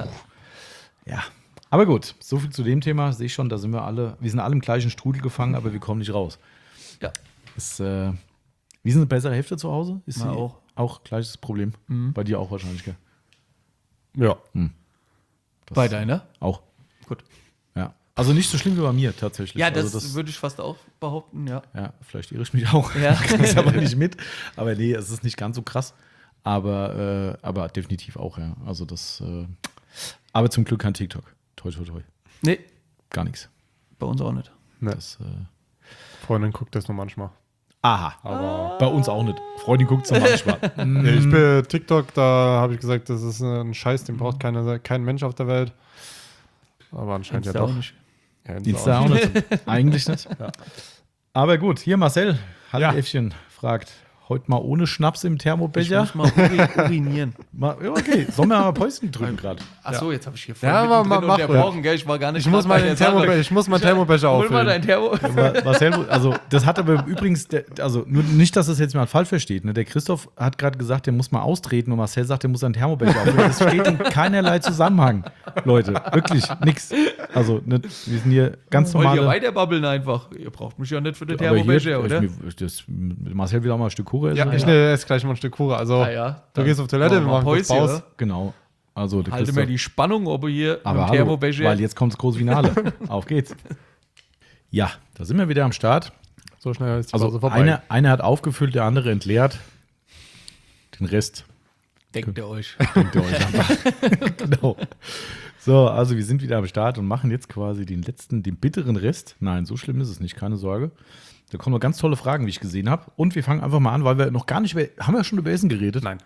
ja. Aber gut, so viel zu dem Thema. Sehe ich schon, da sind wir sind alle im gleichen Strudel gefangen, aber wir kommen nicht raus. Ja. Wie ist eine bessere Hälfte zu Hause? Ist Na, sie auch gleiches Problem? Bei dir auch wahrscheinlich, gell? Ja. Bei deiner? Auch. Gut. Ja. Also nicht so schlimm wie bei mir tatsächlich. Ja, also das würde ich fast auch behaupten, ja. Ja, vielleicht irre ich mich auch. Ja. Kriege es aber nicht mit. Aber nee, es ist nicht ganz so krass. Aber definitiv auch, ja. Also das. Aber zum Glück kein TikTok. Toi, toi, toi. Nee, Gar nichts. bei uns auch nicht. Ne. Das, Freundin guckt das nur manchmal. aha. Aber Bei uns auch nicht. Freundin guckt es noch manchmal. nee, ich bin TikTok, da habe ich gesagt, das ist ein Scheiß, den braucht kein Mensch auf der Welt. Aber anscheinend Insta ja auch doch. nicht. Ja, Insta auch nicht. Eigentlich nicht. Ja. Aber gut, hier Marcel, Ja. Halläffchen, fragt, heute mal ohne Schnaps im Ich Thermobecher? muss mal urinieren. Ja, okay, sollen wir mal Päuschen drücken gerade? Achso, jetzt habe ich hier voll Ja, mittendrin mach ruhig. unterbrochen, gell? Ich war gar nicht Ich muss grad bei meinen der Sache. Thermobecher Hol mal auffüllen. dein Thermo. Marcel, also das hat aber übrigens, also nur nicht, dass das jetzt mal falsch versteht. Ne? Der Christoph hat gerade gesagt, der muss mal austreten und Marcel sagt, der muss seinen Thermobecher aufhören. Das steht in keinerlei Zusammenhang, Leute. Wirklich, nix. Also ne, wir sind hier ganz Wollt ihr normale. weiter babbeln einfach? Ihr braucht mich ja nicht für den Aber hier, Thermobecher, oder? Marcel will auch mal ein Stück Kuchen Ja, essen. ich esse gleich mal ein Stück Kuchen. Also, Ah, ja. du gehst auf Toilette, wir machen kurz Päuschen, Pause. oder? Genau. Also der Halte Christoph. mir die Spannung, ob ihr hier Aber im hallo, Thermobecher. weil jetzt kommt das große Finale. Auf geht's. Ja, da sind wir wieder am Start. So schnell ist die Also Pause vorbei. einer hat aufgefüllt, der andere entleert. Den Rest Denkt ihr euch. denkt ihr euch einfach. Genau. So, also wir sind wieder am Start und machen jetzt quasi den bitteren Rest. Nein, so schlimm ist es nicht, keine Sorge. Da kommen noch ganz tolle Fragen, wie ich gesehen habe. Und wir fangen einfach mal an, weil wir noch gar nicht haben wir schon über Essen geredet? Nein.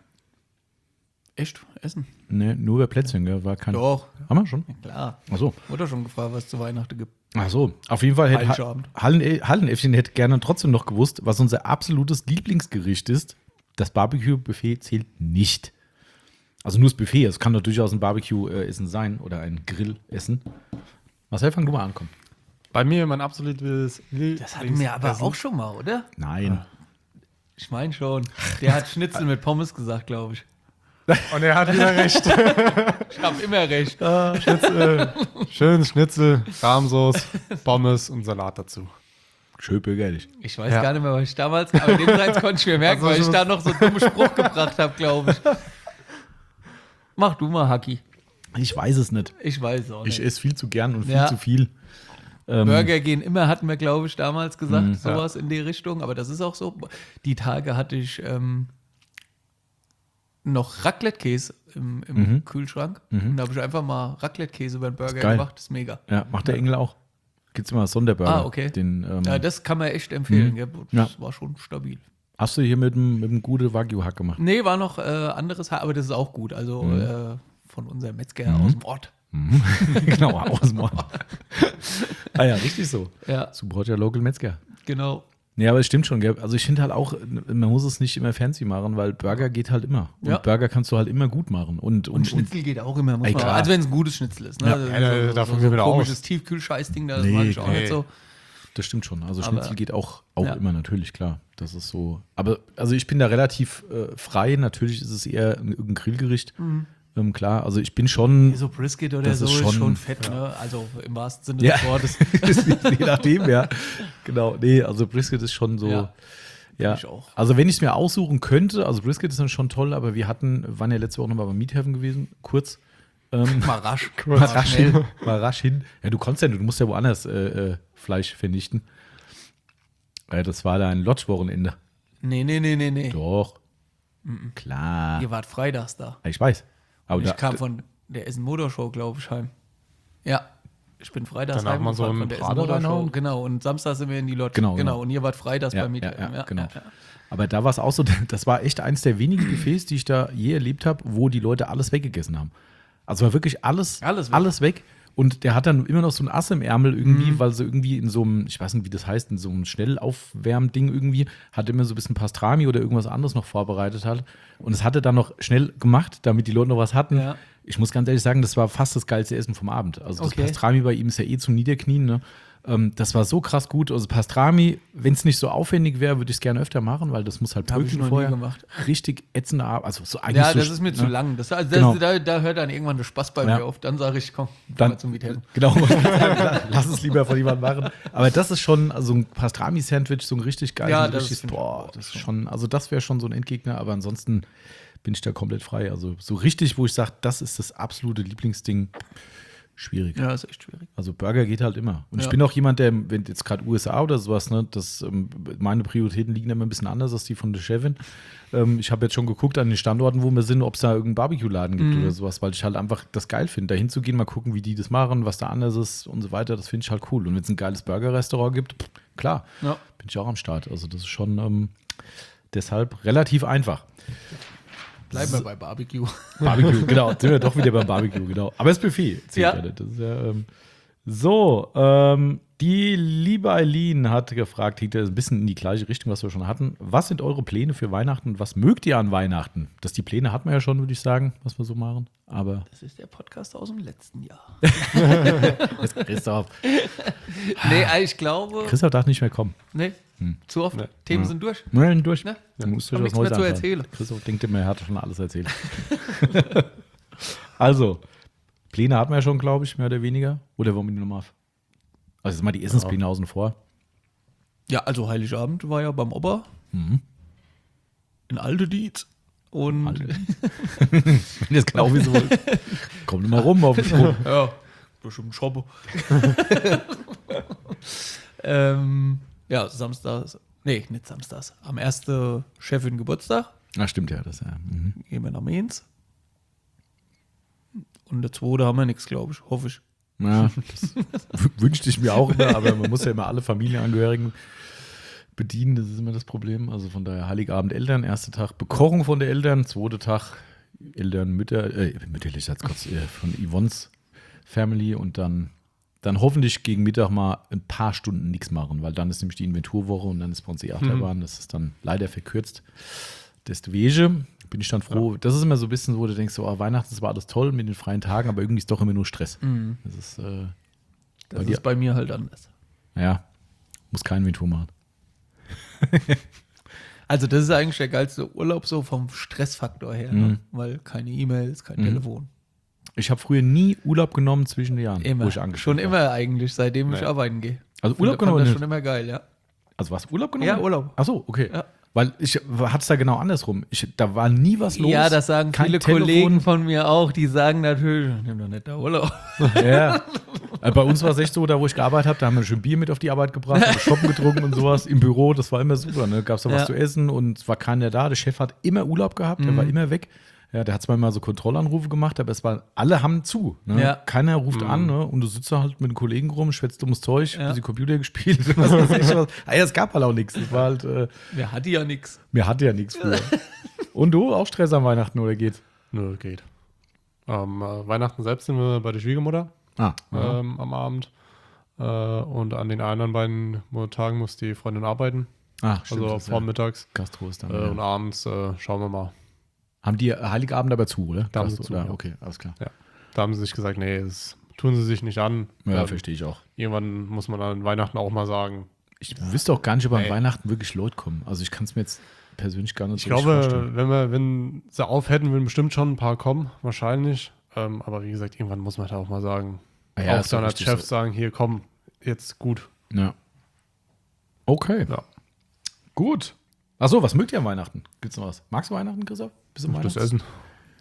Echt? Essen? Nee, nur über Plätzchen, gell? War kein. Doch. Haben wir schon? Klar. Ach so. Wurde schon gefragt, was es zu Weihnachten gibt. Ach so. Auf jeden Fall hätte Heiligabend. Hallenäffchen hätte gerne trotzdem noch gewusst, was unser absolutes Lieblingsgericht ist. Das Barbecue-Buffet zählt nicht. Also nur das Buffet. Es kann doch durchaus ein Barbecue-Essen sein oder ein Grillessen. Marcel, fang du mal an, komm. Bei mir mein absolutes Das hatten wir aber auch schon mal, oder? Nein. Ich meine schon. Der hat Schnitzel mit Pommes gesagt, glaube ich. Und er hat wieder recht. Ich habe immer recht. Schönes Schnitzel, Rahmsoße, Pommes und Salat dazu. Schön bürgerlich. Ich weiß Ja. gar nicht mehr, was ich damals, aber den Preis konnte ich mir merken, Also weil ich so- da noch so einen dummen Spruch gebracht habe, glaube ich. Mach du mal, Haki. Ich weiß es nicht. Ich weiß auch nicht. Ich esse viel zu gern und viel Ja. zu viel. Burger gehen immer, hatten wir, glaube ich, damals gesagt, Mhm. sowas in die Richtung. Aber das ist auch so. Die Tage hatte ich noch Raclette-Käse im Kühlschrank. Und da habe ich einfach mal Raclette-Käse über den Burger geil. gemacht. Das ist mega. Ja, macht der Engel auch. Gibt's immer Sonderburger. Ah, okay. Den, Ja, das kann man echt empfehlen. Gell? Das Ja. war schon stabil. hast du hier mit dem gute Wagyu-Hack gemacht? Nee, war noch anderes Haar, aber das ist auch gut. Also von unserem Metzger Mhm. aus dem Ort. Genau, aus dem Ort. Ah ja, richtig so. Ja, Support your local Metzger. genau. Ja, aber es stimmt schon, gell? Also ich finde halt auch, man muss es nicht immer fancy machen, weil Burger geht halt immer. Und Ja. Burger kannst du halt immer gut machen. Und Schnitzel geht auch immer, muss Ey, man. klar. Also wenn es ein gutes Schnitzel ist. Ne? Ja. Also Ja, davon so gehen wir da komisches aus. Tiefkühlscheißding, das Nee, mag ich auch nee. nicht so. das stimmt schon. Also Aber- Schnitzel geht auch Ja. immer, natürlich, klar. Das ist so. Aber also ich bin da relativ frei. Natürlich ist es eher ein Grillgericht. Klar, also ich bin schon. So Brisket oder Das so ist ist schon- schon fett, ne? Also im wahrsten Sinne Ja. des Wortes. Je nachdem, ja. Genau. Nee, also Brisket ist schon so. Ja. Ja, Ich auch. also wenn ich es mir aussuchen könnte, also Brisket ist dann schon toll, aber wir waren ja letzte Woche nochmal beim Meathaven gewesen, kurz. Mal rasch. Mal rasch hin. Mal rasch hin. Ja, du konntest ja, du musst ja woanders Fleisch vernichten. Das war da ein Lodge-Wochenende. Nee. Doch. Klar. Ihr wart freitags da. Ich weiß. Aber Und ich da, kam von der Essen Motorshow, glaube ich, heim. Ja. Ich bin freitags Danach mal so heimgefahren einen von der Braten Essen-Motorshow. reinhauen. Genau, und Samstag sind wir in die Lodge. Genau. Und ihr wart freitags bei Media. genau. Aber da war es auch so, das war echt eins der wenigen Buffets, die ich da je erlebt habe, wo die Leute alles weggegessen haben. Also war wirklich alles weg. Und der hat dann immer noch so ein Ass im Ärmel irgendwie, weil sie irgendwie in so einem, ich weiß nicht, wie das heißt, in so einem Schnellaufwärmding irgendwie, hat immer so ein bisschen Pastrami oder irgendwas anderes noch vorbereitet hat. Und es hatte dann noch schnell gemacht, damit die Leute noch was hatten. Ja. Ich muss ganz ehrlich sagen, das war fast das geilste Essen vom Abend. Also das Okay. Pastrami bei ihm ist ja zum Niederknien, ne? Das war so krass gut. Also Pastrami, wenn es nicht so aufwendig wäre, würde ich es gerne öfter machen, weil das muss halt Hab ich bröckeln noch nie vorher. gemacht. Richtig ätzende Arbeit. Also so eigentlich Ja, so, das ist mir zu lang. Genau. Da hört dann irgendwann der Spaß bei Ja. mir auf. Dann sage ich, komm, Dann, mal zum Vitello. genau, lass es lieber von jemandem machen. Aber das ist schon, also ein Pastrami-Sandwich, so ein richtig geiles, Ja, ein das richtiges, finde ich auch. das ist schon, also das wäre schon so ein Endgegner, aber ansonsten bin ich da komplett frei. Also so richtig, wo ich sage, das ist das absolute Lieblingsding, schwierig. Ja, ist echt schwierig. Also Burger geht halt immer. Und ich Ja. bin auch jemand, der, wenn jetzt gerade USA oder sowas, ne, meine Prioritäten liegen immer ein bisschen anders als die von der Chefin. Ich habe jetzt schon geguckt an den Standorten, wo wir sind, ob es da irgendeinen Barbecue-Laden gibt oder sowas, weil ich halt einfach das geil finde, da hinzugehen, mal gucken, wie die das machen, was da anders ist und so weiter. Das finde ich halt cool. Und wenn es ein geiles Burger-Restaurant gibt, klar, Ja. bin ich auch am Start. Also das ist schon deshalb relativ einfach. Bleiben wir bei Barbecue. Barbecue, genau. Sind wir doch wieder beim Barbecue, genau. Aber das Buffet. zählt Ja. ja nicht. Das ist ja, die liebe Eileen hat gefragt, geht ein bisschen in die gleiche Richtung, was wir schon hatten. Was sind eure Pläne für Weihnachten? Was mögt ihr an Weihnachten? Die Pläne hatten wir ja schon, würde ich sagen, was wir so machen. Aber Das ist der Podcast aus dem letzten Jahr. jetzt Christoph Nee, ich glaube. darf nicht mehr kommen. Nee, zu oft. Nee. Themen sind durch. Nein, durch. Ne? Du musst Hab euch was nichts Neues mehr zu anfangen. erzählen. Christoph denkt immer, er hat schon alles erzählt. Also, Pläne hatten wir ja schon, glaube ich, mehr oder weniger. Oder wollen wir die nochmal? Also jetzt mal die Essenspläne außen vor. Ja, also Heiligabend war ja beim Opa. In Alte Dietz. Und Wenn ihr es genau wissen wollt, kommt mal rum auf den Sprung. ja, bestimmt Schoppe. Ja, samstags. Nee, nicht samstags. Am 1. Chefin Geburtstag. Ah, stimmt ja. Das, ja. Mhm. Gehen wir nach Mainz. Und der 2. haben wir nichts, glaube ich. Hoffe ich. Ja, das wünschte ich mir auch immer, aber man muss ja immer alle Familienangehörigen bedienen, das ist immer das Problem. Also von daher Heiligabend Eltern, erster Tag Bekochung von den Eltern, zweiter Tag Eltern, mütterlich als Gott, von Yvonnes Family und dann hoffentlich gegen Mittag mal ein paar Stunden nichts machen, weil dann ist nämlich die Inventurwoche und dann ist bei uns die Achterbahn, das ist dann leider verkürzt. Deswegen bin ich dann froh. Das ist immer so ein bisschen so, wo du denkst, so, Weihnachten war alles toll mit den freien Tagen, aber irgendwie ist doch immer nur Stress. Das ist, Das ist bei mir halt anders. ja, muss kein Inventur machen. Also das ist eigentlich der geilste Urlaub so vom Stressfaktor her, ne? Weil keine E-Mails, kein Telefon. Ich habe früher nie Urlaub genommen zwischen den Jahren, Immer. wo ich angestellt Schon war. immer eigentlich, seitdem ich arbeiten gehe. Also Urlaub Fand genommen? das schon immer geil, ja. Also was, Urlaub genommen? Ja, Urlaub. Ach so, okay. Ja. Weil ich hatte es da genau andersrum. Da war nie was los. Ja, das sagen kein viele Telefon. Kollegen von mir auch, die sagen natürlich, nimm doch nicht da Urlaub. Ja. Bei uns war es echt so, da wo ich gearbeitet habe, da haben wir schön Bier mit auf die Arbeit gebracht, haben Shoppen getrunken und sowas im Büro, das war immer super. Ne? Gab es da was Ja. zu essen und es war keiner da. Der Chef hat immer Urlaub gehabt, der war immer weg. Ja, der hat zwar mal so Kontrollanrufe gemacht, aber alle haben zu. Ne? Ja. Keiner ruft an, ne? Und du sitzt da halt mit den Kollegen rum, schwätzt dummes Zeug, Ja. bisschen Computer gespielt, was weiß ich was. Es gab halt auch nichts. Das war halt, Wer hatte ja nichts. mir hatte ja nichts früher. Und du, auch Stress am Weihnachten oder geht's? Nö, geht. Weihnachten selbst sind wir bei der Schwiegermutter am Abend. Und an den anderen beiden Tagen muss die Freundin arbeiten. Ach, stimmt. Also das ist ja vormittags. Gastro ist dann. Und Ja. abends schauen wir mal. Haben die Heiligabend aber zu, oder? Da haben sie Gastro, zu, oder? ja. Okay, alles klar. Ja. Da haben sie sich gesagt, nee, das tun sie sich nicht an. Ja, verstehe ich auch. Irgendwann muss man an Weihnachten auch mal sagen. Ich wüsste auch gar nicht, ob an Nee. Weihnachten wirklich Leute kommen. Also ich kann es mir jetzt persönlich gar nicht Ich so richtig vorstellen. glaube, wenn sie auf hätten, würden bestimmt schon ein paar kommen, wahrscheinlich. Aber wie gesagt, irgendwann muss man da auch mal sagen, Ja, auch ist doch dann als richtig Chef so. sagen, hier komm, jetzt gut. Ja. Okay, Ja. gut. Achso, was mögt ihr an Weihnachten? Gibt's noch was? Magst du Weihnachten, Christoph? Bist du Das Essen.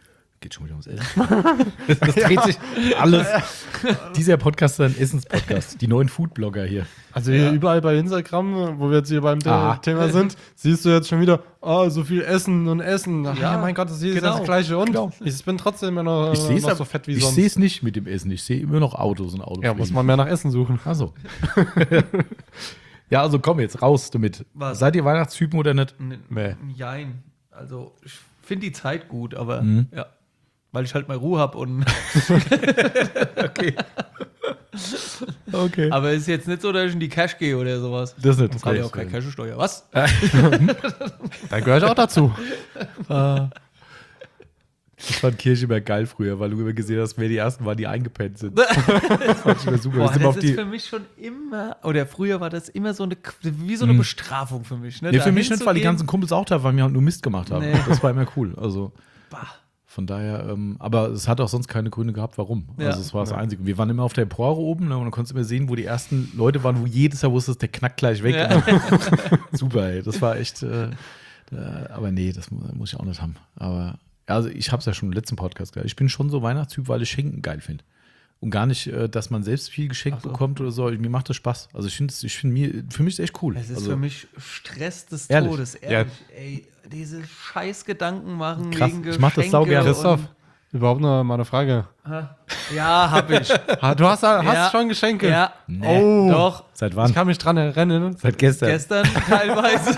Geht schon wieder ums Essen. Das dreht sich alles. Dieser Podcast ist ein Essenspodcast. Die neuen Foodblogger hier. Also hier überall bei Instagram, wo wir jetzt hier beim Thema sind, siehst du jetzt schon wieder, so viel Essen und Essen. Ach, ja, mein Gott, das hier ist das Gleiche. Und ich bin trotzdem immer noch, noch so fett wie sonst. Ich sehe es nicht mit dem Essen. Ich sehe immer noch Autos und Autos. Ja, muss man mehr nach Essen suchen. Ach so. Ja, also komm jetzt raus damit. Was? Seid ihr Weihnachtstypen oder nicht? Nee. Jein. Also, ich finde die Zeit gut, aber ja. Weil ich halt mal Ruhe habe und. Okay. Aber es ist jetzt nicht so, dass ich in die Cash gehe oder sowas. Das ist nicht. Das hat ja auch keine Cashsteuer. Was? Da gehöre ich auch dazu. Ich fand Kirche immer geil früher, weil du immer gesehen hast, wer die Ersten waren, die eingepennt sind. Das fand ich immer super. Boah, das ist für mich schon immer, oder früher war das immer so wie so eine Bestrafung für mich. Ne? Nee, für mich nicht, weil die ganzen Kumpels auch da waren, wir halt nur Mist gemacht haben. Nee. Das war immer cool. Also Bah. von daher, aber es hat auch sonst keine Gründe gehabt, warum. Ja. Also es war das Einzige. Wir waren immer auf der Empore oben, ne, und dann konntest du immer sehen, wo die ersten Leute waren, wo jedes Jahr wusstest, der knackt gleich weg. Ja. Super, ey. Das war echt, aber nee, das muss ich auch nicht haben. Aber also ich habe es ja schon im letzten Podcast gesagt. Ich bin schon so Weihnachtstyp, weil ich Schenken geil finde. Und gar nicht, dass man selbst viel geschenkt bekommt oder so. Mir macht das Spaß. Also für mich ist es echt cool. Es ist also, für mich Stress des Ehrlich? Todes. Ehrlich, ey, diese scheiß Gedanken machen Krass, wegen ich mach das saugern. Christoph, überhaupt noch mal eine Frage. Ja, hab ich. Du hast schon Geschenke? Ja. Oh. Doch. Seit wann? Ich kann mich dran erinnern. Seit gestern. Gestern teilweise.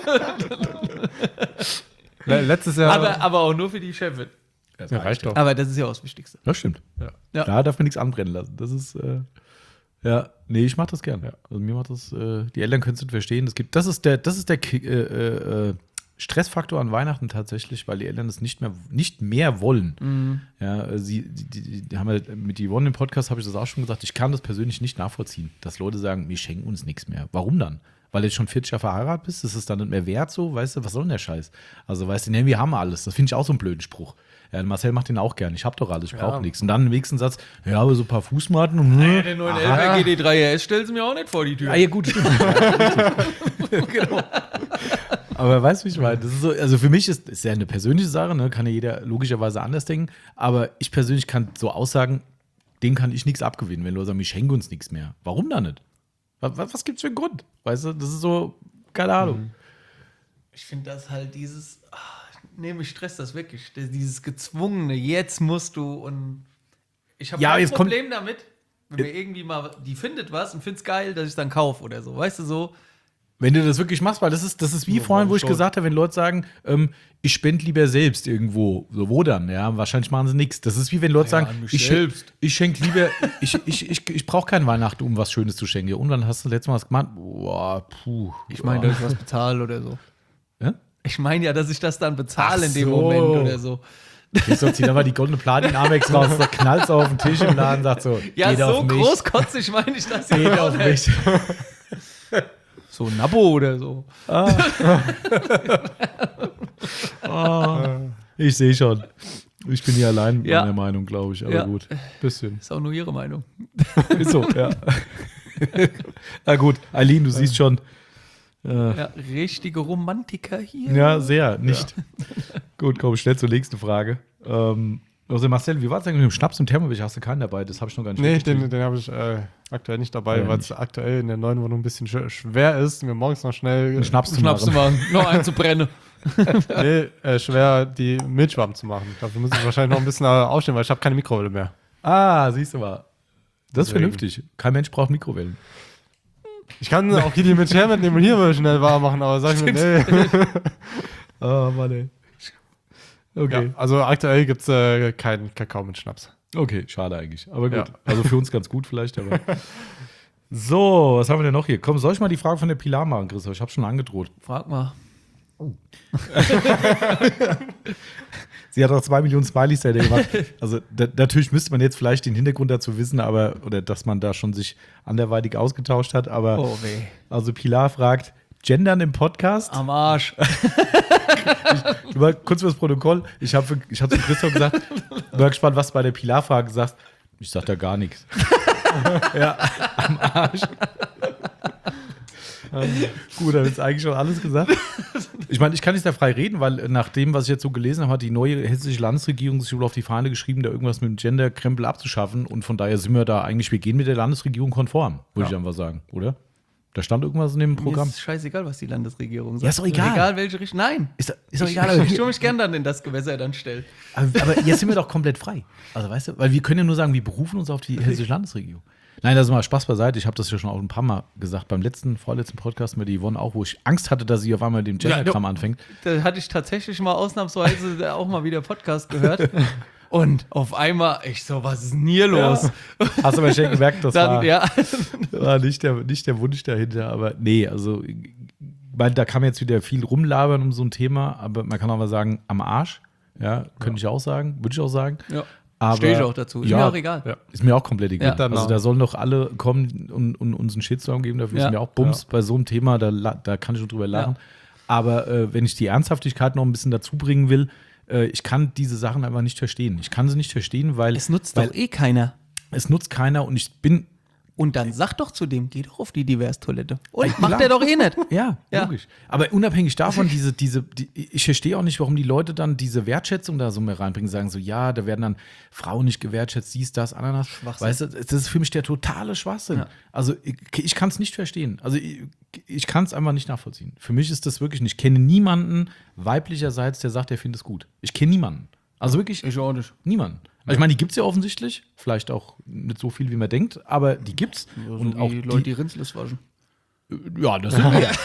Letztes Jahr. aber auch nur für die Chefin. Ja, reicht doch. Aber das ist ja auch das Wichtigste. Das stimmt. Ja. Da darf man nichts anbrennen lassen. Das ist, ich mach das gern. Ja. Also mir macht das, die Eltern können es nicht verstehen. Das ist der Stressfaktor an Weihnachten tatsächlich, weil die Eltern es nicht mehr wollen. Mhm. Ja, die haben halt, mit Yvonne im Podcast habe ich das auch schon gesagt, ich kann das persönlich nicht nachvollziehen, dass Leute sagen, wir schenken uns nichts mehr. Warum dann? Weil du jetzt schon 40 Jahre verheiratet bist, ist es dann nicht mehr wert so, weißt du, was soll denn der Scheiß? Also weißt du, nee, wir haben alles. Das finde ich auch so einen blöden Spruch. Ja, Marcel macht den auch gern. Ich habe doch alles, ich brauche nichts. Und dann im nächsten Satz, ja, aber so ein paar Fußmatten und Den neuen LPG GD3 RS stellst du mir auch nicht vor die Tür. ja, gut, stimmt. Genau. Aber weißt du, wie ich meine? Das ist so, also für mich ist ja eine persönliche Sache, ne? Kann ja jeder logischerweise anders denken. Aber ich persönlich kann so aussagen, dem kann ich nichts abgewinnen, wenn Leute sagen, ich schenke uns nichts mehr. Warum dann nicht? Was gibt's für einen Grund? Weißt du, das ist so, keine Ahnung. Ich finde das halt mich stresst das wirklich. Dieses gezwungene, jetzt musst du und ich habe kein Problem damit, wenn mir irgendwie mal, die findet was und find's geil, dass ich dann kaufe oder so. Weißt du, so. Wenn du das wirklich machst, weil das ist wie vorhin, wo ich gesagt habe, wenn Leute sagen, ich spende lieber selbst irgendwo, so wo dann? Ja, wahrscheinlich machen sie nichts. Das ist wie wenn Leute sagen, ich schenke lieber, ich brauche kein Weihnachten, um was Schönes zu schenken. Ja, und dann hast du letztes Mal was gemacht. Boah, Ich meine, dass ich was bezahle oder so. Ja? Ich meine ja, dass ich das dann bezahle in dem Moment oder so. Jetzt zieh da mal die goldene Platin-Amex raus, da knallst auf den Tisch im Laden und sagt so, Ja, geht so auf mich, großkotzig meine ich das ja geht auch auf nicht. mich. So ein Abo oder so. Ich sehe schon. Ich bin hier allein mit Ja. meiner Meinung, glaube ich, aber Ja. gut. Bisschen. Ist auch nur ihre Meinung. Ist so, ja. Na gut, Eileen, du siehst schon. Ja, richtige Romantiker hier. Ja, sehr, nicht. Gut, komm, schnell zur nächsten Frage. Also Marcel, wie war es eigentlich mit dem Schnaps und Thermomix? Hast du keinen dabei? Das habe ich noch gar nicht Nee, mitgekriegt. den habe ich aktuell nicht dabei, Ja, weil es aktuell in der neuen Wohnung ein bisschen schwer ist, mir morgens noch schnell Einen Schnaps zu Schnaps zu machen. machen, noch einen zu brennen. schwer die Milch warm zu machen. Dafür muss ich wahrscheinlich noch ein bisschen aufstehen, weil ich habe keine Mikrowelle mehr. Ah, siehst du mal. Das ist Deswegen. vernünftig. Kein Mensch braucht Mikrowellen. Ich kann auch hier die Milch hermitnehmen und hier mal schnell warm machen, aber sag mir, nee. Oh, Mann, ey. Okay. Ja, also aktuell gibt es keinen Kakao mit Schnaps. Okay, schade eigentlich. Aber gut. Ja. Also für uns ganz gut vielleicht, aber. So, was haben wir denn noch hier? Komm, soll ich mal die Frage von der Pilar machen, Christoph? Ich habe schon angedroht. Frag mal. Sie hat auch 2 Millionen Smileys da gemacht. Also natürlich müsste man jetzt vielleicht den Hintergrund dazu wissen, oder dass man da schon sich anderweitig ausgetauscht hat. Aber Oh weh. also Pilar fragt, Gendern im Podcast? Am Arsch. Mal kurz fürs Protokoll. Ich hab zu Christoph gesagt, bin mal gespannt, was du bei der Pilar-Frage sagst. Ich sag da gar nichts. Ja, am Arsch. Gut, dann ist eigentlich schon alles gesagt. Ich meine, ich kann nicht da frei reden, weil nach dem, was ich jetzt so gelesen habe, hat die neue hessische Landesregierung sich wohl auf die Fahne geschrieben, da irgendwas mit dem Gender-Krempel abzuschaffen. Und von daher sind wir da eigentlich, wir gehen mit der Landesregierung konform, würde ich einfach sagen, oder? Da stand irgendwas in dem Programm. Mir ist scheißegal, was die Landesregierung sagt. Ja, ist doch egal. Egal, welche Richtung. Nein. Ist doch egal. Ich Aber, tue mich gern dann in das Gewässer dann stellen. aber jetzt sind wir doch komplett frei. Also weißt du, weil wir können ja nur sagen, wir berufen uns auf die hessische Landesregierung. Nein, das ist mal Spaß beiseite. Ich habe das ja schon auch ein paar Mal gesagt. Beim vorletzten Podcast mit Yvonne auch, wo ich Angst hatte, dass sie auf einmal dem Genderkram anfängt. Da hatte ich tatsächlich mal ausnahmsweise auch mal wieder Podcast gehört. Und auf einmal, ich so, was ist denn hier los? Ja. Hast du aber schon gemerkt, das Dann, war, ja. war nicht der Wunsch dahinter. Aber nee, also weil da kann man jetzt wieder viel rumlabern um so ein Thema. Aber man kann auch mal sagen, am Arsch. Ja, könnte ich auch sagen, würde ich auch sagen. Ja. Aber, Stehe ich auch dazu. Ist mir auch egal. Ja. Ist mir auch komplett egal. Ja. Also da sollen doch alle kommen und uns einen Shitstorm geben. Dafür ist mir auch Bums. Bei so einem Thema, da kann ich schon drüber lachen. Aber wenn ich die Ernsthaftigkeit noch ein bisschen dazu bringen will, ich kann diese Sachen einfach nicht verstehen. Ich kann sie nicht verstehen, weil Es nutzt doch eh keiner. es nutzt keiner und ich bin Und dann sag doch zu dem, geh doch auf die Diverstoilette. Und Ja, macht klar. der doch eh nicht. Ja, Ja. logisch. Aber unabhängig davon, ich verstehe auch nicht, warum die Leute dann diese Wertschätzung da so mehr reinbringen, sagen so, ja, da werden dann Frauen nicht gewertschätzt, dies, das, Ananas. Schwachsinn. Weißt du, das ist für mich der totale Schwachsinn. Ja. Also ich kann es nicht verstehen. Also ich kann es einfach nicht nachvollziehen. Für mich ist das wirklich nicht. Ich kenne niemanden weiblicherseits, der sagt, er findet es gut. Ich kenne niemanden. Also wirklich Ich auch nicht. niemanden. Also ich meine, die gibt es ja offensichtlich. Vielleicht auch nicht so viel, wie man denkt, aber die gibt's. Und auch die Leute, die Rindslis waschen. ja, das sind mehr.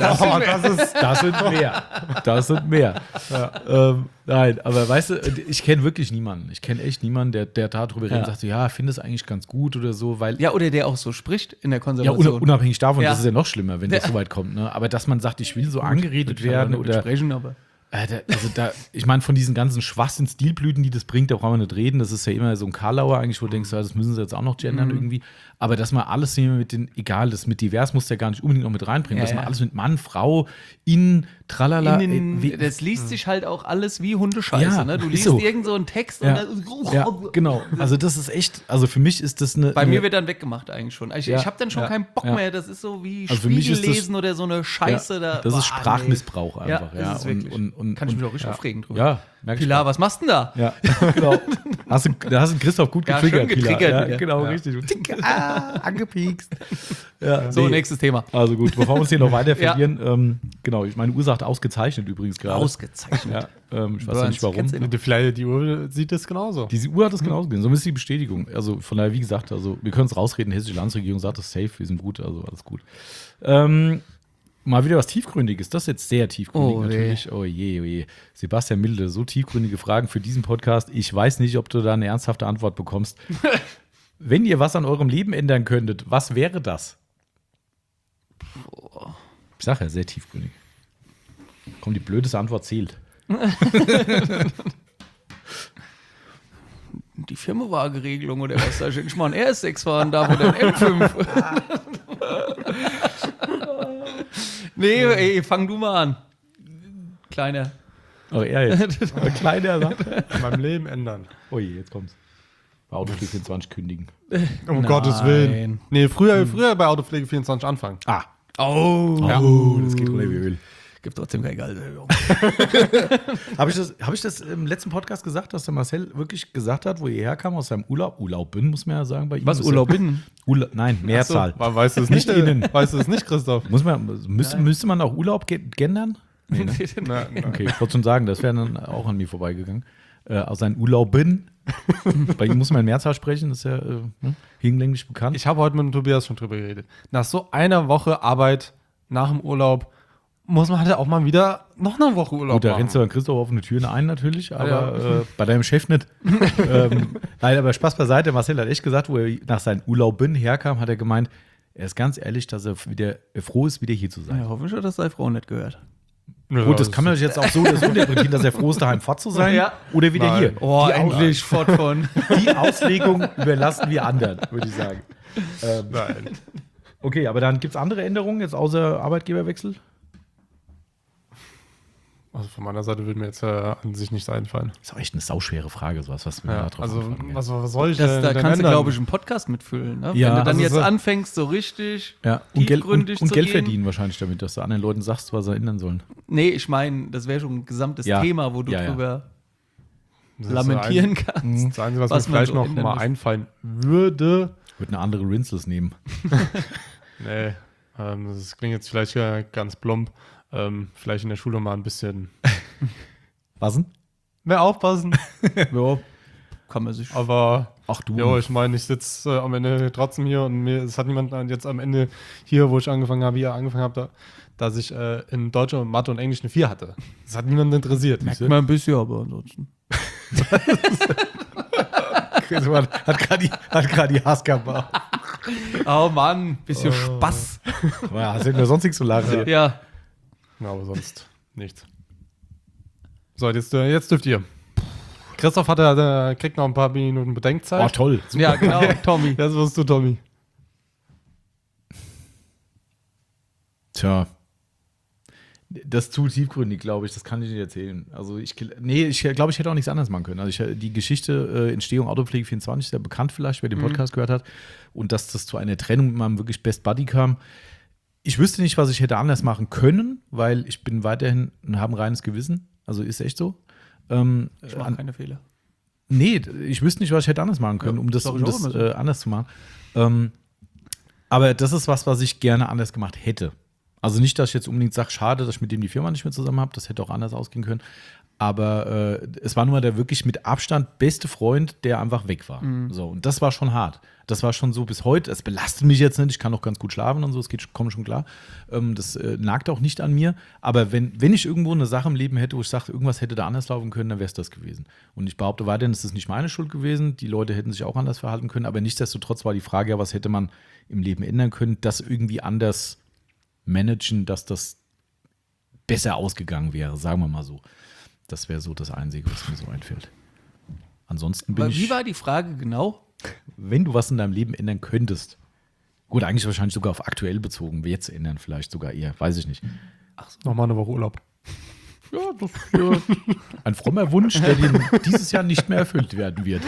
Das sind mehr. Das sind mehr. Nein, aber weißt du, ich kenne wirklich niemanden. Ich kenne echt niemanden, der darüber redet und sagt so, ja, finde es eigentlich ganz gut oder so, weil. Ja, oder der auch so spricht in der Ja, Konservation. unabhängig davon, Ja. das ist ja noch schlimmer, wenn das so weit kommt. Ne? Aber dass man sagt, ich will so angeredet werden oder. sprechen, aber Ich meine, von diesen ganzen Schwachsinn-Stilblüten, die das bringt, da brauchen wir nicht reden. Das ist ja immer so ein Karlauer eigentlich, wo du denkst, ja, das müssen sie jetzt auch noch gendern irgendwie. Aber dass man alles nehmen mit den, egal, das mit divers muss ja gar nicht unbedingt noch mit reinbringen. Ja, dass man ja. alles mit Mann, Frau, innen, tralala. das liest sich halt auch alles wie Hundescheiße. Ja, Ne? Du ist liest so. irgend so einen Text Ja. und dann, Ja, genau. Also das ist echt, also für mich ist das eine. Bei mir wird dann weggemacht eigentlich schon. Ich Ja. habe dann schon Ja. keinen Bock Ja. mehr. Das ist so wie Also für mich ist das- Spiegellesen oder so eine Scheiße. ja, Da. das ist Boah, Sprachmissbrauch nee. einfach. Ja, das ist wirklich. Kann ich mich auch richtig aufregen drüber. Ja, merk ich Pilar, grad. was machst du denn da? Ja, genau. Da hast du Christoph gut Ja, getriggert. schön Pilar. getriggert Ja, wieder. genau, Ja. richtig. Tick, angepiekst. Ja, So, nee. nächstes Thema. Also gut, bevor wir uns hier noch weiter Ja. verlieren, genau, meine Uhr sagt ausgezeichnet übrigens gerade. Ausgezeichnet. Ja, ich weiß ja nicht warum. Kennst du ihn? Vielleicht die Uhr sieht das genauso. Diese Uhr hat es genauso gesehen. So ist die Bestätigung. Also von daher, wie gesagt, also wir können es rausreden, die hessische Landesregierung sagt das safe, wir sind gut, also alles gut. Mal wieder was Tiefgründiges. Das ist jetzt sehr tiefgründig Oh, natürlich. Oh je, oh je. Sebastian Milde, so tiefgründige Fragen für diesen Podcast. Ich weiß nicht, ob du da eine ernsthafte Antwort bekommst. Wenn ihr was an eurem Leben ändern könntet, was wäre das? Ich sage ja, sehr tiefgründig. Komm, die blödeste Antwort zählt. Die Firmenwagenregelung oder was? Da hätte ich mal ein RS6 fahren darf oder ein M5. Nee, ey, fang du mal an. Kleiner. Oh, er jetzt. Ein kleiner sagt. In meinem Leben ändern. Oh je, jetzt kommt's. Bei Autopflege 24 kündigen. Um Gottes Willen. Nee, früher bei Autopflege 24 anfangen. Ah. Oh. Das geht runter wie Öl. Gibt trotzdem keine Gehaltserhöhung. Habe ich das im letzten Podcast gesagt, dass der Marcel wirklich gesagt hat, wo er herkam aus seinem Urlauben, muss man ja sagen, bei ihm. Was, Ist Urlaubin? Nein, Mehrzahl. Weißt du es Nicht nicht? innen. Weißt du es nicht, Christoph? Müsste man auch Urlaub gendern? Nee, ne? Na, Okay, ich wollte schon sagen, das wäre dann auch an mir vorbeigegangen. Aus seinen Urlauben. Bei ihm muss man in Mehrzahl sprechen, ist ja hinlänglich bekannt. Ich habe heute mit dem Tobias schon drüber geredet. Nach so einer Woche Arbeit nach dem Urlaub muss man halt auch mal wieder noch eine Woche Urlaub Gut, da machen. rennst du dann Christoph offene Türen ein natürlich, aber bei deinem Chef nicht. Nein, aber Spaß beiseite. Marcel hat echt gesagt, wo er nach seinen Urlauben herkam, hat er gemeint, er ist ganz ehrlich, dass er wieder froh ist, wieder hier zu sein. Ja, hoffentlich hat das seine Frau nicht gehört. Ja, Gut, das kann man jetzt auch so interpretieren, dass er froh ist, daheim fort zu sein Ja. oder wieder Nein. hier. Oh, Die endlich fort von. Die Auslegung überlassen wir anderen, würde ich sagen. Nein. Okay, aber dann gibt es andere Änderungen jetzt außer Arbeitgeberwechsel? Also von meiner Seite würde mir jetzt an sich nichts einfallen. Ist auch echt eine sauschwere Frage, sowas, was wir Ja, da drauf also antworten. was soll ich Da denn kannst du, ändern? glaube ich, einen Podcast mitfüllen. Ne? Ja, Wenn du dann also jetzt so- anfängst, so richtig Ja, und Geld, tiefgründig und zu Geld gehen. verdienen wahrscheinlich damit, dass du anderen Leuten sagst, was sie ändern sollen. Nee, ich meine, das wäre schon ein gesamtes Ja. Thema, wo du Ja, ja. drüber Das ist lamentieren das kannst. Einzige, was was mir man vielleicht so noch ändern mal muss. einfallen würde. Ich würde eine andere Rinsels nehmen. Nee, das klingt jetzt vielleicht ganz plump. Vielleicht in der Schule mal ein bisschen Was denn? mehr aufpassen. Ja. Kann man sich. Aber Ach du. ja, ich meine, ich sitze am Ende trotzdem hier und es hat niemand jetzt am Ende hier, wo ich angefangen habe, dass ich in Deutsch und Mathe und Englisch eine 4 hatte. Das hat niemanden interessiert. Merkt man ein bisschen, aber ansonsten. hat gerade die Hasskammer. Oh Mann, bisschen Spaß. Ja, hast du mir sonst nichts zu lachen. Ja. Ja, aber sonst nichts. So, jetzt dürft ihr. Christoph kriegt noch ein paar Minuten Bedenkzeit. Oh, toll. Super. Ja, genau, Tommy. Jetzt wirst du, Tommy. Tja. Das ist zu tiefgründig, glaube ich. Das kann ich nicht erzählen. Also ich glaube, ich hätte auch nichts anderes machen können. Also die Geschichte Entstehung Autopflege 24 ist ja bekannt vielleicht, wer den Podcast gehört hat. Und dass das zu einer Trennung mit meinem wirklich Best Buddy kam. Ich wüsste nicht, was ich hätte anders machen können, weil ich bin weiterhin und habe ein reines Gewissen. Also ist echt so. Ich mache keine Fehler. Nee, ich wüsste nicht, was ich hätte anders machen können, Ja, um das ist auch immer so. anders zu machen. Aber das ist was ich gerne anders gemacht hätte. Also nicht, dass ich jetzt unbedingt sage, schade, dass ich mit dem die Firma nicht mehr zusammen habe. Das hätte auch anders ausgehen können. Aber es war nur der wirklich mit Abstand beste Freund, der einfach weg war. So, und das war schon hart. Das war schon so bis heute. Es belastet mich jetzt nicht. Ich kann auch ganz gut schlafen und so. Es kommt schon klar. Das nagt auch nicht an mir. Aber wenn ich irgendwo eine Sache im Leben hätte, wo ich sage, irgendwas hätte da anders laufen können, dann wäre es das gewesen. Und ich behaupte weiterhin, es ist nicht meine Schuld gewesen. Die Leute hätten sich auch anders verhalten können. Aber nichtsdestotrotz war die Frage ja, was hätte man im Leben ändern können, das irgendwie anders managen, dass das besser ausgegangen wäre, sagen wir mal so. Das wäre so das Einzige, was mir so einfällt. Ansonsten bin Wie ich, war die Frage genau? wenn du was in deinem Leben ändern könntest, gut, eigentlich wahrscheinlich sogar auf aktuell bezogen, jetzt ändern vielleicht sogar eher, weiß ich nicht. Nochmal eine Woche Urlaub. Ja, das ist ein frommer Wunsch, der dir dieses Jahr nicht mehr erfüllt werden wird.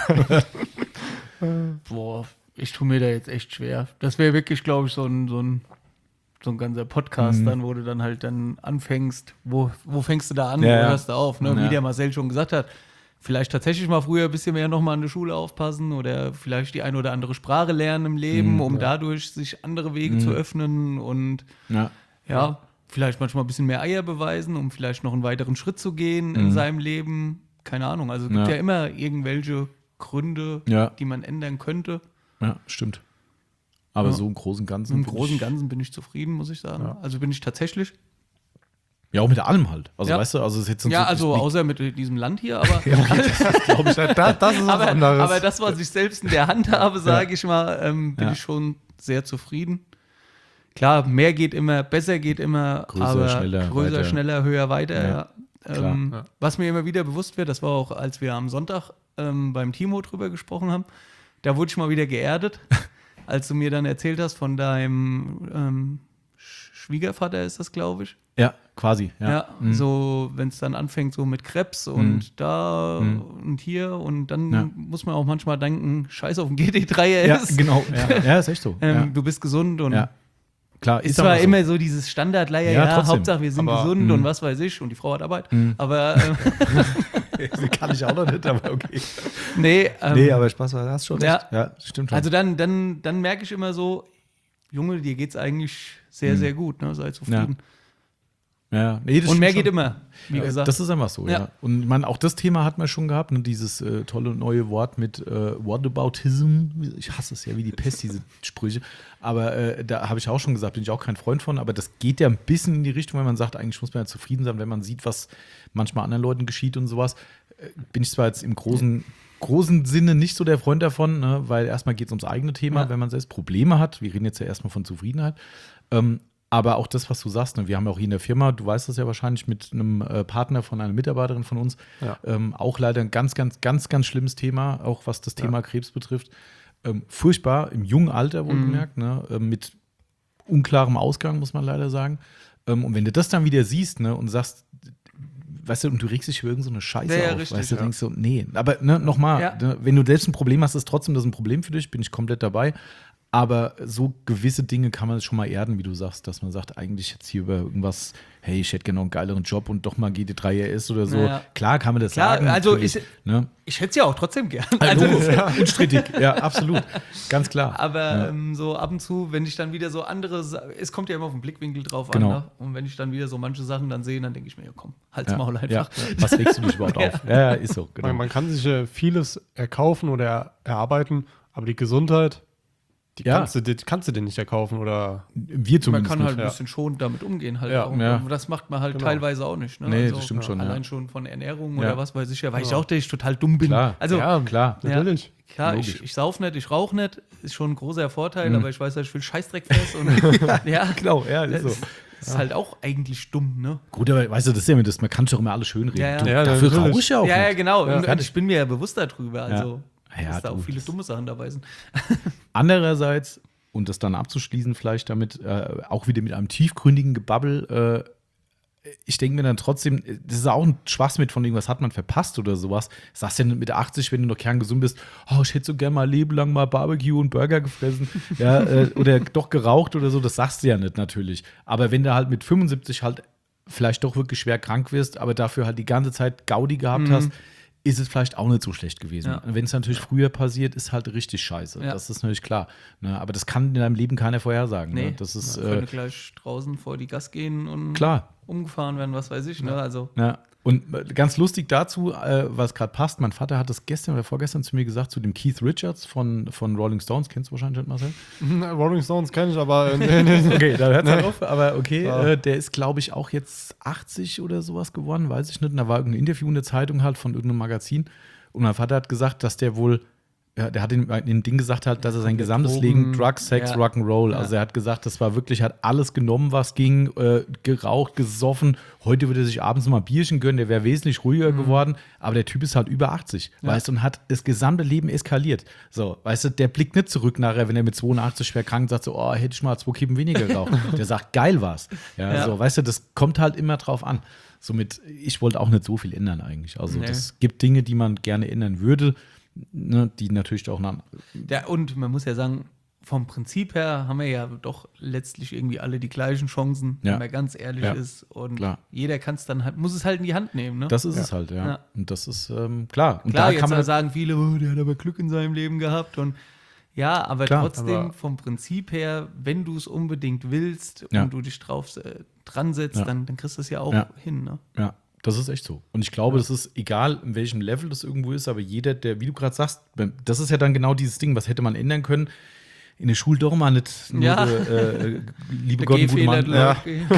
Boah, ich tue mir da jetzt echt schwer. Das wäre wirklich, glaube ich, so ein ganzer Podcast dann, wo du dann halt dann anfängst, wo fängst du da an, Ja, wo ja. hörst du auf, ne? Ja. Wie der Marcel schon gesagt hat. Vielleicht tatsächlich mal früher ein bisschen mehr nochmal an der Schule aufpassen oder vielleicht die eine oder andere Sprache lernen im Leben, um dadurch sich andere Wege zu öffnen und Ja. vielleicht manchmal ein bisschen mehr Eier beweisen, um vielleicht noch einen weiteren Schritt zu gehen in seinem Leben. Keine Ahnung. Also es gibt Ja. ja immer irgendwelche Gründe, Ja. die man ändern könnte. Ja, stimmt. Aber Ja. so im Großen und Ganzen. Im bin Großen und ich- Ganzen bin ich zufrieden, muss ich sagen. Also bin ich tatsächlich. Ja, auch mit allem halt. Also, Ja. weißt du, also es ist jetzt Ja, so- also nicht- außer mit diesem Land hier, aber, Glaube ich, das ist was anderes. aber das, was ich selbst in der Hand habe, sage ich mal, bin Ja. ich schon sehr zufrieden. Klar, mehr geht immer, besser geht immer, Größer, aber schneller, größer, weiter. schneller, höher, weiter. Ja, Ja. klar. Was mir immer wieder bewusst wird, das war auch, als wir am Sonntag beim Timo drüber gesprochen haben, da wurde ich mal wieder geerdet, als du mir dann erzählt hast von deinem Schwiegervater ist das, glaube ich. Ja, quasi. Ja. Ja, so, wenn es dann anfängt, so mit Krebs und da und hier und dann Ja. muss man auch manchmal denken, scheiß auf den GT3 Ja, ist. genau. Ja, ist echt so. Du bist gesund und Ja. Klar, ist aber zwar so. immer so dieses Standardleier, Ja, ja, trotzdem. Hauptsache wir sind Aber, gesund und was weiß ich und die Frau hat Arbeit, aber Kann ich auch noch nicht, aber okay. nee, aber Spaß war das schon. Ja. Echt. Ja, stimmt schon. also dann merke ich immer so, Junge, dir geht's eigentlich sehr, sehr gut, ne? Sei zufrieden. ja. Nee, das Und mehr stimmt geht schon. immer, wie gesagt. Das ist einfach so, ja. Ja. Und man, auch das Thema hat man schon gehabt, ne, dieses tolle neue Wort mit Whataboutism. Ich hasse es ja wie die Pest, diese Sprüche. Aber da habe ich auch schon gesagt, bin ich auch kein Freund von. Aber das geht ja ein bisschen in die Richtung, wenn man sagt, eigentlich muss man ja zufrieden sein, wenn man sieht, was manchmal anderen Leuten geschieht und sowas. Bin ich zwar jetzt im großen Sinne nicht so der Freund davon, ne, weil erstmal geht es ums eigene Thema, Ja. wenn man selbst Probleme hat. Wir reden jetzt ja erstmal von Zufriedenheit. Aber auch das, was du sagst, ne, wir haben ja auch hier in der Firma, du weißt das ja wahrscheinlich, mit einem Partner von einer Mitarbeiterin von uns, Ja. auch leider ein ganz schlimmes Thema, auch was das Thema Krebs betrifft. Furchtbar, im jungen Alter wohlgemerkt, ne, mit unklarem Ausgang, muss man leider sagen. Und wenn du das dann wieder siehst, ne, und sagst, weißt du, und du regst dich über irgend so eine Scheiße Ja, ja, auf, richtig, weißt du, ja. denkst so, nee, aber ne, nochmal, Ja. ne, wenn du selbst ein Problem hast, ist trotzdem das ein Problem für dich, bin ich komplett dabei. Aber so gewisse Dinge kann man schon mal erden, wie du sagst, dass man sagt, eigentlich jetzt hier über irgendwas, hey, ich hätte gerne noch einen geileren Job und doch mal GT3 RS oder so. Ja. Klar kann man das Klar, sagen. also natürlich, ne? ich hätte es ja auch trotzdem gern. Also, Also, unstrittig, ja, absolut. Ganz klar. aber so ab und zu, wenn ich dann wieder so andere, es kommt ja immer auf den Blickwinkel drauf Genau. an, ne? Und wenn ich dann wieder so manche Sachen dann sehe, dann denke ich mir, ja komm, halt's ja. Maul einfach. Ja. Was regst du dich überhaupt auf? Ja, ist so, genau. Man kann sich vieles erkaufen oder erarbeiten, aber die Gesundheit, die Ja. kannst du dir nicht erkaufen oder Wir Man zumindest kann halt nicht. ein bisschen schonend damit umgehen halt Ja. auch. Ja. Und das macht man halt Genau. teilweise auch nicht. Ne? Nee, das stimmt schon, Allein ja. schon von Ernährung Ja. oder was weiß ich ja, weil ich Genau. auch, dass ich total dumm bin. Klar. Also ja, Klar. Ja. natürlich. klar, Logisch. ich sauf nicht, ich rauche nicht, ist schon ein großer Vorteil, Mhm. aber ich weiß, dass ich viel Scheißdreck fress und ja, Genau, ja, ist so. das ist halt auch eigentlich dumm, ne? Gut, aber weißt du, das ist ja immer das, man kann doch immer alles schönreden. Ja, ja. Du, Ja, dafür natürlich. rauche ich ja auch Ja, nicht. genau. Ja. Und ich bin mir ja bewusst darüber, also Ja, dass da du, auch viele das- dumme Sachen dabei sind. Andererseits, und das dann abzuschließen vielleicht damit, auch wieder mit einem tiefgründigen Gebabbel, ich denke mir dann trotzdem, das ist auch ein Schwachsinn mit von irgendwas hat man verpasst oder sowas. Sagst du ja mit 80, wenn du noch kerngesund bist, oh, ich hätte so gerne mal ein Leben lang mal Barbecue und Burger gefressen, ja, oder doch geraucht oder so, das sagst du ja nicht natürlich. Aber wenn du halt mit 75 halt vielleicht doch wirklich schwer krank wirst, aber dafür halt die ganze Zeit Gaudi gehabt hast, ist es vielleicht auch nicht so schlecht gewesen. Ja. Wenn es natürlich früher passiert, ist halt richtig scheiße. Ja. Das ist natürlich klar. Ne? Aber das kann in deinem Leben keiner vorhersagen. Ne? Das ist man könnte gleich draußen vor die Gas gehen und klar. umgefahren werden, was weiß ich. Ne? Also, Ja. Und ganz lustig dazu, was gerade passt, mein Vater hat das gestern oder vorgestern zu mir gesagt, zu dem Keith Richards von Rolling Stones. Kennst du wahrscheinlich nicht, Marcel? Rolling Stones kenne ich, aber nee. Okay, da hört es halt auf. Aber okay, Ja. der ist, glaube ich, auch jetzt 80 oder sowas geworden, weiß ich nicht. Und da war irgendein Interview in der Zeitung halt von irgendeinem Magazin. Und mein Vater hat gesagt, dass der wohl, ja, der hat in dem Ding gesagt halt, dass er sein gesamtes Drogen, Leben Drugs, Sex, ja. Rock'n'Roll. Ja. Also er hat gesagt, das war wirklich, hat alles genommen, was ging, geraucht, gesoffen. Heute würde er sich abends mal ein Bierchen gönnen, der wäre wesentlich ruhiger geworden. Aber der Typ ist halt über 80, weißt du, und hat das gesamte Leben eskaliert. So, weißt du, der blickt nicht zurück nachher, wenn er mit 82 schwer krank sagt, so, oh, hätte ich mal 2 Kippen weniger geraucht. Der sagt, geil war's. Ja, Ja. so, weißt du, das kommt halt immer drauf an. Somit, ich wollte auch nicht so viel ändern eigentlich. Also, Nee. es gibt Dinge, die man gerne ändern würde, ne, die natürlich auch nach. ja, und man muss ja sagen, vom Prinzip her haben wir ja doch letztlich irgendwie alle die gleichen Chancen, Ja. wenn man ganz ehrlich Ja. ist. Und Klar. jeder kann es dann halt, muss es halt in die Hand nehmen. Ne? Das ist es halt, ja. Ja. Und das ist klar. Und Klar, da jetzt kann man sagen viele, oh, der hat aber Glück in seinem Leben gehabt. Und ja, aber Klar, trotzdem aber- vom Prinzip her, wenn du es unbedingt willst Ja. und du dich drauf dran setzt, Ja. dann kriegst du es ja auch Ja. hin. Ne? Ja, das ist echt so. Und ich glaube, das ist egal, in welchem Level das irgendwo ist, aber jeder, der, wie du gerade sagst, das ist ja dann genau dieses Ding, was hätte man ändern können. In der Schule doch mal nicht nur Ja. liebe Gott, ein guter Mann. Ja.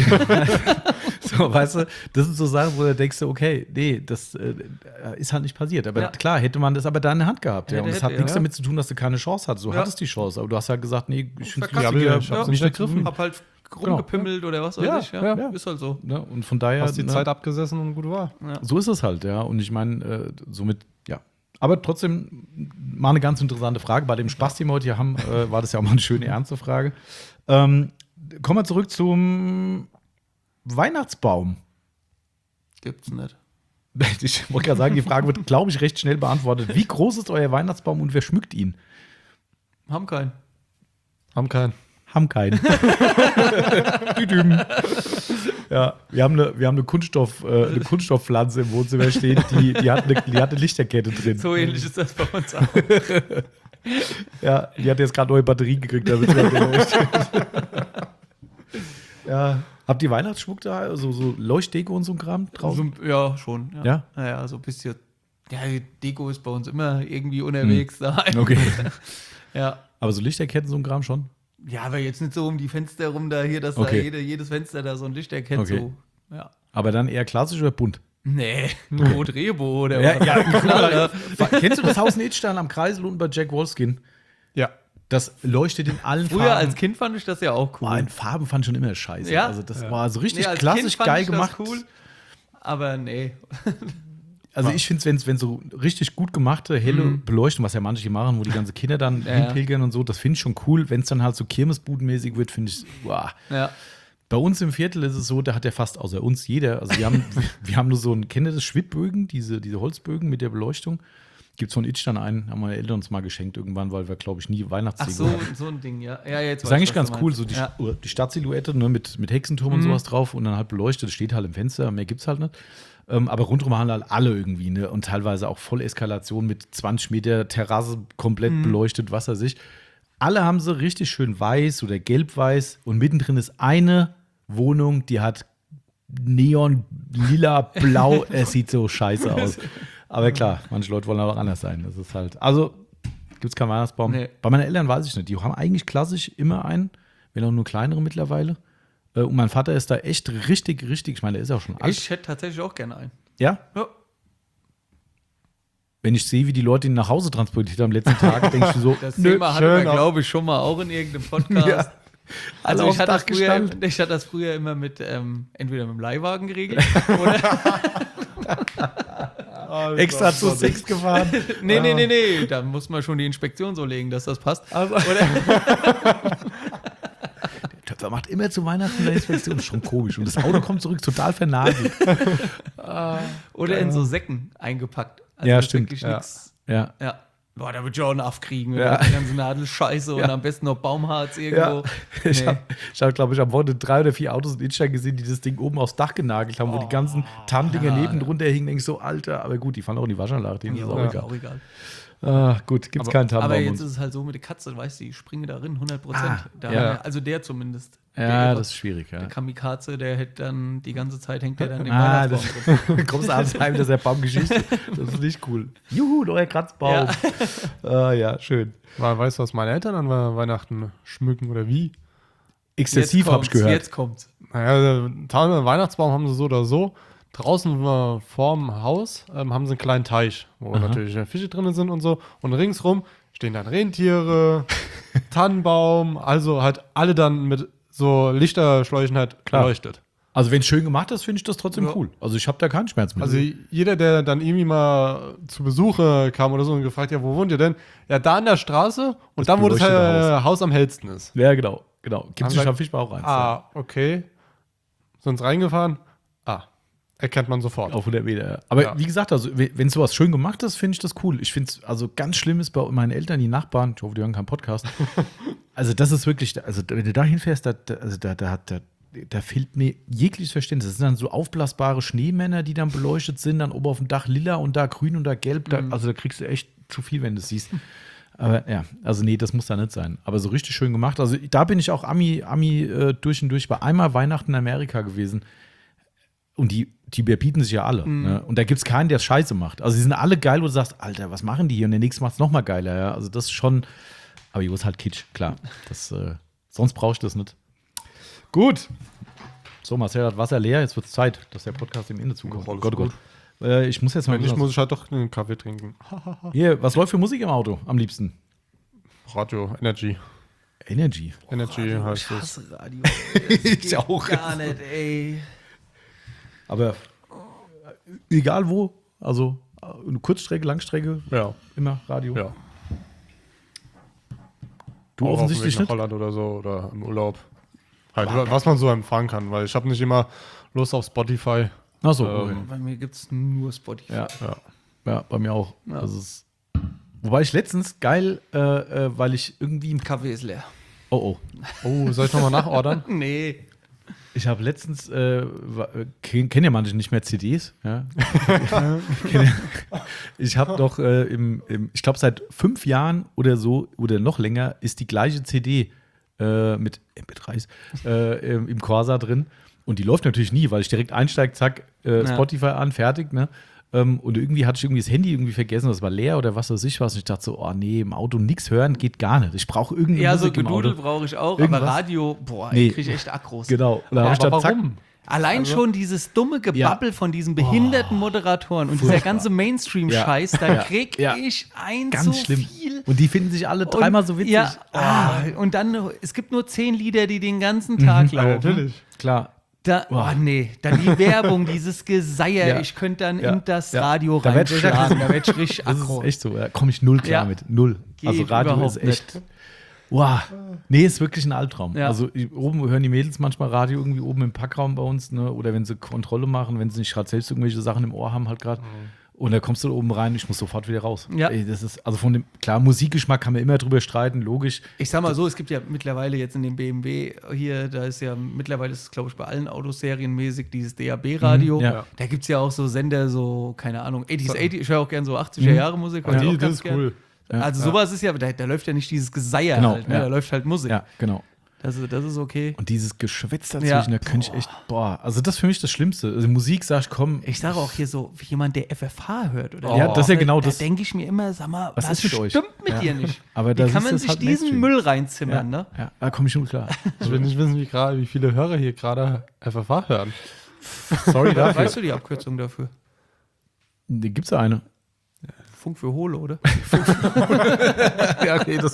So, weißt du, das sind so Sachen, wo du denkst, okay, nee, das ist halt nicht passiert. Aber Ja. klar, hätte man das aber da in der Hand gehabt. Ja. Hätte, Und das hat hätte, nichts ja. damit zu tun, dass du keine Chance hattest. Du Ja. hattest die Chance, aber du hast ja gesagt, nee, ich finde es Verkackt. lustiger, Ja, ich ja, hab's ja. nicht ergriffen. Hab halt rumgepimmelt oder was weiß Ja, ich. ja. Ist halt so. Ne? Und von daher. Hast die ne, Zeit abgesessen und gut war. So ist es halt, ja. Und ich meine, somit, ja. Aber trotzdem mal eine ganz interessante Frage. Bei dem Spaß, den wir heute hier haben, war das ja auch mal eine schöne, ernste Frage. Kommen wir zurück zum Weihnachtsbaum. Gibt's nicht. Ich wollte gerade sagen, die Frage wird, glaube ich, recht schnell beantwortet. Wie groß ist euer Weihnachtsbaum und wer schmückt ihn? Haben keinen. Haben keinen. Haben keinen. Düdüm. Ja, wir haben eine Kunststoffpflanze im Wohnzimmer stehen, die hat eine Lichterkette drin. So ähnlich ist das bei uns auch. Ja, die hat jetzt gerade neue Batterien gekriegt, damit sie leuchtet. Ja. Habt ihr Weihnachtsschmuck da? So Leuchtdeko und so ein Kram drauf? So, ja, schon. Ja? Naja, so ein bisschen. Ja, die Deko ist bei uns immer irgendwie unterwegs daheim. Okay. Ja. Aber so Lichterketten, so ein Kram schon? Ja, aber jetzt nicht so um die Fenster rum, da hier, dass Okay. da jedes Fenster da so ein Licht erkennt. Okay. So. Ja. Aber dann eher klassisch oder bunt? Nee, Rot Rebo oder Ja, was? ja, Knaller. Kennst du das Haus in Idstein am Kreisel unten bei Jack Wolfskin? Ja. Das leuchtet in allen Früher Farben. als Kind fand ich das ja auch cool. In Farben fand ich schon immer scheiße. Ja? Also das war so richtig Nee, als klassisch Kind fand geil ich das gemacht. cool, aber nee. Also ich finde es, wenn so richtig gut gemachte, helle Beleuchtung, was ja manche machen, wo die ganzen Kinder dann Ja, hinpilgern und so, das finde ich schon cool. Wenn es dann halt so kirmesbudenmäßig wird, finde ich, wow. Ja. Bei uns im Viertel ist es so, da hat ja fast außer uns jeder, also wir haben nur so einen, kennt ihr das, Schwibbögen, diese Holzbögen mit der Beleuchtung? Gibt es von Itch dann einen, haben meine Eltern uns mal geschenkt irgendwann, weil wir, glaube ich, nie Weihnachtsdeko hatten. So ein Ding, ja. Ja, jetzt Das ist eigentlich weiß ich, ganz was cool, du so meinst. die Stadtsilhouette, ne, mit Hexenturm und sowas drauf und dann halt beleuchtet, das steht halt im Fenster, mehr gibt's halt nicht. Aber rundherum haben halt alle irgendwie, ne, und teilweise auch voll Eskalation mit 20 Meter Terrasse komplett beleuchtet, was weiß ich. Alle haben sie richtig schön weiß oder gelb-weiß und mittendrin ist eine Wohnung, die hat Neon, lila, blau, es sieht so scheiße aus. Aber klar, manche Leute wollen auch anders sein. Das ist halt, also gibt es keinen Weihnachtsbaum. Nee. Bei meinen Eltern weiß ich nicht. Die haben eigentlich klassisch immer einen, wenn auch nur kleinere mittlerweile. Und mein Vater ist da echt richtig, ich meine, der ist auch schon alt. Ich hätte tatsächlich auch gerne einen. Ja? Ja. Wenn ich sehe, wie die Leute ihn nach Hause transportiert haben am letzten Tag, denke ich mir so, Das Thema hatten wir, schön, glaube ich, schon mal auch in irgendeinem Podcast. Ja. Also Alle ich hatte, aufs Dach gestanden. ich hatte das früher immer mit, entweder mit dem Leihwagen geregelt oder extra zu Six gefahren. nee, da muss man schon die Inspektion so legen, dass das passt. Also, der Töpfer macht immer zu Weihnachten eine Inspektion. Das ist schon komisch. Und das Auto kommt zurück total vernagelt. Oder in so Säcken eingepackt. Also Ja, das ist stimmt. wirklich Ja. nix. Ja. Ja. Boah, da wird ja auch einen aufkriegen mit Ja. der ganzen Nadelscheiße und Ja. am besten noch Baumharz irgendwo. Ich Nee. habe, glaube ich, am Wochenende 3 oder 4 Autos in Innstein gesehen, die das Ding oben aufs Dach genagelt haben, wo die ganzen Tannendinger neben drunter hingen. Denke ich so, Alter, aber gut, die fallen auch in die Waschanlage, denen ist auch egal. Auch egal. Gut, gibt's keinen Aber Tannenbaum. jetzt ist es halt so mit der Katze, weißt du, die springen darin 100%. ja. Also der zumindest. Ja, der, das ist schwierig, ja. Der Kamikaze, der hätte dann die ganze Zeit hängt der dann im Das, Weihnachtsbaum drin. du kommst abends heim, das ist ja Baumgeschichte. Das ist nicht cool. Juhu, neuer Kratzbaum. Ja, schön. Weißt du, was meine Eltern an Weihnachten schmücken oder wie? Exzessiv habe ich gehört. Jetzt kommt's. Naja, den Weihnachtsbaum haben sie so oder so. Draußen vorm Haus haben sie einen kleinen Teich, wo natürlich Fische drin sind und so. Und ringsrum stehen dann Rentiere, Tannenbaum, also halt alle dann mit so Lichterschläuchen halt Klar. beleuchtet. Also wenn es schön gemacht ist, finde ich das trotzdem Ja. cool. Also ich habe da keinen Schmerz mit. Also jeder, der dann irgendwie mal zu Besuch kam oder so und gefragt, ja, wo wohnt ihr denn? Ja, da an der Straße und Das dann, wo das beleuchtete Haus am hellsten ist. Ja, genau. Gibt Haben es wir- am Fischbau auch eins. Ah, okay. Sonst reingefahren? Erkennt man sofort. Auf 100 Meter. Ja. Aber Ja. wie gesagt, also wenn sowas schön gemacht ist, finde ich das cool. Ich finde es, also ganz schlimm ist bei meinen Eltern, die Nachbarn, ich hoffe, die hören keinen Podcast. Also das ist wirklich, also wenn du da hinfährst, da fehlt mir jegliches Verständnis. Das sind dann so aufblasbare Schneemänner, die dann beleuchtet sind, dann oben auf dem Dach lila und da grün und da gelb. Also da kriegst du echt zu viel, wenn du es siehst. Aber ja, also nee, das muss da nicht sein. Aber so richtig schön gemacht. Also da bin ich auch Ami durch und durch. War einmal Weihnachten in Amerika gewesen. Und die bieten sich ja alle. Ne? Und da gibt es keinen, der es scheiße macht. Also die sind alle geil, wo du sagst, Alter, was machen die hier? Und der nächste macht es nochmal geiler. Ja? Also das ist schon, aber jo, ist halt Kitsch, klar. Das, sonst brauche ich das nicht. Gut. So, Marcel hat Wasser leer. Jetzt wird es Zeit, dass der Podcast dem Ende zukommt. alles Gott, gut. Gott. Ich muss jetzt mal Wenn nicht, muss ich halt doch einen Kaffee trinken. Hier, was läuft für Musik im Auto am liebsten? Radio, Energy. Energy. Energy heißt Ich es. hasse Radio. Ich auch. Gar nicht, ey. Aber egal wo, also eine Kurzstrecke, Langstrecke, Ja, immer Radio. ja. Du Auch offensichtlich auf dem Weg nicht? nach Holland oder so oder im Urlaub. Halt, was man so empfangen kann, weil ich habe nicht immer Lust auf Spotify. Achso, okay. Bei mir gibt es nur Spotify. Ja. Ja. Ja, bei mir auch. Ja. Das ist, wobei ich letztens geil, weil ich irgendwie im Kaffee ist leer. Oh. Oh, soll ich nochmal nachordern? Nee. Ich habe letztens, kennen ja manche nicht mehr CDs. Ja? Ich habe doch ich glaube seit 5 Jahren oder so oder noch länger ist die gleiche CD mit MP3s im Corsa drin. Und die läuft natürlich nie, weil ich direkt einsteige, zack, Spotify an, fertig, ne? Und irgendwie hatte ich irgendwie das Handy irgendwie vergessen, das war leer oder was weiß ich was. Und ich dachte so, oh nee, im Auto nichts hören geht gar nicht. Ich brauche irgendeine Ja, so Musik im Gedudel Auto. brauche ich auch, Irgendwas? aber Radio, boah, Nee. ich kriege echt Akros. Genau. Und dann hab ich Aber dann, zack, warum? Allein schon dieses dumme Gebabbel von diesen behinderten Moderatoren und dieser ganze Mainstream-Scheiß, da Ja. krieg Ja. ich ganz so schlimm. viel. Und die finden sich alle dreimal so witzig. Ja, und dann, es gibt nur 10 Lieder, die den ganzen Tag Ja, laufen. natürlich. Klar. Da, oh nee, dann die Werbung, dieses Geseier, Ja. ich könnte dann Ja. in das Ja. Radio Da werd ich- reinschlagen, da werd ich richtig Das aggro. ist echt so. Da komme ich null klar Ja. mit. Null. Geht Also Radio überhaupt ist echt. Wow. Nee, ist wirklich ein Albtraum. Ja. Also oben hören die Mädels manchmal Radio irgendwie oben im Packraum bei uns, ne? Oder wenn sie Kontrolle machen, wenn sie nicht gerade selbst irgendwelche Sachen im Ohr haben halt gerade. Und da kommst du da oben rein, ich muss sofort wieder raus. Ja. Ey, das ist, also von dem, klar, Musikgeschmack kann man immer drüber streiten, logisch. Ich sag mal so, es gibt ja mittlerweile jetzt in dem BMW hier, da ist ja mittlerweile, ist es glaube ich bei allen Autos serienmäßig dieses DAB-Radio. Ja. Da gibt es ja auch so Sender, so, keine Ahnung, 80s, ich höre auch gerne so 80er-Jahre-Musik. Ja, das ist cool. Ja. Also sowas ist ja, da läuft ja nicht dieses Geseier Genau, halt, ne? ja. Da läuft halt Musik. Ja, genau. Das ist okay. Und dieses Geschwätz dazwischen, Ja. da könnte ich echt, also das ist für mich das Schlimmste. Also Musik, sag ich, komm. Ich sage auch hier so, wie jemand, der FFH hört. Oder Ja, das ist ja genau das. Da denke ich mir immer, sag mal, Was ist mit euch? stimmt mit Ja. dir nicht? Aber da wie kann siehst man du es sich halt diesen Mainstream. Müll reinzimmern, ne? Ja, da komme ich schon klar. Ich will nicht wissen, wie viele Hörer hier gerade FFH hören. Sorry dafür. Weißt du die Abkürzung dafür? Gibt's da eine? Funk für Hohle, oder? Ja, okay, das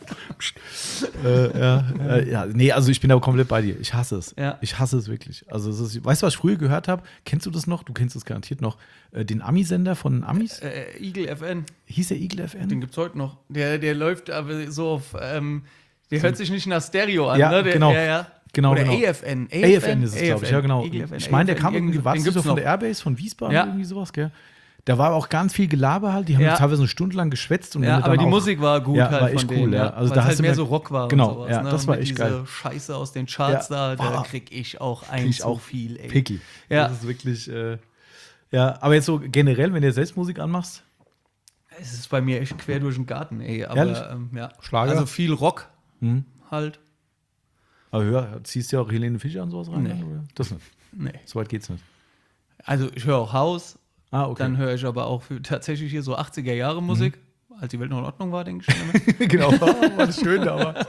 nee, also ich bin da komplett bei dir. Ich hasse es. Ja. Ich hasse es wirklich. Also es ist, weißt du, was ich früher gehört habe? Kennst du das noch? Du kennst es garantiert noch. Den Ami-Sender von Amis? Eagle FN, Hieß der Eagle FM? den gibt's heute noch. Der läuft aber so auf, der hört sich nicht nach Stereo an, Ja, ne? genau. Genau, Oder genau. AFN. AFN ist es, glaube ich. Ja, genau. Eagle FN, Ich meine, der kam AFN, irgendwie, war den das nicht so gibt's von noch. der Airbase von Wiesbaden, Ja. irgendwie sowas, gell? Da war auch ganz viel Gelaber halt. Die haben Ja. teilweise eine Stunde lang geschwätzt. Und wenn Ja, du aber dann die auch, Musik war gut Ja, halt war echt von cool, denen, ja. Also weil da es hast halt du mehr mehr- so Rock war Genau, und sowas. ja, Ne? das Und war mit echt dieser geil. Scheiße aus den Charts Ja. da Oh. krieg ich auch Krieg ein ich zu auch viel, ey. Picky. Ja. Das ist wirklich, ja. Aber jetzt so generell, wenn du selbst Musik anmachst, Es ist bei mir echt quer durch den Garten, ey. Ehrlich? Aber ja. Schlager? Also viel Rock Mhm. halt. aber ziehst du ja auch Helene Fischer und sowas rein? Nee. Oder? Das nicht. Nee. So weit geht's nicht. Also ich höre auch House, Ah, okay. dann höre ich aber auch tatsächlich hier so 80er-Jahre Musik, als die Welt noch in Ordnung war, denke ich schon. genau, war das schön damals.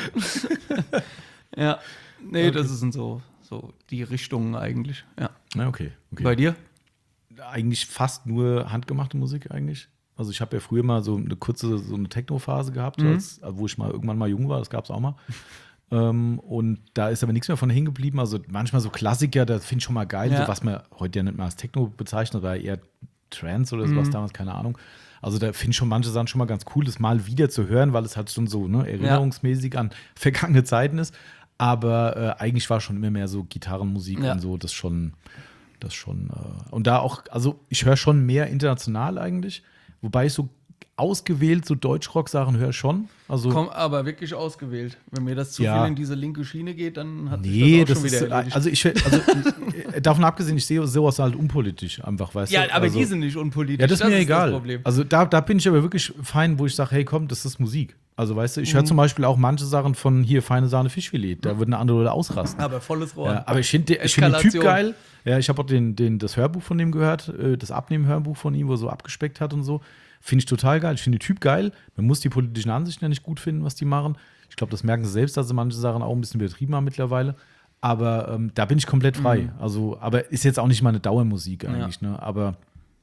Ja. Nee, das sind so die Richtungen eigentlich. Ja. Na, okay. Bei dir? Eigentlich fast nur handgemachte Musik eigentlich. Also ich habe ja früher mal so eine kurze Techno-Phase gehabt, wo ich mal irgendwann mal jung war, das gab es auch mal. Und da ist aber nichts mehr von hängen geblieben. Also manchmal so Klassiker, das finde ich schon mal geil, Ja. so was man heute ja nicht mehr als Techno bezeichnet, war eher Trance oder sowas damals, keine Ahnung. Also da finde ich schon manche Sachen schon mal ganz cool, das mal wieder zu hören, weil es halt schon so erinnerungsmäßig an vergangene Zeiten ist. Aber eigentlich war schon immer mehr so Gitarrenmusik Ja. und so, das schon. Und da auch, also ich höre schon mehr international eigentlich, wobei ich so ausgewählt so Deutschrock-Sachen höre schon. Also Komm, aber wirklich ausgewählt. Wenn mir das zu Ja. viel in diese linke Schiene geht, dann hat nee, sich das auch schon ist, wieder erledigt. also davon abgesehen, ich sehe sowas halt unpolitisch einfach, weißt ja, du. aber also, die sind nicht unpolitisch. ja, das ist mir Das egal. Problem. Also da bin ich aber wirklich fein, wo ich sage, hey komm, das ist Musik. Also weißt du, ich höre Mhm. zum Beispiel auch manche Sachen von hier Feine Sahne Fischfilet, da würden andere Leute ausrasten. Aber volles Rohr. Ja, aber ich finde den Typ Eskalation. geil. Ja, ich habe auch das Hörbuch von dem gehört, das Abnehmen-Hörbuch von ihm, wo er so abgespeckt hat und so. Finde ich total geil. Ich finde den Typ geil. Man muss die politischen Ansichten ja nicht gut finden, was die machen. Ich glaube, das merken sie selbst, dass sie manche Sachen auch ein bisschen übertrieben haben mittlerweile. Aber da bin ich komplett frei. Also, aber ist jetzt auch nicht meine Dauermusik eigentlich. Ne? Aber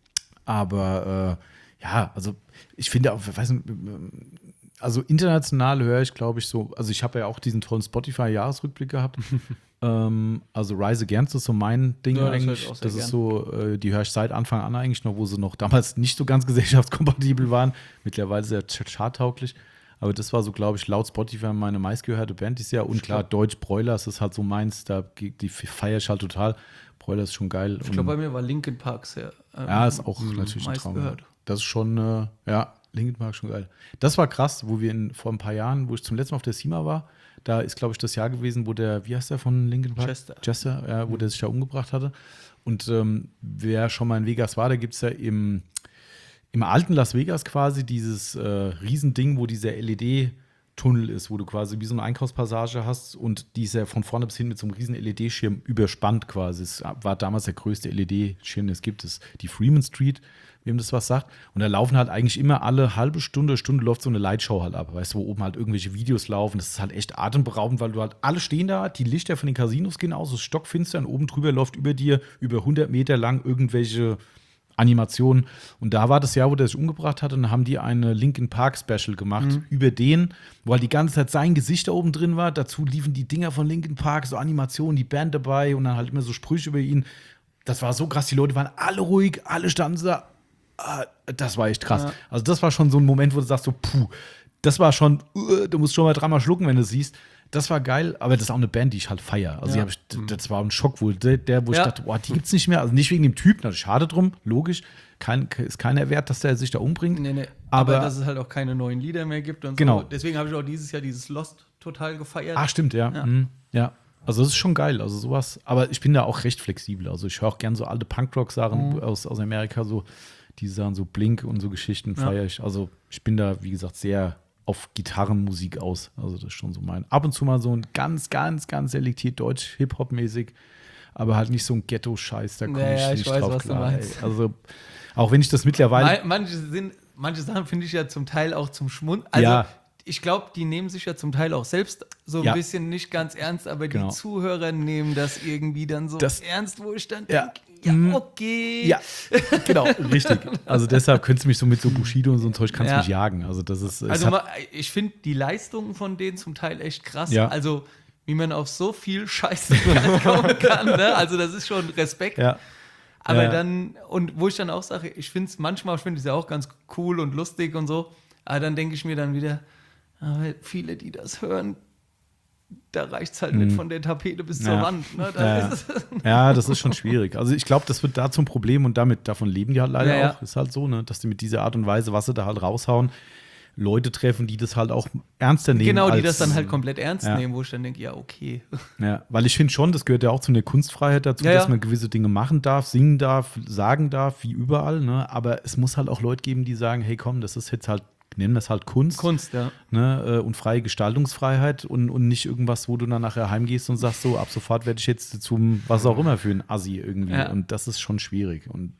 ja, also ich finde auch, weiß nicht, also international höre ich, glaube ich, so, also ich habe ja auch diesen tollen Spotify-Jahresrückblick gehabt. Also Rise Against ist so mein Ding Ja, das höre ich eigentlich. auch sehr Das ist gern. so, die höre ich seit Anfang an eigentlich noch, wo sie noch damals nicht so ganz gesellschaftskompatibel waren. Mittlerweile sehr charttauglich. Aber das war so, glaube ich, laut Spotify meine meistgehörte Band dieses Jahr. Und klar, Deutsch Broilers ist halt so meins, die feiere ich halt total. Broilers ist schon geil. Ich glaube, bei mir war Linkin Park sehr. Ja, ist auch natürlich ein meist Traum. gehört. Das ist schon, ja, Linkin Park schon geil. Das war krass, wo wir vor ein paar Jahren, wo ich zum letzten Mal auf der SEMA war, da ist, glaube ich, das Jahr gewesen, wo wie heißt der von Linkin Park? Chester, ja, wo der sich da umgebracht hatte. Und wer schon mal in Vegas war, da gibt es ja im alten Las Vegas quasi dieses Riesending, wo dieser LED-Tunnel ist, wo du quasi wie so eine Einkaufspassage hast und die ist ja von vorne bis hin mit so einem riesen LED-Schirm überspannt quasi. Es war damals der größte LED-Schirm, den es gibt, ist die Freeman Street, wem das was sagt. Und da laufen halt eigentlich immer alle halbe Stunde läuft so eine Lightshow halt ab, weißt du, wo oben halt irgendwelche Videos laufen. Das ist halt echt atemberaubend, weil du halt alle stehen da, die Lichter von den Casinos gehen aus, es ist stockfinster und oben drüber läuft über dir über 100 Meter lang irgendwelche Animationen. Und da war das Jahr, wo der sich umgebracht hat, und dann haben die eine Linkin Park Special gemacht über den, wo halt die ganze Zeit sein Gesicht da oben drin war. Dazu liefen die Dinger von Linkin Park, so Animationen, die Band dabei und dann halt immer so Sprüche über ihn. Das war so krass, die Leute waren alle ruhig, alle standen da. Das war echt krass. Ja. Also das war schon so ein Moment, wo du sagst so, puh, das war schon, du musst schon mal dreimal schlucken, wenn du es siehst. Das war geil, aber das ist auch eine Band, die ich halt feiere. Also das war ein Schock, wo ich dachte, boah, die gibt's nicht mehr. Also nicht wegen dem Typ, natürlich schade drum, logisch. Ist keiner wert, dass der sich da umbringt. Nee. Aber dass es halt auch keine neuen Lieder mehr gibt und genau. so. Deswegen habe ich auch dieses Jahr dieses Lost total gefeiert. Ah, stimmt, ja. Ja. Also das ist schon geil, also sowas. Aber ich bin da auch recht flexibel. Also ich höre auch gern so alte Punkrock-Sachen aus Amerika, so die Sachen, so Blink und so Geschichten feiere ich. Also ich bin da, wie gesagt, sehr auf Gitarrenmusik aus. Also das ist schon so mein. Ab und zu mal so ein ganz, ganz, ganz selektiert Deutsch, Hip-Hop-mäßig, aber halt nicht so ein Ghetto-Scheiß, da komme ich nicht drauf klar. Also auch wenn ich das mittlerweile. Manche Sachen finde ich ja zum Teil auch zum Schmund. Also ich glaube, die nehmen sich ja zum Teil auch selbst so ein bisschen nicht ganz ernst, aber die Zuhörer nehmen das irgendwie dann so ernst, wo ich dann denke, okay. Ja, genau, richtig. Also deshalb könntest du mich so mit so Bushido und so ein Zeug kannst du mich jagen. Also das ist. Ich finde die Leistungen von denen zum Teil echt krass. Ja. Also wie man auf so viel Scheiße kommen kann. Ne? Also das ist schon Respekt. Ja. Aber dann, und wo ich dann auch sage, manchmal finde ich es ja auch ganz cool und lustig und so, aber dann denke ich mir dann wieder, viele, die das hören, da reicht es halt nicht von der Tapete bis zur Wand. Ne? Das ist schon schwierig. Also ich glaube, das wird da zum Problem und davon leben die halt leider auch. Ist halt so, ne? Dass die mit dieser Art und Weise, was sie da halt raushauen, Leute treffen, die das halt auch ernster nehmen. Genau, die das dann halt komplett ernst nehmen, wo ich dann denke, ja, okay. Ja, weil ich finde schon, das gehört ja auch zu einer Kunstfreiheit dazu, dass man gewisse Dinge machen darf, singen darf, sagen darf, wie überall. Ne? Aber es muss halt auch Leute geben, die sagen, hey komm, das ist jetzt halt, nennen das halt Kunst. Kunst, ja. Ne? Und freie Gestaltungsfreiheit und nicht irgendwas, wo du dann nachher heimgehst und sagst, so, ab sofort werde ich jetzt zum was auch immer für ein Assi irgendwie. Ja. Und das ist schon schwierig. Und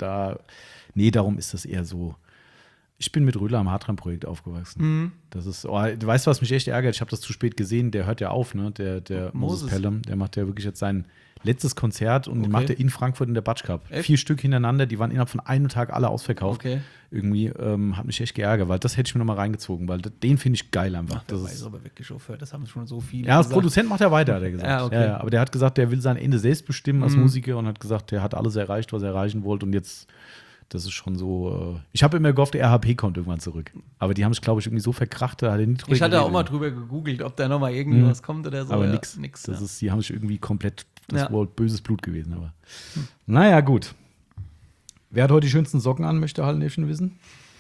darum ist das eher so. Ich bin mit Röhler am Hartram-Projekt aufgewachsen. Das ist, du weißt, was mich echt ärgert? Ich habe das zu spät gesehen. Der hört ja auf, ne? Der Moses Pelham. Der macht ja wirklich jetzt sein letztes Konzert und den macht er in Frankfurt in der Batsch Cup. 4 Stück hintereinander, die waren innerhalb von einem Tag alle ausverkauft. Okay. Irgendwie hat mich echt geärgert, weil das hätte ich mir nochmal reingezogen, weil den finde ich geil einfach. Das ist aber wirklich aufhört, das haben schon so viele. Ja, als Produzent macht er weiter, hat er gesagt. Ja, okay. Aber der hat gesagt, der will sein Ende selbst bestimmen als Musiker und hat gesagt, der hat alles erreicht, was er erreichen wollte und jetzt. Das ist schon so. Ich habe immer gehofft, der RHP kommt irgendwann zurück. Aber die haben es, glaube ich, irgendwie so verkracht. Da hat er nie drüber Ich hatte auch mal drüber gegoogelt, ob da nochmal irgendwie was kommt oder so. Aber nix. Die haben sich irgendwie komplett. Das war böses Blut gewesen. Aber. Naja, gut. Wer hat heute die schönsten Socken an, möchte Hallenäffchen wissen?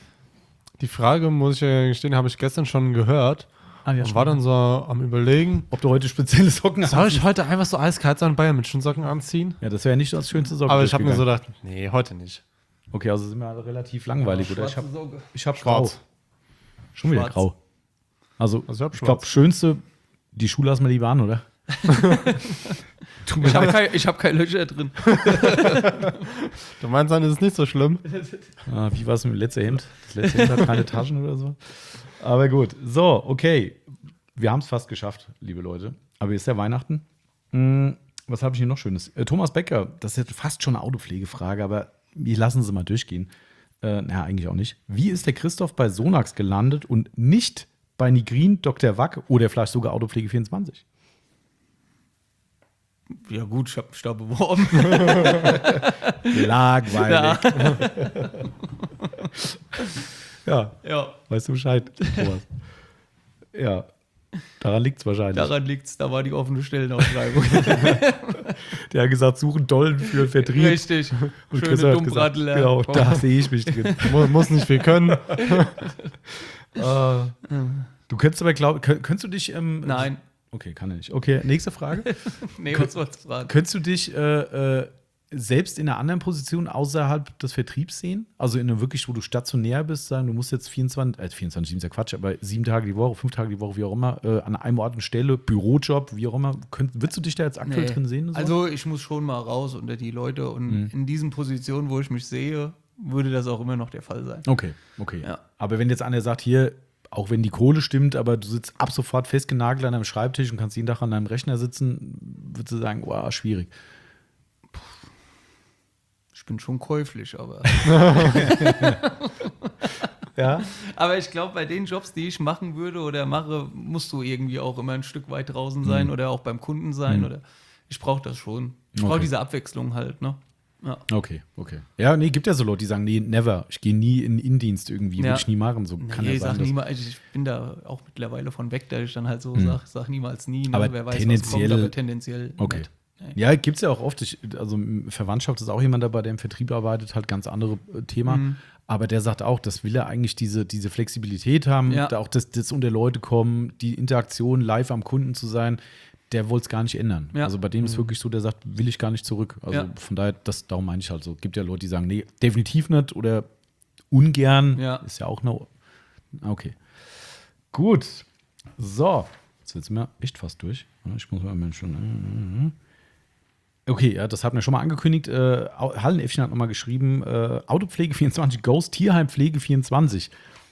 Die Frage, muss ich ja gestehen, habe ich gestern schon gehört. Und war dann so am Überlegen, ob du heute spezielle Socken hast. Soll ich heute einfach so eiskalt sein Bayern mit Socken anziehen? Ja, das wäre nicht das schönste Socken. Aber ich habe mir so gedacht, nee, heute nicht. Okay, also sind wir alle relativ langweilig, oder? Ich hab grau. Schon wieder grau. Also ich glaube, schönste, die Schuhe lassen wir lieber an, oder? Ich hab keine Löcher drin. Du meinst, dann ist es nicht so schlimm? Wie war es mit dem letzten Hemd? Das letzte Hemd hat keine Taschen oder so. Aber gut. So, okay. Wir haben es fast geschafft, liebe Leute. Aber ist ja Weihnachten. Was habe ich hier noch Schönes? Thomas Becker, das ist jetzt fast schon eine Autopflegefrage, aber wir lassen sie mal durchgehen. Eigentlich auch nicht. Wie ist der Christoph bei Sonax gelandet und nicht bei Nigrin, Dr. Wack oder vielleicht sogar Autopflege 24? Ja gut, ich habe mich da beworben. Langweilig. Ja. Weißt du Bescheid, Thomas? Ja. Daran liegt es wahrscheinlich. Da war die offene Stellenausschreibung. Der hat gesagt, suchen Dollen für Vertrieb. Richtig. Und Chris hat gesagt, genau, da sehe ich mich drin. Muss nicht viel können. Du könntest aber, könntest du dich... Nein. Okay, kann er nicht. Okay, nächste Frage. Nee, was wolltest du fragen? Könntest du dich selbst in einer anderen Position außerhalb des Vertriebs sehen? Also in einem wirklich, wo du stationär bist, sagen, du musst jetzt 24 ist ja Quatsch, aber 7 Tage die Woche, 5 Tage die Woche, wie auch immer, an einem Ort und Stelle, Bürojob, wie auch immer. Würdest du dich da jetzt aktuell drin sehen? So? Also ich muss schon mal raus unter die Leute und in diesen Positionen, wo ich mich sehe, würde das auch immer noch der Fall sein. Okay. Ja. Aber wenn jetzt einer sagt, hier, auch wenn die Kohle stimmt, aber du sitzt ab sofort festgenagelt an deinem Schreibtisch und kannst jeden Tag an deinem Rechner sitzen, würdest du sagen, wow, schwierig. Ich bin schon käuflich, aber. Ja. Aber ich glaube, bei den Jobs, die ich machen würde oder mache, musst du irgendwie auch immer ein Stück weit draußen sein oder auch beim Kunden sein. Oder ich brauche das schon. Ich brauche diese Abwechslung halt, ne? Ja. Okay. Ja, nee, gibt ja so Leute, die sagen, nee, never. Ich gehe nie in den Innendienst irgendwie, Ja. würde ich nie machen. So kann ja ich sein, sag dass- niemals, ich bin da auch mittlerweile von weg, dass ich dann halt so sag niemals nie, ne? Aber Wer weiß, was tendenziell- kommt, aber tendenziell Okay. nicht. Nee. Ja, gibt es ja auch oft. Also Verwandtschaft ist auch jemand dabei, der im Vertrieb arbeitet, halt ganz andere Thema. Aber der sagt auch, das will er eigentlich diese Flexibilität haben, Ja. da auch das unter Leute kommen, die Interaktion live am Kunden zu sein, der wollte es gar nicht ändern. Ja. Also bei dem ist wirklich so, der sagt, will ich gar nicht zurück. Also Ja. von daher, darum meine ich halt so. Gibt ja Leute, die sagen, nee, definitiv nicht oder ungern. Ja. Ist ja auch eine. Okay. Gut. So. Jetzt sind wir echt fast durch. Ich muss mal schon. Okay, ja, das hatten wir schon mal angekündigt. Hallenäffchen hat nochmal geschrieben: Autopflege 24 Ghost, Tierheimpflege 24.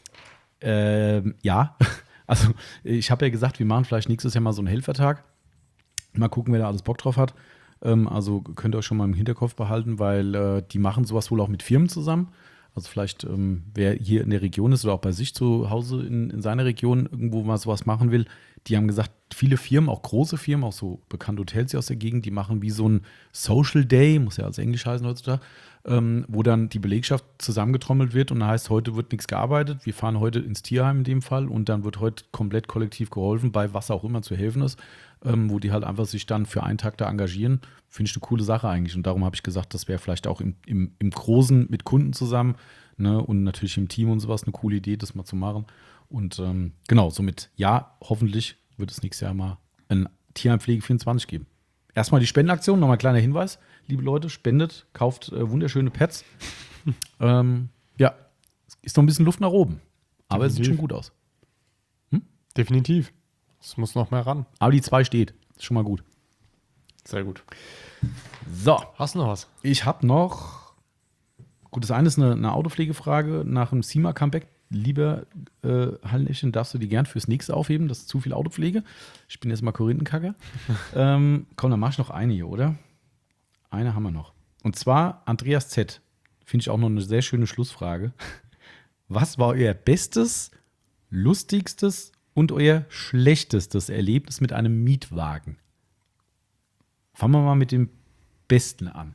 Ja, also ich habe ja gesagt, wir machen vielleicht nächstes Jahr mal so einen Helfertag. Mal gucken, wer da alles Bock drauf hat. Also könnt ihr euch schon mal im Hinterkopf behalten, weil die machen sowas wohl auch mit Firmen zusammen. Also vielleicht, wer hier in der Region ist oder auch bei sich zu Hause in seiner Region irgendwo mal sowas machen will, die haben gesagt, viele Firmen, auch große Firmen, auch so bekannte Hotels hier aus der Gegend, die machen wie so ein Social Day, muss ja als Englisch heißen heutzutage, wo dann die Belegschaft zusammengetrommelt wird und dann heißt, heute wird nichts gearbeitet, wir fahren heute ins Tierheim in dem Fall und dann wird heute komplett kollektiv geholfen, bei was auch immer zu helfen ist, wo die halt einfach sich dann für einen Tag da engagieren. Finde ich eine coole Sache eigentlich und darum habe ich gesagt, das wäre vielleicht auch im Großen mit Kunden zusammen, ne, und natürlich im Team und sowas eine coole Idee, das mal zu machen. Und genau, somit, ja, hoffentlich wird es nächstes Jahr mal ein Tierheimpflege 24 geben. Erstmal die Spendenaktion, nochmal ein kleiner Hinweis. Liebe Leute, spendet, kauft wunderschöne Pets. Ja, ist noch ein bisschen Luft nach oben. Aber es sieht schon gut aus. Definitiv. Es muss noch mehr ran. Aber die 2 steht. Ist schon mal gut. Sehr gut. So, Hast du noch was? ich habe noch. Gut, das eine ist eine Autopflegefrage nach dem SEMA-Comeback. Lieber Hallenäffchen, darfst du die gern fürs nächste aufheben? Das ist zu viel Autopflege. Ich bin jetzt mal Korinthenkacker. Komm, dann mach ich noch eine hier, oder? Eine haben wir noch. Und zwar Andreas Z. Finde ich auch noch eine sehr schöne Schlussfrage. Was war euer bestes, lustigstes und euer schlechtestes Erlebnis mit einem Mietwagen? Fangen wir mal mit dem Besten an.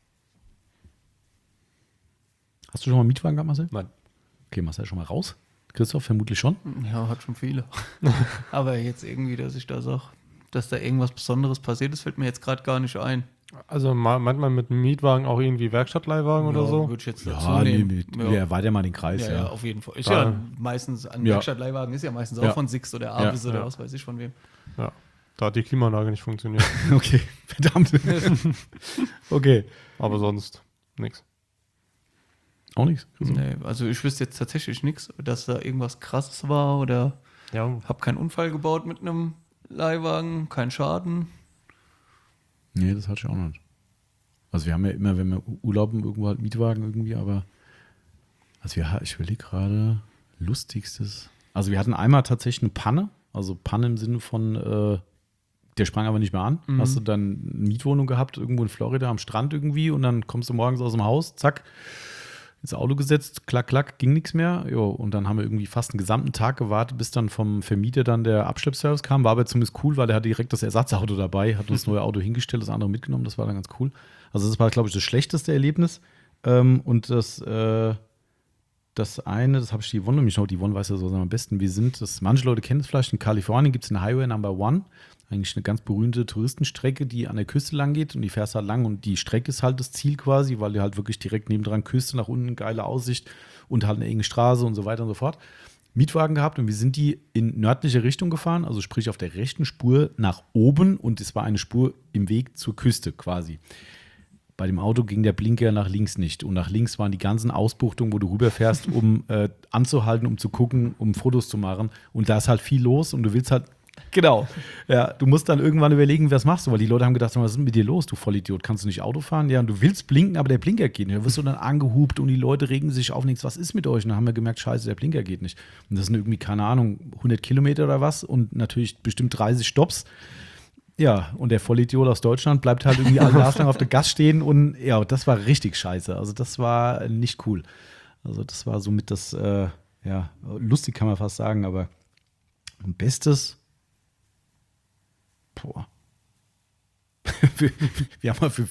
Hast du schon mal einen Mietwagen gehabt, Marcel? Nein. Okay, Marcel schon mal raus. Christoph vermutlich schon. Ja, hat schon viele. Aber jetzt irgendwie, dass ich da sage, dass da irgendwas Besonderes passiert ist, fällt mir jetzt gerade gar nicht ein. Also manchmal mit einem Mietwagen auch irgendwie Werkstattleihwagen oder so. Würde ich jetzt dazu Ja, nee, nehmen. ja, erweiter mal den Kreis. Ja, Ja, auf jeden Fall. Ist Da- ja meistens, ein Ja. Werkstattleihwagen ist ja meistens auch Ja. von Six oder Avis Ja. oder Ja. was weiß ich von wem. Ja. Da hat die Klimaanlage nicht funktioniert. Okay, verdammt. Okay. Aber sonst nichts. Auch nichts. Nee, also ich wüsste jetzt tatsächlich nichts, dass da irgendwas krasses war oder Ja, habe keinen Unfall gebaut mit einem Leihwagen, keinen Schaden. Nee, das hatte ich auch nicht. Also wir haben ja immer, wenn wir urlauben, irgendwo halt Mietwagen irgendwie, aber also ich überlege gerade, lustigstes. Also wir hatten einmal tatsächlich eine Panne, also Panne im Sinne von, der sprang aber nicht mehr an. Hast du dann eine Mietwohnung gehabt, irgendwo in Florida am Strand irgendwie und dann kommst du morgens aus dem Haus, zack, ins Auto gesetzt, klack, klack, ging nichts mehr. Jo, und dann haben wir irgendwie fast einen gesamten Tag gewartet, bis dann vom Vermieter dann der Abschleppservice kam. War aber zumindest cool, weil der hat direkt das Ersatzauto dabei, hat uns das neue Auto hingestellt, das andere mitgenommen. Das war dann ganz cool. Also das war, glaube ich, das schlechteste Erlebnis. Und das eine, das habe ich die Yvonne nämlich noch, die Yvonne weiß ja so am besten, manche Leute kennen es vielleicht, in Kalifornien gibt es den Highway Number One, eigentlich eine ganz berühmte Touristenstrecke, die an der Küste lang geht und die fährst halt lang und die Strecke ist halt das Ziel quasi, weil du halt wirklich direkt nebendran Küste nach unten, geile Aussicht und halt eine enge Straße und so weiter und so fort. Mietwagen gehabt und wir sind die in nördliche Richtung gefahren, also sprich auf der rechten Spur nach oben und es war eine Spur im Weg zur Küste quasi. Bei dem Auto ging der Blinker nach links nicht und nach links waren die ganzen Ausbuchtungen, wo du rüberfährst, um anzuhalten, um zu gucken, um Fotos zu machen und da ist halt viel los und du willst halt, genau, ja, du musst dann irgendwann überlegen, was machst du, weil die Leute haben gedacht, was ist denn mit dir los, du Vollidiot, kannst du nicht Auto fahren? Ja, und du willst blinken, aber der Blinker geht nicht. Da wirst du dann angehupt und die Leute regen sich auf nichts, was ist mit euch? Und dann haben wir gemerkt, scheiße, der Blinker geht nicht. Und das sind irgendwie, keine Ahnung, 100 Kilometer oder was und natürlich bestimmt 30 Stopps. Ja, und der Vollidiot aus Deutschland bleibt halt irgendwie alle Gas lang auf der Gas stehen und ja, das war richtig scheiße. Also das war nicht cool. Also das war somit das, ja, lustig kann man fast sagen, aber Bestes, boah. wir haben mal für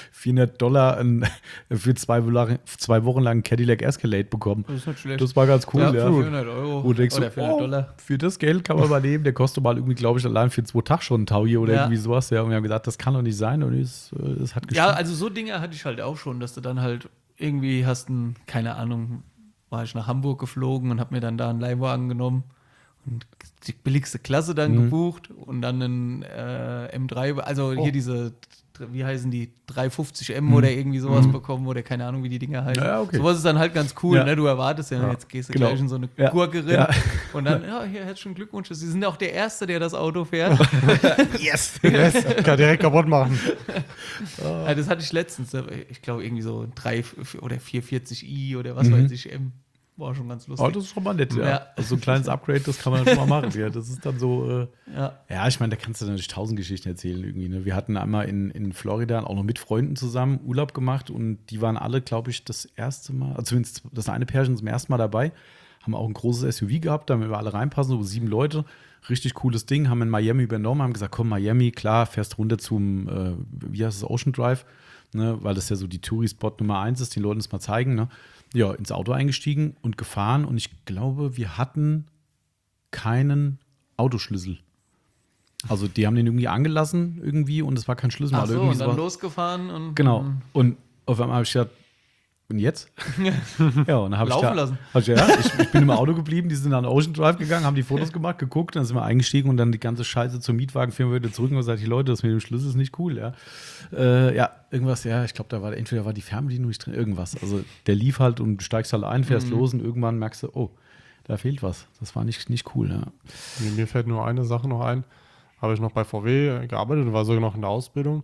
$400 für 2 Wochen lang einen Cadillac Escalade bekommen. Das ist nicht schlecht. Das war ganz cool. Ja, Ja. für 400 Euro Wo du denkst oder so, 400 Dollar. für das Geld kann man mal nehmen. Der kostet mal irgendwie, glaube ich, allein für 2 Tage schon ein Taui oder Ja. irgendwie sowas. Ja. Und wir haben gesagt, das kann doch nicht sein. Und es hat Ja, gestimmt. also so Dinge hatte ich halt auch schon, dass du dann halt irgendwie keine Ahnung, war ich nach Hamburg geflogen und habe mir dann da einen Leihwagen genommen und die billigste Klasse dann gebucht und dann einen M3, also hier diese, wie heißen die, 350M oder irgendwie sowas bekommen oder keine Ahnung, wie die Dinger heißen. Ja, okay. Sowas ist dann halt ganz cool, Ja. ne? Du erwartest ja, jetzt gehst du Genau. gleich in so eine Ja. Gurke rein Ja. und dann, ja, hier, herzlichen Glückwunsch, Sie sind auch der Erste, der das Auto fährt. Yes! Yes, kann direkt kaputt machen. Ja, das hatte ich letztens, ich glaube irgendwie so ein 3 oder 440i oder was weiß ich, M. War schon ganz lustig. Oh, das ist schon mal nett, ja. Ja. Also so ein kleines Upgrade, das kann man schon mal machen. Ja, das ist dann so. Ja. Ich meine, da kannst du natürlich 1000 Geschichten erzählen irgendwie. Ne? Wir hatten einmal in Florida auch noch mit Freunden zusammen Urlaub gemacht und die waren alle, glaube ich, das erste Mal, also zumindest das eine Pärchen zum ersten Mal dabei, haben auch ein großes SUV gehabt, damit wir alle reinpassen, so 7 Leute. Richtig cooles Ding, haben in Miami übernommen, haben gesagt, komm, Miami, klar, fährst runter zum, wie heißt es, Ocean Drive, ne? Weil das ja so die Touri-Spot Nummer 1 ist, den Leuten das mal zeigen, ne? Ja, ins Auto eingestiegen und gefahren und ich glaube, wir hatten keinen Autoschlüssel. Also die haben den irgendwie angelassen irgendwie und es war kein Schlüssel. Ach oder so, irgendwie und dann sowas. losgefahren und Genau. Und auf einmal habe ich gedacht, und jetzt? Ja, und dann habe ich Laufen lassen. Ich bin im Auto geblieben, die sind dann Ocean Drive gegangen, haben die Fotos gemacht, geguckt, dann sind wir eingestiegen und dann die ganze Scheiße zur Mietwagenfirma wieder zurück und gesagt, die Leute, das mit dem Schlüssel ist nicht cool, ja. Irgendwas, ja, ich glaube, entweder war die Fernbedienung nicht drin, irgendwas. Also der lief halt und du steigst halt ein, fährst los und irgendwann merkst du, oh, da fehlt was. Das war nicht cool, ja. Mir fällt nur eine Sache noch ein. Habe ich noch bei VW gearbeitet, war sogar noch in der Ausbildung.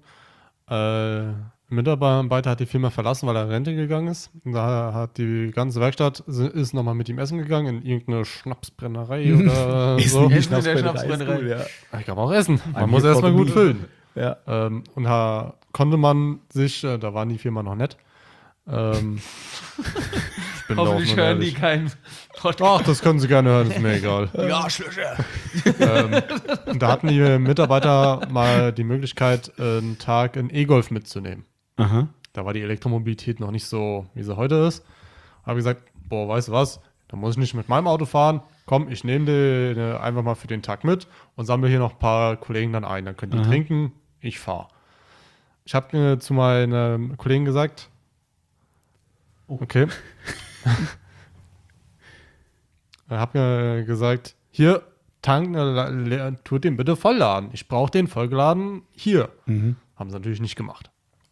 Ein Mitarbeiter hat die Firma verlassen, weil er in Rente gegangen ist. Und da hat die ganze Werkstatt ist nochmal mit ihm essen gegangen in irgendeine Schnapsbrennerei oder so. Essen in der Schnapsbrennerei. Ist cool, ja. Ich kann auch essen. Man I'm muss here for erstmal the gut meal. füllen. Ja. Und da konnte man sich, da war die Firma noch nett. Ich bin da Hoffentlich offen und hören die ehrlich. keinen Podcast. Ach, das können Sie gerne hören, ist mir egal. Ja, Schlöscher. Und da hatten die Mitarbeiter mal die Möglichkeit, einen Tag einen E-Golf mitzunehmen. Aha. Da war die Elektromobilität noch nicht so, wie sie heute ist. Habe gesagt, boah, weißt du was, da muss ich nicht mit meinem Auto fahren. Komm, ich nehme den einfach mal für den Tag mit und sammle hier noch ein paar Kollegen dann ein. Dann können die trinken, ich fahre. Ich habe zu meinen Kollegen gesagt, okay. Ich habe mir gesagt, hier, tanken, tut den bitte vollladen. Ich brauche den vollgeladen hier. Haben sie natürlich nicht gemacht.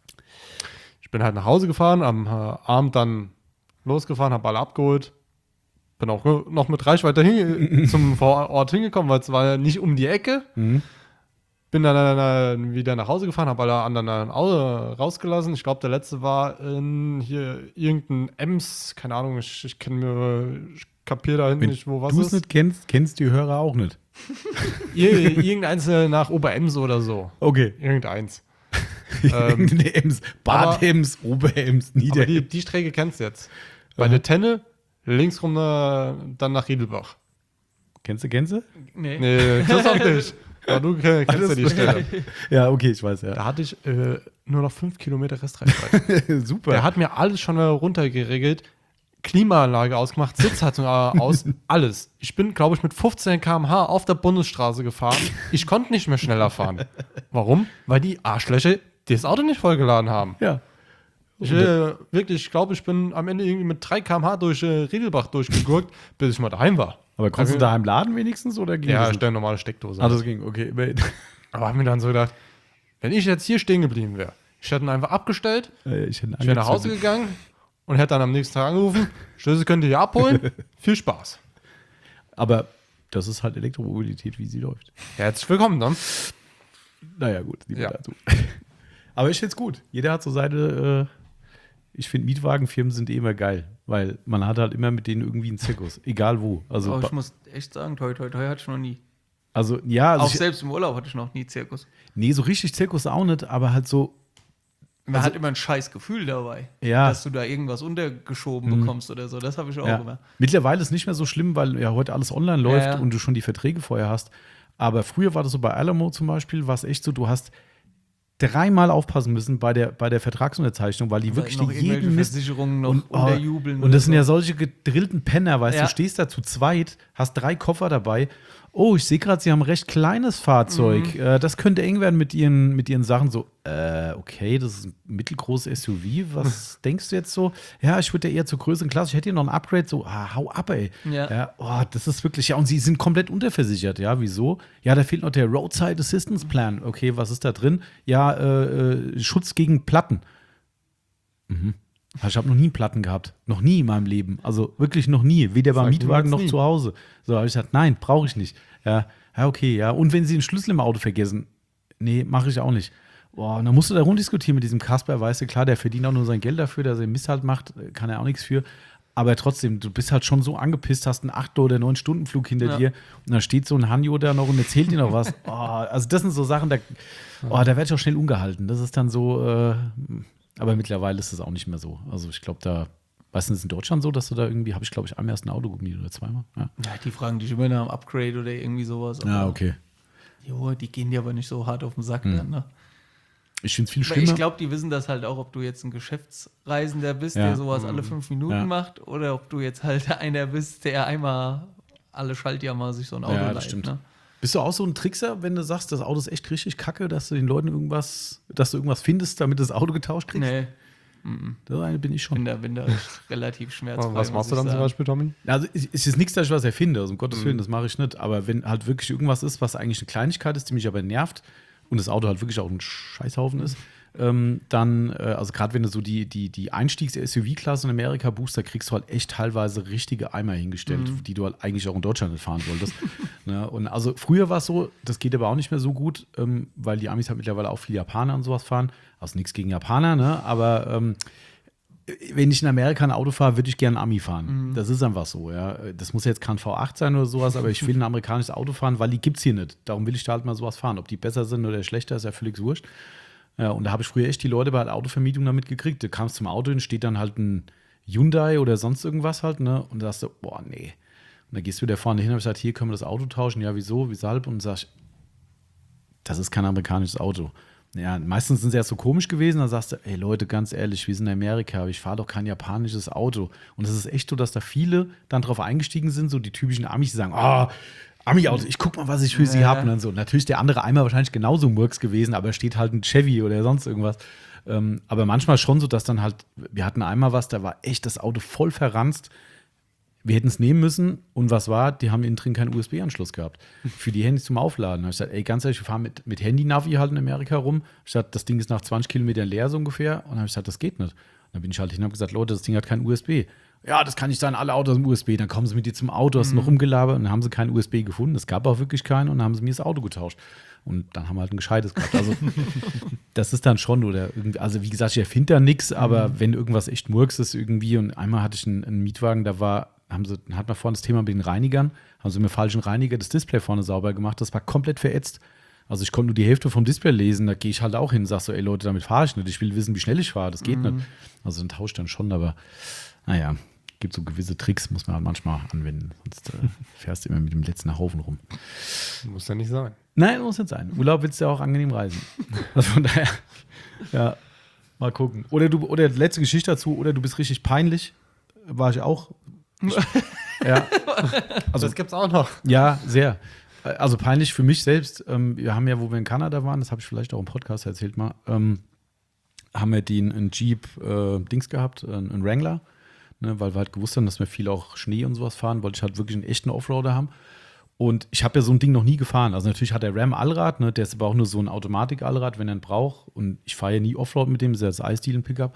Ich bin halt nach Hause gefahren, am Abend dann losgefahren, habe alle abgeholt. Bin auch noch mit Reichweite zum Vorort hingekommen, weil es war ja nicht um die Ecke. Bin dann wieder nach Hause gefahren, habe alle anderen rausgelassen. Ich glaube, der letzte war hier irgendein Ems, keine Ahnung, ich kapiere da hinten nicht, wo was du ist. es nicht kennst, kennst die Hörer auch nicht. Irgendeins nach Oberems oder so. Okay. Irgendeins. Irgendeine Ems, Bad Ems, Ober Ems, Aber Nieder die Strecke kennst du jetzt. Bei der Tenne, links rum dann nach Riedelbach. Kennst du? Nee. Nee, das auch nicht. Aber du kennst ja die Stelle. Ja, okay, ich weiß, ja. Da hatte ich nur noch 5 Kilometer Restreichweite. Super. Der hat mir alles schon runtergeregelt. Klimaanlage ausgemacht, Sitzheizung aus, alles. Ich bin, glaube ich, mit 15 km/h auf der Bundesstraße gefahren. Ich konnte nicht mehr schneller fahren. Warum? Weil die Arschlöcher das Auto nicht vollgeladen haben. Ja. Ich glaube, ich bin am Ende irgendwie mit 3 km/h durch Riedelbach durchgegurkt, bis ich mal daheim war. Aber konntest du daheim laden wenigstens oder ging Ja, das ich nicht? stelle normale Steckdose. Ah, das ging, okay. Aber habe mir dann so gedacht, wenn ich jetzt hier stehen geblieben wäre, ich hätte ihn einfach abgestellt, Ich ich wäre nach Hause gegangen und hätte dann am nächsten Tag angerufen, Schlüssel könnt ihr hier abholen, viel Spaß. Aber das ist halt Elektromobilität, wie sie läuft. Herzlich willkommen dann. Naja, gut, sieht man Ja. dazu. Aber ich finde es gut. Jeder hat so seine, ich finde Mietwagenfirmen sind immer geil, weil man hat halt immer mit denen irgendwie einen Zirkus, egal wo. Also, Aber ich muss echt sagen, toi hatte ich noch nie. ja, also Auch selbst im Urlaub hatte ich noch nie Zirkus. nee, so richtig Zirkus auch nicht, aber halt so, Man hat immer ein scheiß Gefühl dabei, Ja. dass du da irgendwas untergeschoben bekommst oder so. Das habe ich auch ja. immer. Mittlerweile ist es nicht mehr so schlimm, weil ja heute alles online läuft Ja. und du schon die Verträge vorher hast. Aber früher war das so bei Alamo zum Beispiel, war es echt so, du hast dreimal aufpassen müssen bei der Vertragsunterzeichnung, weil die wirklich noch jeden Mist Versicherungen noch unterjubeln. Und das sind ja solche gedrillten Penner, weißt du, Ja. du stehst da zu zweit, hast 3 Koffer dabei. Oh, ich sehe gerade, Sie haben ein recht kleines Fahrzeug. Das könnte eng werden mit Ihren Sachen. So, okay, das ist ein mittelgroßes SUV. Was denkst du jetzt so? Ja, ich würde ja eher zur größeren Klasse. Ich hätte hier noch ein Upgrade. So, hau ab, ey. Ja. Oh, das ist wirklich, ja, und Sie sind komplett unterversichert. Ja, wieso? Ja, da fehlt noch der Roadside Assistance Plan. Okay, was ist da drin? Ja, Schutz gegen Platten. Ich habe noch nie Platten gehabt. Noch nie in meinem Leben. Also wirklich noch nie. Weder beim Mietwagen noch zu Hause. So habe ich gesagt, nein, brauche ich nicht. Ja, okay, ja. Und wenn Sie den Schlüssel im Auto vergessen, nee, mache ich auch nicht. Boah, und dann musst du da rumdiskutieren mit diesem Kasper, weißt du, klar, der verdient auch nur sein Geld dafür, dass er Mist halt macht, kann er auch nichts für. Aber trotzdem, du bist halt schon so angepisst, hast einen 8- oder 9-Stunden-Flug hinter dir und dann steht so ein Hanjo da noch und erzählt dir noch was. Oh, also das sind so Sachen, da werde ich auch schnell ungehalten. Das ist dann so, aber mittlerweile ist das auch nicht mehr so. Also ich glaube, da, weißt du, ist es in Deutschland so, dass du da irgendwie, habe ich glaube ich einmal erst ein Auto gemietet oder zweimal. Ja, Die fragen dich immer nach einem Upgrade oder irgendwie sowas. ja okay. Jo, die gehen dir aber nicht so hart auf den Sack dann, ne? Ich finde es viel Weil schlimmer. ich glaube, die wissen das halt auch, ob du jetzt ein Geschäftsreisender bist, Ja. der sowas alle 5 Minuten macht, oder ob du jetzt halt einer bist, der einmal alle Schaltjahr mal sich so ein Auto Ja, das leiht. stimmt. Ne? Bist du auch so ein Trickser, wenn du sagst, das Auto ist echt richtig kacke, dass du den Leuten irgendwas findest, damit du das Auto getauscht kriegst? Nee, Das eine bin ich schon. bin da relativ schmerzfrei. Was machst du dann zum Beispiel, Tommy? Also es ist nichts, dass ich was erfinde, also um Gottes Willen, das mache ich nicht. Aber wenn halt wirklich irgendwas ist, was eigentlich eine Kleinigkeit ist, die mich aber nervt und das Auto halt wirklich auch ein Scheißhaufen ist, dann, also gerade wenn du so die Einstiegs-SUV-Klasse in Amerika buchst, da kriegst du halt echt teilweise richtige Eimer hingestellt, die du halt eigentlich auch in Deutschland nicht fahren wolltest. Ne? Und also früher war es so, das geht aber auch nicht mehr so gut, weil die Amis halt mittlerweile auch viele Japaner und sowas fahren. Also nichts gegen Japaner, ne? Aber wenn ich in Amerika ein Auto fahre, würde ich gerne ein Ami fahren. Das ist einfach so, ja. Das muss jetzt kein V8 sein oder sowas, aber ich will ein amerikanisches Auto fahren, weil die gibt es hier nicht. Darum will ich da halt mal sowas fahren. Ob die besser sind oder schlechter, ist ja völlig wurscht. Ja, und da habe ich früher echt die Leute bei der Autovermietung damit gekriegt. Du kamst zum Auto hin, steht dann halt ein Hyundai oder sonst irgendwas halt, ne? Und da sagst du, boah, nee. Und dann gehst du wieder vorne hin und gesagt, hier können wir das Auto tauschen. Ja, wieso, weshalb? Und sagst, das ist kein amerikanisches Auto. Ja, meistens sind sie ja so komisch gewesen, dann sagst du, ey Leute, ganz ehrlich, wir sind in Amerika, aber ich fahre doch kein japanisches Auto. Und es ist echt so, dass da viele dann drauf eingestiegen sind, so die typischen Amis, die sagen, Ami-Auto, ich guck mal, was ich für sie habe. Und dann so, natürlich der andere einmal wahrscheinlich genauso Murks gewesen, aber steht halt ein Chevy oder sonst irgendwas. Aber manchmal schon so, dass dann halt, wir hatten einmal was, da war echt das Auto voll verranzt. Wir hätten es nehmen müssen und was war? Die haben innen drin keinen USB-Anschluss gehabt für die Handys zum Aufladen. Da habe ich gesagt, ey, ganz ehrlich, wir fahren mit Handy-Navi halt in Amerika rum. Ich gesagt, das Ding ist nach 20 Kilometern leer so ungefähr. Und dann habe ich gesagt, das geht nicht. Und dann bin ich halt hin und habe gesagt, Leute, das Ding hat kein USB. Ja, das kann nicht sein, alle Autos haben USB. Dann kommen sie mit dir zum Auto, hast noch rumgelabert und dann haben sie kein USB gefunden. Es gab auch wirklich keinen und dann haben sie mir das Auto getauscht. Und dann haben wir halt ein gescheites gehabt. Also, das ist dann schon, oder irgendwie, also wie gesagt, ich erfinde da nichts, aber wenn irgendwas echt Murks ist irgendwie, und einmal hatte ich einen Mietwagen, da hat man vorhin das Thema mit den Reinigern, haben sie mit falschen Reiniger das Display vorne sauber gemacht, das war komplett verätzt. Also ich konnte nur die Hälfte vom Display lesen, da gehe ich halt auch hin und sage so, ey Leute, damit fahre ich nicht, ich will wissen, wie schnell ich fahre, das geht nicht. Also dann tauscht dann schon, aber naja, gibt so gewisse Tricks, muss man halt manchmal anwenden, sonst fährst du immer mit dem letzten Haufen rum. Muss ja nicht sein. Nein, muss nicht sein. Urlaub willst du ja auch angenehm reisen. Also von daher, ja, mal gucken. Oder letzte Geschichte dazu, oder du bist richtig peinlich, war ich auch. Ja. Also, Das gibt's auch noch. ja, sehr. Also peinlich für mich selbst. Wir haben ja, wo wir in Kanada waren, das habe ich vielleicht auch im Podcast erzählt mal, haben wir einen Jeep Dings gehabt, einen Wrangler, ne, weil wir halt gewusst haben, dass wir viel auch Schnee und sowas fahren, wollte ich halt wirklich einen echten Offroader haben. Und ich habe ja so ein Ding noch nie gefahren. Also natürlich hat der Ram Allrad, ne, der ist aber auch nur so ein Automatik-Allrad, wenn er ihn braucht. Und ich fahre ja nie Offroad mit dem, das ist ja das iSteel-Pickup.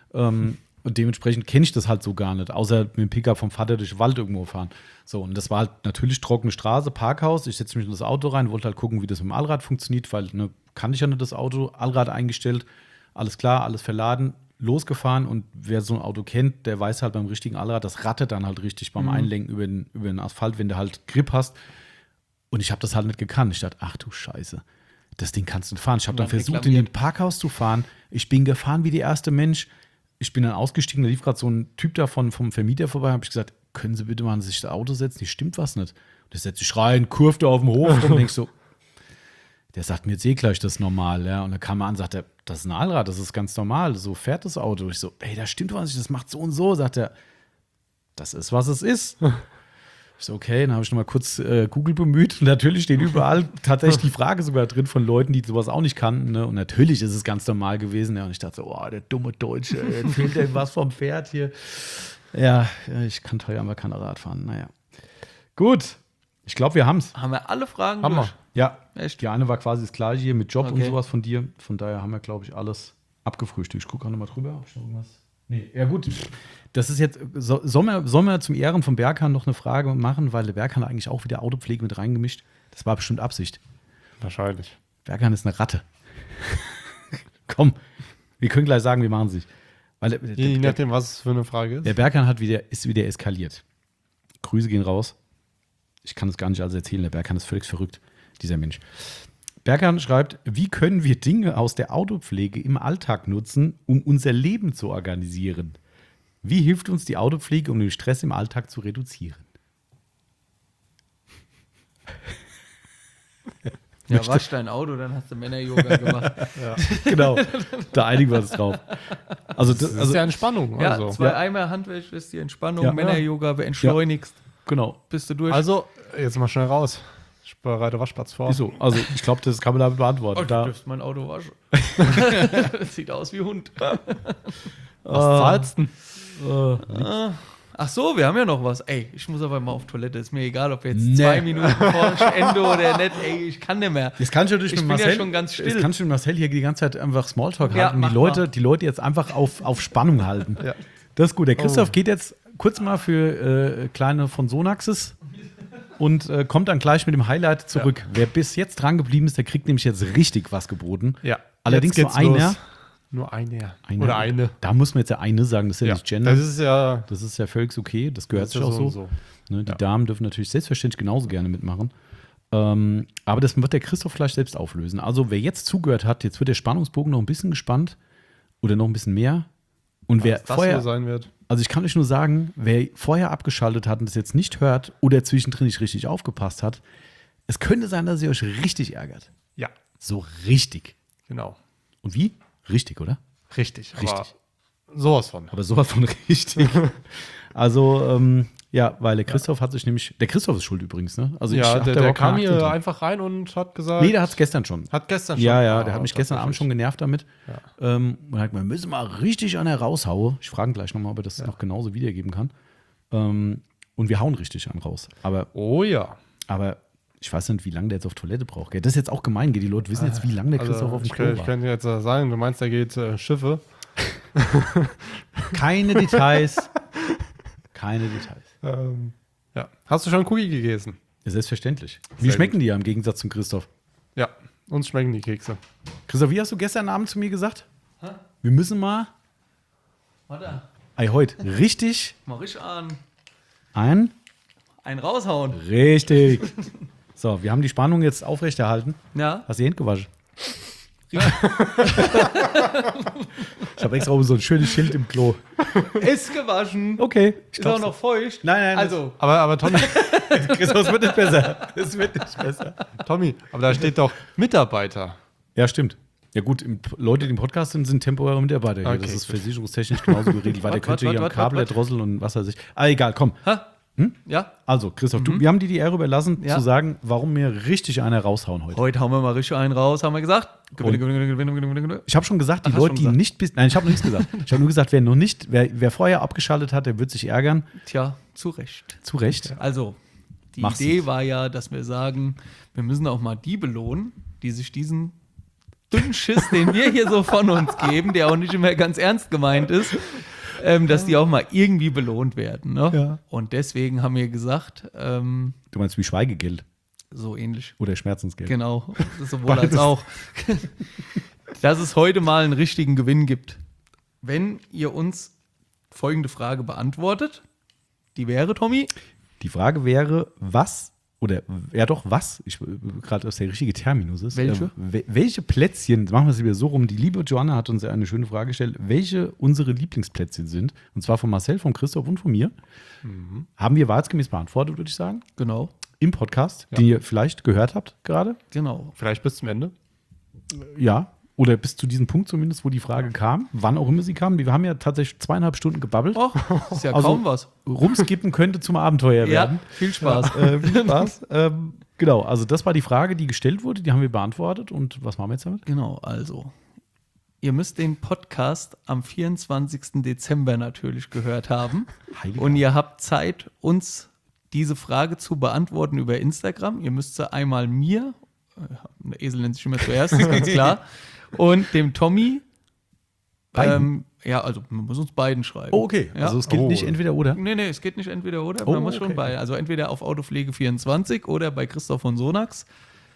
Und dementsprechend kenne ich das halt so gar nicht, außer mit dem Pickup vom Vater durch den Wald irgendwo fahren. So, und das war halt natürlich trockene Straße, Parkhaus. Ich setze mich in das Auto rein, wollte halt gucken, wie das mit dem Allrad funktioniert, weil kannte ich ja nicht das Auto. Allrad eingestellt, alles klar, alles verladen, losgefahren. Und wer so ein Auto kennt, der weiß halt beim richtigen Allrad, das rattert dann halt richtig beim Einlenken über den Asphalt, wenn du halt Grip hast. Und ich habe das halt nicht gekannt. Ich dachte, ach du Scheiße, das Ding kannst du nicht fahren. Ich habe dann versucht, in den Parkhaus zu fahren. Ich bin gefahren wie der erste Mensch. Ich bin dann ausgestiegen, da lief gerade so ein Typ da vom Vermieter vorbei, habe ich gesagt, können Sie bitte mal sich das Auto setzen? Hier stimmt was nicht. Und der setzt sich rein, kurft da auf dem Hof und denkst so, Der sagt mir jetzt eh gleich, das ist normal, ja. Und dann kam er an und sagt er, das ist ein Allrad, das ist ganz normal, so fährt das Auto. Ich so, ey, das stimmt was nicht, das macht so und so. Sagt er, das ist, was es ist. Ich so, okay, dann habe ich noch mal kurz Google bemüht. Und natürlich stehen überall tatsächlich die Frage sogar drin von Leuten, die sowas auch nicht kannten. Ne? Und natürlich ist es ganz normal gewesen. Ja. Und ich dachte so, oh, der dumme Deutsche, erzählt der was vom Pferd hier. Ja, ich kann teuer aber kein Rad fahren. Naja. Gut, ich glaube, wir haben es. Haben wir alle Fragen Haben wir. durch? Ja, Echt? die eine war quasi das gleiche hier mit Job und Okay. sowas von dir. Von daher haben wir, glaube ich, alles abgefrühstückt. Ich gucke auch noch mal drüber. Hab ich noch irgendwas? Nee, ja gut. Das ist jetzt, sollen wir zum Ehren von Berkan noch eine Frage machen, weil der Berkan hat eigentlich auch wieder Autopflege mit reingemischt. Das war bestimmt Absicht. Wahrscheinlich. Berkan ist eine Ratte. Komm, wir können gleich sagen, wir machen es nicht. Weil Je nachdem, was es für eine Frage ist. der Berkan ist wieder eskaliert. Grüße gehen raus. Ich kann es gar nicht alles erzählen. Der Berkan ist völlig verrückt, dieser Mensch. Berkan schreibt, wie können wir Dinge aus der Autopflege im Alltag nutzen, um unser Leben zu organisieren? Wie hilft uns die Autopflege, um den Stress im Alltag zu reduzieren? Ja, wasch dein Auto, dann hast du Männer-Yoga gemacht. Genau, da einigen wir uns drauf. Also, Das ist ja Entspannung. Ja, Also. 2 Eimer Handwäsche ist die Entspannung, Ja. Männer-Yoga, entschleunigst, genau. bist du durch. Also, jetzt mal schnell raus. Ich bereite Waschplatz vor. Ist so. Also, ich glaube, das kann man damit beantworten. Oh, du Da, dürfst mein Auto waschen. Das sieht aus wie Hund. Was zahlst du denn? Ach so, wir haben ja noch was. Ey, ich muss aber mal auf Toilette. Ist mir egal, ob jetzt Nee. 2 Minuten vor Ende oder nicht. Ey, ich kann nicht mehr. Jetzt kannst du natürlich Ich mit bin ja Marcel, schon ganz still. Jetzt kannst du mit Marcel hier die ganze Zeit einfach Smalltalk Ja, halten und mach die Leute jetzt einfach auf Spannung halten. Ja. Das ist gut. Der Christoph Oh. geht jetzt kurz mal für kleine von Sonaxes und kommt dann gleich mit dem Highlight zurück. Wer bis jetzt dran geblieben ist, der kriegt nämlich jetzt richtig was geboten. Ja. Allerdings Jetzt nur geht's einer. los. Nur einer. Oder eine. Da muss man jetzt ja eine sagen, das ist ja, nicht Gender. Das ist ja. Das ist ja völlig okay, das gehört Das sich ist auch ja so. so und Ne, die Ja. Damen dürfen natürlich selbstverständlich genauso gerne mitmachen. Aber das wird der Christoph gleich selbst auflösen. Also wer jetzt zugehört hat, jetzt wird der Spannungsbogen noch ein bisschen gespannt oder noch ein bisschen mehr. Und wer Was das vorher, so sein wird. also ich kann euch nur sagen, wer vorher abgeschaltet hat und das jetzt nicht hört oder zwischendrin nicht richtig aufgepasst hat, es könnte sein, dass ihr euch richtig ärgert. Ja, So richtig. genau. Und wie? Richtig, oder? Richtig. Richtig. Aber sowas von. Aber sowas von richtig. Also, ja, weil der Christoph hat sich nämlich, der Christoph ist schuld übrigens, ne? Also Ja, hab da der überhaupt keine kam Aktien hier drin. einfach rein und hat gesagt. Nee, der hat es gestern schon. hat gestern schon. Ja, ja, Ah, der hat mich gestern Abend schon genervt damit. Und hat gesagt, wir müssen mal richtig an der raushauen. Ich frage ihn gleich nochmal, ob er das noch genauso wiedergeben kann. Und wir hauen richtig an raus. Aber Oh ja. ich weiß nicht, wie lange der jetzt auf Toilette braucht. Gell? Das ist jetzt auch gemein, gell? Die Leute wissen jetzt, wie lange der Christoph auf dem Klo ich war. könnte jetzt sagen, du meinst, der geht Schiffe. Keine Details. Keine Details. Ja. Hast du schon Cookie gegessen? Ja, selbstverständlich. Wie Sehr schmecken die ja im Gegensatz zum Christoph? Ja. Uns schmecken die Kekse. Christoph, wie hast du gestern Abend zu mir gesagt? Wir müssen mal, Warte, heute, richtig mach ich an. ein. Einen raushauen. Richtig. So, wir haben die Spannung jetzt aufrechterhalten. Ja. Hast du die Hände gewaschen? Ich habe extra oben so ein schönes Schild im Klo. Ist gewaschen. Okay. Ist auch noch feucht. Nein, Also, Aber Tommy, Christoph, es wird nicht besser. Es wird nicht besser. Tommy, aber da steht doch Mitarbeiter. Ja, stimmt. Ja gut, Leute, die im Podcast sind temporäre Mitarbeiter hier. Okay, das ist gut. versicherungstechnisch genauso geregelt, weil der könnte hier am Kabel erdrosseln und was weiß ich. Ah, egal, komm. ja. Also, Christoph, wir haben dir die Ehre überlassen, Ja. zu sagen, warum wir richtig einer raushauen heute. Heute hauen wir mal richtig einen raus, haben wir gesagt. Gewinne. Ich habe schon gesagt, die Ach, hast Leute, schon die gesagt. nicht bis. Nein, ich habe noch nichts gesagt. Ich habe nur gesagt, wer vorher abgeschaltet hat, der wird sich ärgern. Tja, zu Recht. Zu Recht. Also, die Mach's Idee nicht. war ja, dass wir sagen, wir müssen auch mal die belohnen, die sich diesen dünnen Schiss, den wir hier so von uns geben, der auch nicht immer ganz ernst gemeint ist, dass die auch mal irgendwie belohnt werden. Ne? Ja. Und deswegen haben wir gesagt, Du meinst wie Schweigegeld so ähnlich. oder Schmerzensgeld? Genau, sowohl als auch. Dass es heute mal einen richtigen Gewinn gibt. Wenn ihr uns folgende Frage beantwortet, die wäre, Tommy? Die Frage wäre, was ich gerade, was der richtige Terminus ist. Welche? Welche Plätzchen, machen wir es wieder so rum, die liebe Joanna hat uns ja eine schöne Frage gestellt, welche unsere Lieblingsplätzchen sind, und zwar von Marcel, von Christoph und von mir, haben wir wahrheitsgemäß beantwortet, würde ich sagen. Genau. im Podcast, Ja. den ihr vielleicht gehört habt gerade. Genau. Vielleicht bis zum Ende. Ja. Oder bis zu diesem Punkt zumindest, wo die Frage kam, wann auch immer sie kam. Wir haben ja tatsächlich 2,5 Stunden gebabbelt. Och, ist ja Also, kaum was. Rumskippen könnte zum Abenteuer werden. Viel Spaß. Viel Spaß. Genau, also das war die Frage, die gestellt wurde, die haben wir beantwortet. Und was machen wir jetzt damit? Genau, also. Ihr müsst den Podcast am 24. Dezember natürlich gehört haben. Heiliger. Und ihr habt Zeit, uns diese Frage zu beantworten über Instagram. Ihr müsst sie einmal mir, der Esel nennt sich immer zuerst, ist ganz klar, und dem Tommy. Beiden? Ja, also man muss uns beiden schreiben. Oh, okay. Ja. Also es gilt nicht entweder oder. Nee, es geht nicht entweder oder. Oh, Man muss schon okay. bei. Also entweder auf Autopflege24 oder bei Christoph von Sonax.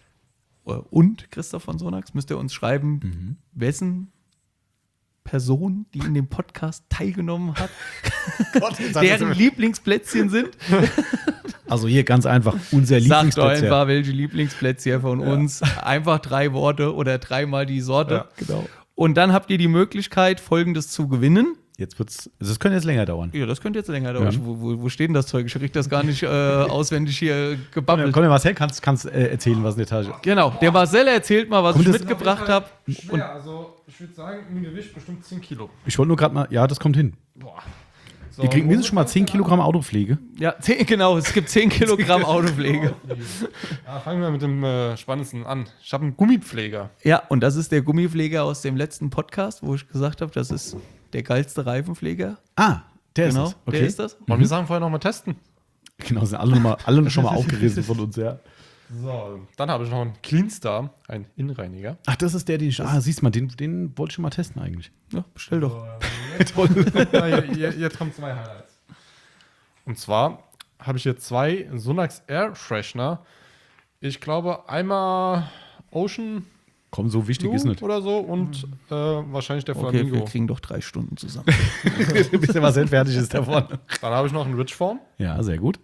Und Christoph von Sonax müsst ihr uns schreiben, wessen Person, die in dem Podcast teilgenommen hat, deren Lieblingsplätzchen sind. Also hier ganz einfach, unser Sagt Lieblingsplatz. einfach, welche Lieblingsplätzchen von uns. Einfach 3 Worte oder 3-mal die Sorte. Ja, genau. Und dann habt ihr die Möglichkeit, Folgendes zu gewinnen. Jetzt wird's, also es könnte jetzt länger dauern. Ja, das könnte jetzt länger dauern. Ja. Wo steht denn das Zeug? Ich krieg das gar nicht auswendig hier Komm, gebabbelt. komm was her, kannst erzählen, was in der Tasche. Genau, der Marcel erzählt mal, was Kommt ich das- mitgebracht habe. Schwer, also ich würde sagen, im Gewicht bestimmt 10 Kilo. Ich wollte nur gerade mal, ja, das kommt hin. Boah. So, Wir kriegen mindestens schon mal 10 Kilogramm Autopflege. Ja, 10, genau, es gibt 10 Kilogramm Autopflege. Ja, fangen wir mit dem Spannendsten an. Ich habe einen Gummipfleger. Ja, und das ist der Gummipfleger aus dem letzten Podcast, wo ich gesagt habe, das ist der geilste Reifenpfleger. Ah, der Genau, ist es. Okay. der ist das. Wollen wir Sachen vorher nochmal testen? Genau, sind alle schon mal aufgerissen von uns, ja. So, dann habe ich noch einen Cleanstar, einen Innenreiniger. Ach, das ist der, den ich. Ah, siehst du mal, den wollte ich schon mal testen eigentlich. Ja, bestell doch. Toll. Jetzt kommen 2 Highlights. Und zwar habe ich hier 2 Sonax Air Freshener. Ich glaube, einmal Ocean Komm, so wichtig ist Blue nicht. oder so und wahrscheinlich der Okay, wir Flamingo. kriegen doch 3 Stunden zusammen. Ein bisschen was fertig ist davon. Dann habe ich noch einen Rich Form. Ja, sehr gut.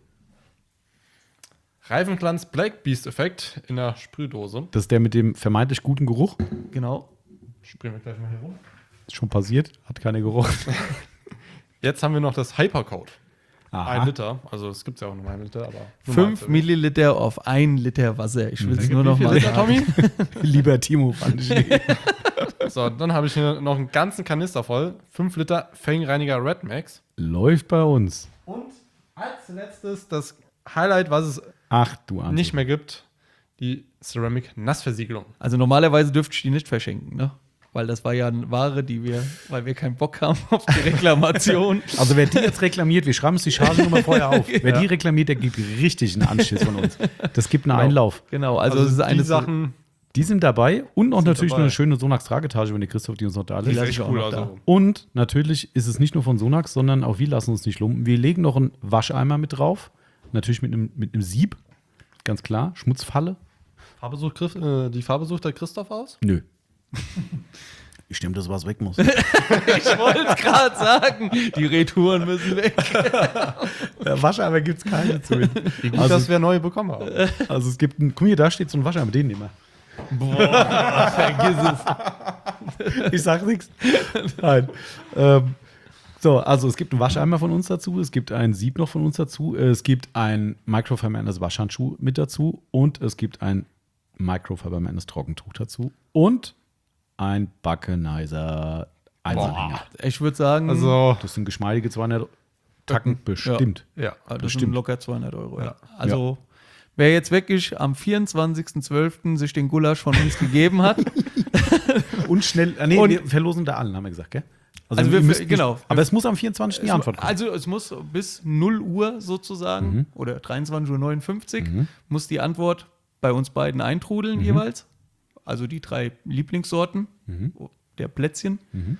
Reifenglanz Black Beast Effekt in der Sprühdose. Das ist der mit dem vermeintlich guten Geruch. Genau. Sprühen wir gleich mal hier rum. Ist schon passiert, hat keiner Geruch. Jetzt haben wir noch das Hypercoat. Aha. 1 Liter. Also es gibt ja auch nur 1 Liter, aber 5 Milliliter auf 1 Liter Wasser. Ich will es nur noch Wie viel mal Liter, sagen. Tommy? Lieber Timo, fand ich nicht. So, dann habe ich hier noch einen ganzen Kanister voll. 5 Liter Fangreiniger Red Max. Läuft bei uns. Und als letztes das Highlight, was es Ach, du Arme. nicht mehr gibt, die Ceramic Nassversiegelung. Also normalerweise dürfte ich die nicht verschenken, ne? Weil das war ja eine Ware, weil wir keinen Bock haben auf die Reklamation. Also wer die jetzt reklamiert, wir schreiben uns die Chargennummer vorher auf. Wer die reklamiert, der gibt richtig einen Anschiss von uns. Das gibt einen Einlauf. Genau, also es ist die eine Sachen, Die sind dabei und auch natürlich dabei. noch eine schöne Sonax-Tragetasche, wenn der Christoph die uns noch da die lässt. lasse ist ich echt auch cool. noch da. Also. Und natürlich ist es nicht nur von Sonax, sondern auch wir lassen uns nicht lumpen. Wir legen noch einen Wascheimer mit drauf. Natürlich mit einem Sieb. Ganz klar. Schmutzfalle. Die Farbe sucht der Christoph aus? Nö. Ich nehme das, was weg muss. Ich wollte gerade sagen, die Retouren müssen weg. Wascheimer gibt es keine zu. Wie gut, Also- dass wir neue bekommen haben. Also es gibt einen, guck mal hier, da steht so ein Wascheimer, den nehmen Boah, vergiss es. wir. Ich sag nichts. Nein. So, also es gibt einen Wascheimer von uns dazu, es gibt ein Sieb noch von uns dazu, es gibt ein microfibermandes Waschhandschuh mit dazu und es gibt ein microfibermandes Trockentuch dazu und ein Backenizer Einzelhänger. Ich würde sagen, Also, Das sind geschmeidige 200 Tacken bestimmt. ja. das bestimmt. sind locker 200 Euro. Ja. Ja. Also, wer jetzt wirklich am 24.12. sich den Gulasch von uns gegeben hat, Und schnell, Und- wir verlosen da allen, haben wir gesagt, gell? Also ihr wir- müsst nicht- genau. Aber es muss am 24. die Antwort kommen. also es muss bis 0 Uhr sozusagen oder 23:59 Uhr muss die Antwort bei uns beiden eintrudeln jeweils. Also die 3 Lieblingssorten der Plätzchen.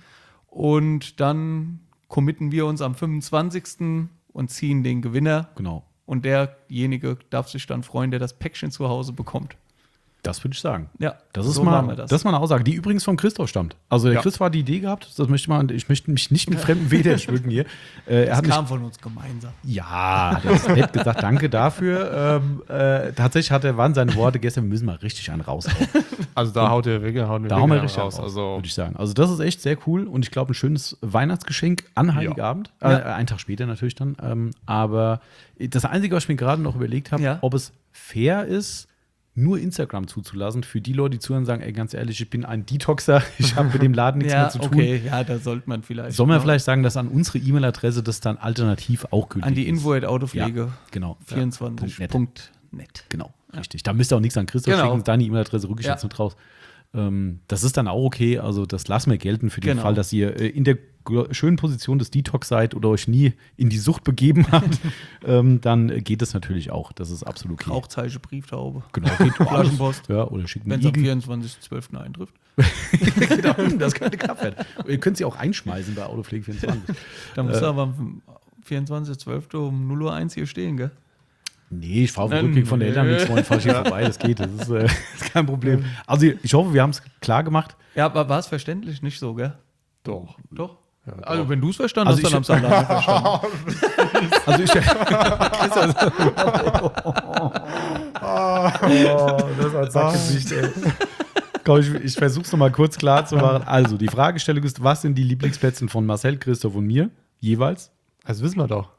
Und dann committen wir uns am 25. und ziehen den Gewinner. Genau. Und derjenige darf sich dann freuen, der das Päckchen zu Hause bekommt. Das würde ich sagen. Ja, Das ist so machen wir das. Das ist mal eine Aussage, die übrigens von Christoph stammt. Also der Ja. Christoph hat die Idee gehabt, ich möchte mich nicht mit fremden Federn schmücken hier. Das kam von uns gemeinsam. Ja, das ist nett gesagt, danke dafür. Tatsächlich waren seine Worte gestern, wir müssen mal richtig einen raushauen. Also da hauen wir Da wirklich hauen wir einen richtig raus. raus, Also würde ich sagen. Also das ist echt sehr cool und ich glaube ein schönes Weihnachtsgeschenk an Heiligabend. Einen Tag später natürlich dann. Aber das Einzige, was ich mir gerade noch überlegt habe, ob es fair ist, nur Instagram zuzulassen für die Leute, die zuhören und sagen, ey, ganz ehrlich, ich bin ein Detoxer, ich habe mit dem Laden nichts mehr zu tun. Okay, ja, da sollte man vielleicht. Sollen wir vielleicht sagen, dass an unsere E-Mail-Adresse das dann alternativ auch gültig ist? An die Info@autopflege Ja, genau. 24.net. Genau, richtig. Da müsst ihr auch nichts an Christoph schicken, deine E-Mail-Adresse rücke ich jetzt nicht raus. Das ist dann auch okay, also das lassen wir gelten für den Fall, dass ihr in der schönen Position des Detox seid oder euch nie in die Sucht begeben habt, dann geht das natürlich auch. Das ist absolut okay. Rauchzeichen, Brieftaube. Genau, geht auch alles. Flaschenpost. Ja, oder schickt Wenn einen es am Igel. 24.12. eintrifft. Genau, das könnte knapp werden. Ihr könnt sie auch einschmeißen bei Autopflege 24. Da musst du aber am 24.12. um 0:01 Uhr hier stehen, gell? Nee, ich fahre auf dem Rückweg von den Eltern nichts Freund, fahre ich hier vorbei, das geht, das ist kein Problem. Also ich hoffe, wir haben es klar gemacht. Ja, aber war es verständlich nicht so, gell? doch. Doch. Ja, Also wenn du es verstanden Also hast, dann haben es alle verstanden. Also das als Sackgesicht, ey. Komm, ich versuche es nochmal kurz klar zu machen. Also, die Fragestellung ist, was sind die Lieblingsplätze von Marcel, Christoph und mir jeweils? Das wissen wir doch.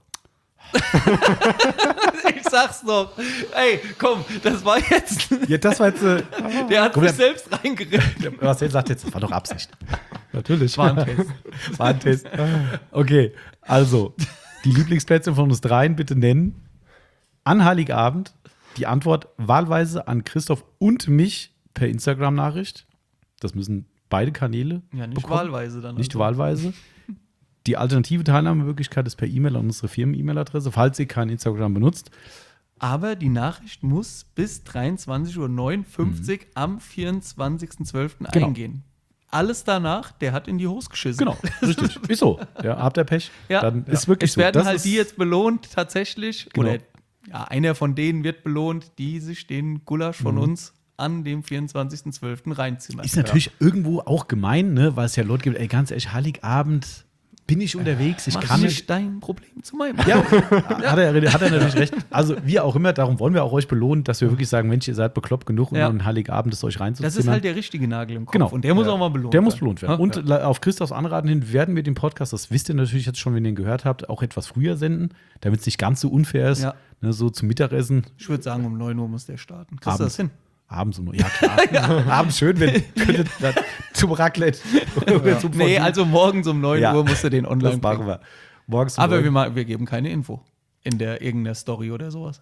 Ich sag's doch. Ey, komm, das war jetzt. Ja, das war jetzt. Der hat Komm, sich selbst reingeredet. Marcel sagt jetzt, das war doch Absicht. Natürlich. War ein Test. War ein Test. Okay, also, die Lieblingsplätze von uns dreien bitte nennen. An Heiligabend die Antwort wahlweise an Christoph und mich per Instagram-Nachricht. Das müssen beide Kanäle Ja, nicht bekommen. wahlweise dann. Nicht also. wahlweise. Die alternative Teilnahmemöglichkeit ist per E-Mail an unsere Firmen-E-Mail-Adresse, falls ihr kein Instagram benutzt. Aber die Nachricht muss bis 23:59 Uhr am 24.12. Genau. eingehen. Alles danach, der hat in die Hose geschissen. Genau, richtig. Ist so. Ja, habt ihr Pech? Ja. Dann ist wirklich Es so. werden Das halt ist- die jetzt belohnt, tatsächlich. Genau. Oder ja, einer von denen wird belohnt, die sich den Gulasch von uns an dem 24.12. reinzimmern. Ist natürlich irgendwo auch gemein, ne? Weil es ja Leute gibt, ey, ganz ehrlich, Heiligabend bin ich unterwegs, ich Mach kann nicht dein Problem zu meinem. Ja, hat er natürlich recht. Also, wie auch immer, darum wollen wir auch euch belohnen, dass wir wirklich sagen, Mensch, ihr seid bekloppt genug, um Ja. an Heiligabend es euch reinzuzimmern. Das ist halt der richtige Nagel im Kopf. Genau. Und der muss auch mal belohnt Der muss werden. belohnt werden. Und auf Christophs Anraten hin werden wir den Podcast, das wisst ihr natürlich jetzt schon, wenn ihr ihn gehört habt, auch etwas früher senden, damit es nicht ganz so unfair ist. Ja. Ne, so zum Mittagessen. Ich würde sagen, um 9 Uhr muss der starten. Kriegst du das hin? Abends um, ja klar. Abends schön, wenn könntet dann zum Raclette. Oder zum Nee, Fondue. also morgens um 9 Ja. Uhr musst du den online das machen bringen. wir. Morgens um Aber 9. wir geben keine Info in der irgendeiner Story oder sowas.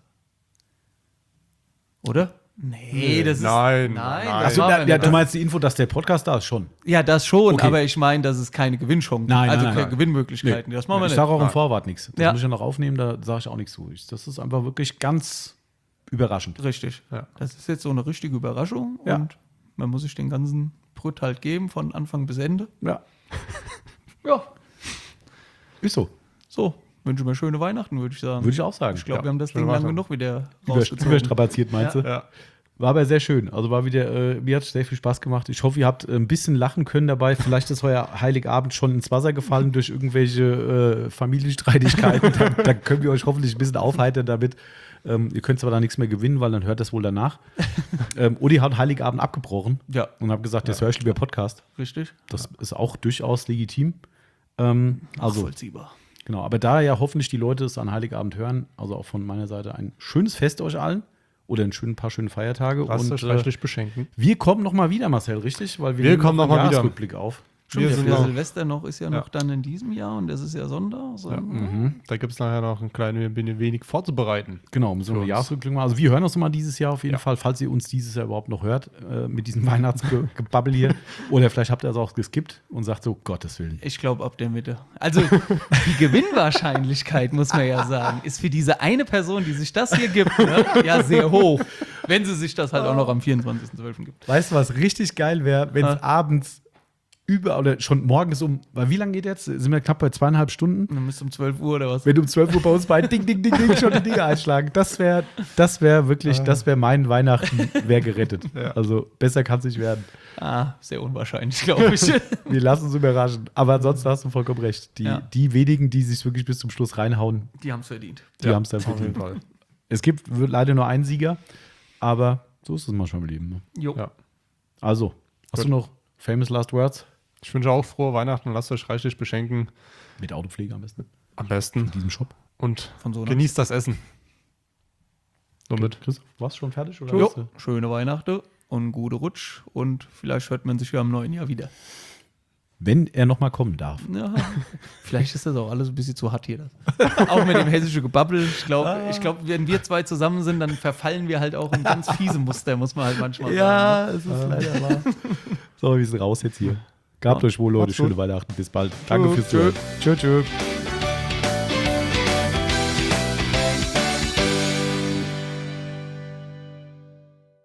Oder? Nee, das ist. Nein, Nein, nein. das Achso, machen wir ja, nicht. du meinst die Info, dass der Podcast da ist schon. Ja, das schon, Okay. aber ich meine, dass es keine Gewinnchancen Nein, also nein, keine nein. Gewinnmöglichkeiten. Das machen wir Ich nicht. sage auch im Vorwort nichts. Das Ja. muss ich ja noch aufnehmen, da sage ich auch nichts zu. Das ist einfach wirklich ganz überraschend. Richtig. Ja. Das ist jetzt so eine richtige Überraschung Ja. und man muss sich den ganzen Brütt halt geben, von Anfang bis Ende. Ja. Ja. Ist so. So, wünsche mir schöne Weihnachten, würde ich sagen. Würde ich auch sagen. Ich glaube, Ja. wir haben das Schöne Ding lang Weihnachten. genug wieder rausgezogen. Überstrapaziert, meinst du? Ja. War aber sehr schön. Also war wieder, mir hat es sehr viel Spaß gemacht. Ich hoffe, ihr habt ein bisschen lachen können dabei. Vielleicht ist euer Heiligabend schon ins Wasser gefallen durch irgendwelche Familienstreitigkeiten. Da können wir euch hoffentlich ein bisschen aufheitern damit. Ihr könnt zwar da nichts mehr gewinnen, weil dann hört das wohl danach. Udi hat Heiligabend abgebrochen Ja, und hat gesagt, jetzt höre ich lieber Podcast. richtig. Das ist auch durchaus legitim. Also, Nachvollziehbar. genau. Aber da ja hoffentlich die Leute es an Heiligabend hören, also auch von meiner Seite ein schönes Fest euch allen. Oder ein paar schöne Feiertage. Lasst Und euch reichlich beschenken. wir kommen noch mal wieder, Marcel, richtig? Weil Wir nehmen kommen noch mal einen wieder. Jahresrückblick auf. Stimmt, Wir ja, sind für noch- Silvester noch ist ja noch dann in diesem Jahr und das ist ja Sonntag. So. Da gibt es nachher noch ein kleines wenig vorzubereiten. Genau, so eine uns. Jahresrückblick mal. Also wir hören uns noch mal dieses Jahr auf jeden Fall, falls ihr uns dieses Jahr überhaupt noch hört, mit diesem Weihnachtsgebabbel hier. Oder vielleicht habt ihr es auch geskippt und sagt so, Gottes Willen. Ich glaube ab der Mitte. Also die Gewinnwahrscheinlichkeit, muss man ja sagen, ist für diese eine Person, die sich das hier gibt, ne, ja sehr hoch. Wenn sie sich das halt auch noch am 24.12. gibt. Weißt du, was richtig geil wäre, wenn es abends oder schon morgens weil wie lange geht jetzt? Sind wir knapp bei 2,5 Stunden? Dann bist du um 12 Uhr oder was? Wenn du um 12 Uhr bei uns beiden ding, ding, ding, ding schon die Dinge einschlagen, das wäre wirklich, das wäre mein Weihnachten, wäre gerettet. Ja. Also besser kann es nicht werden. Sehr unwahrscheinlich, glaube ich. Wir lassen uns überraschen. Aber ansonsten hast du vollkommen recht. Die wenigen, die sich wirklich bis zum Schluss reinhauen, Die haben es verdient. die haben es dann Auf jeden verdient. Fall. Es gibt leider nur einen Sieger, aber so ist es manchmal im Leben. Ne? Jo. Ja. Also, hast du noch famous last words? Ich wünsche auch frohe Weihnachten. Lasst euch reichlich beschenken. Mit Autopflege am besten. Am besten. In diesem Shop. Und Von so genießt das Essen. Somit. Christoph, warst du schon fertig? Oder Jo. hast du- Schöne Weihnachten und gute Rutsch. Und vielleicht hört man sich ja im neuen Jahr wieder. Wenn er nochmal kommen darf. Ja, vielleicht ist das auch alles ein bisschen zu hart hier. Das. Auch mit dem hessischen Gebabbel. Ich glaube, wenn wir zwei zusammen sind, dann verfallen wir halt auch in ganz fiese Muster, muss man halt manchmal sagen. es ist leider wahr. So, wir sind raus jetzt hier. Gehabt euch wohl, Leute. Macht's gut. Schöne Weihnachten. Bis bald. Danke fürs Zuhören. Tschö, tschö.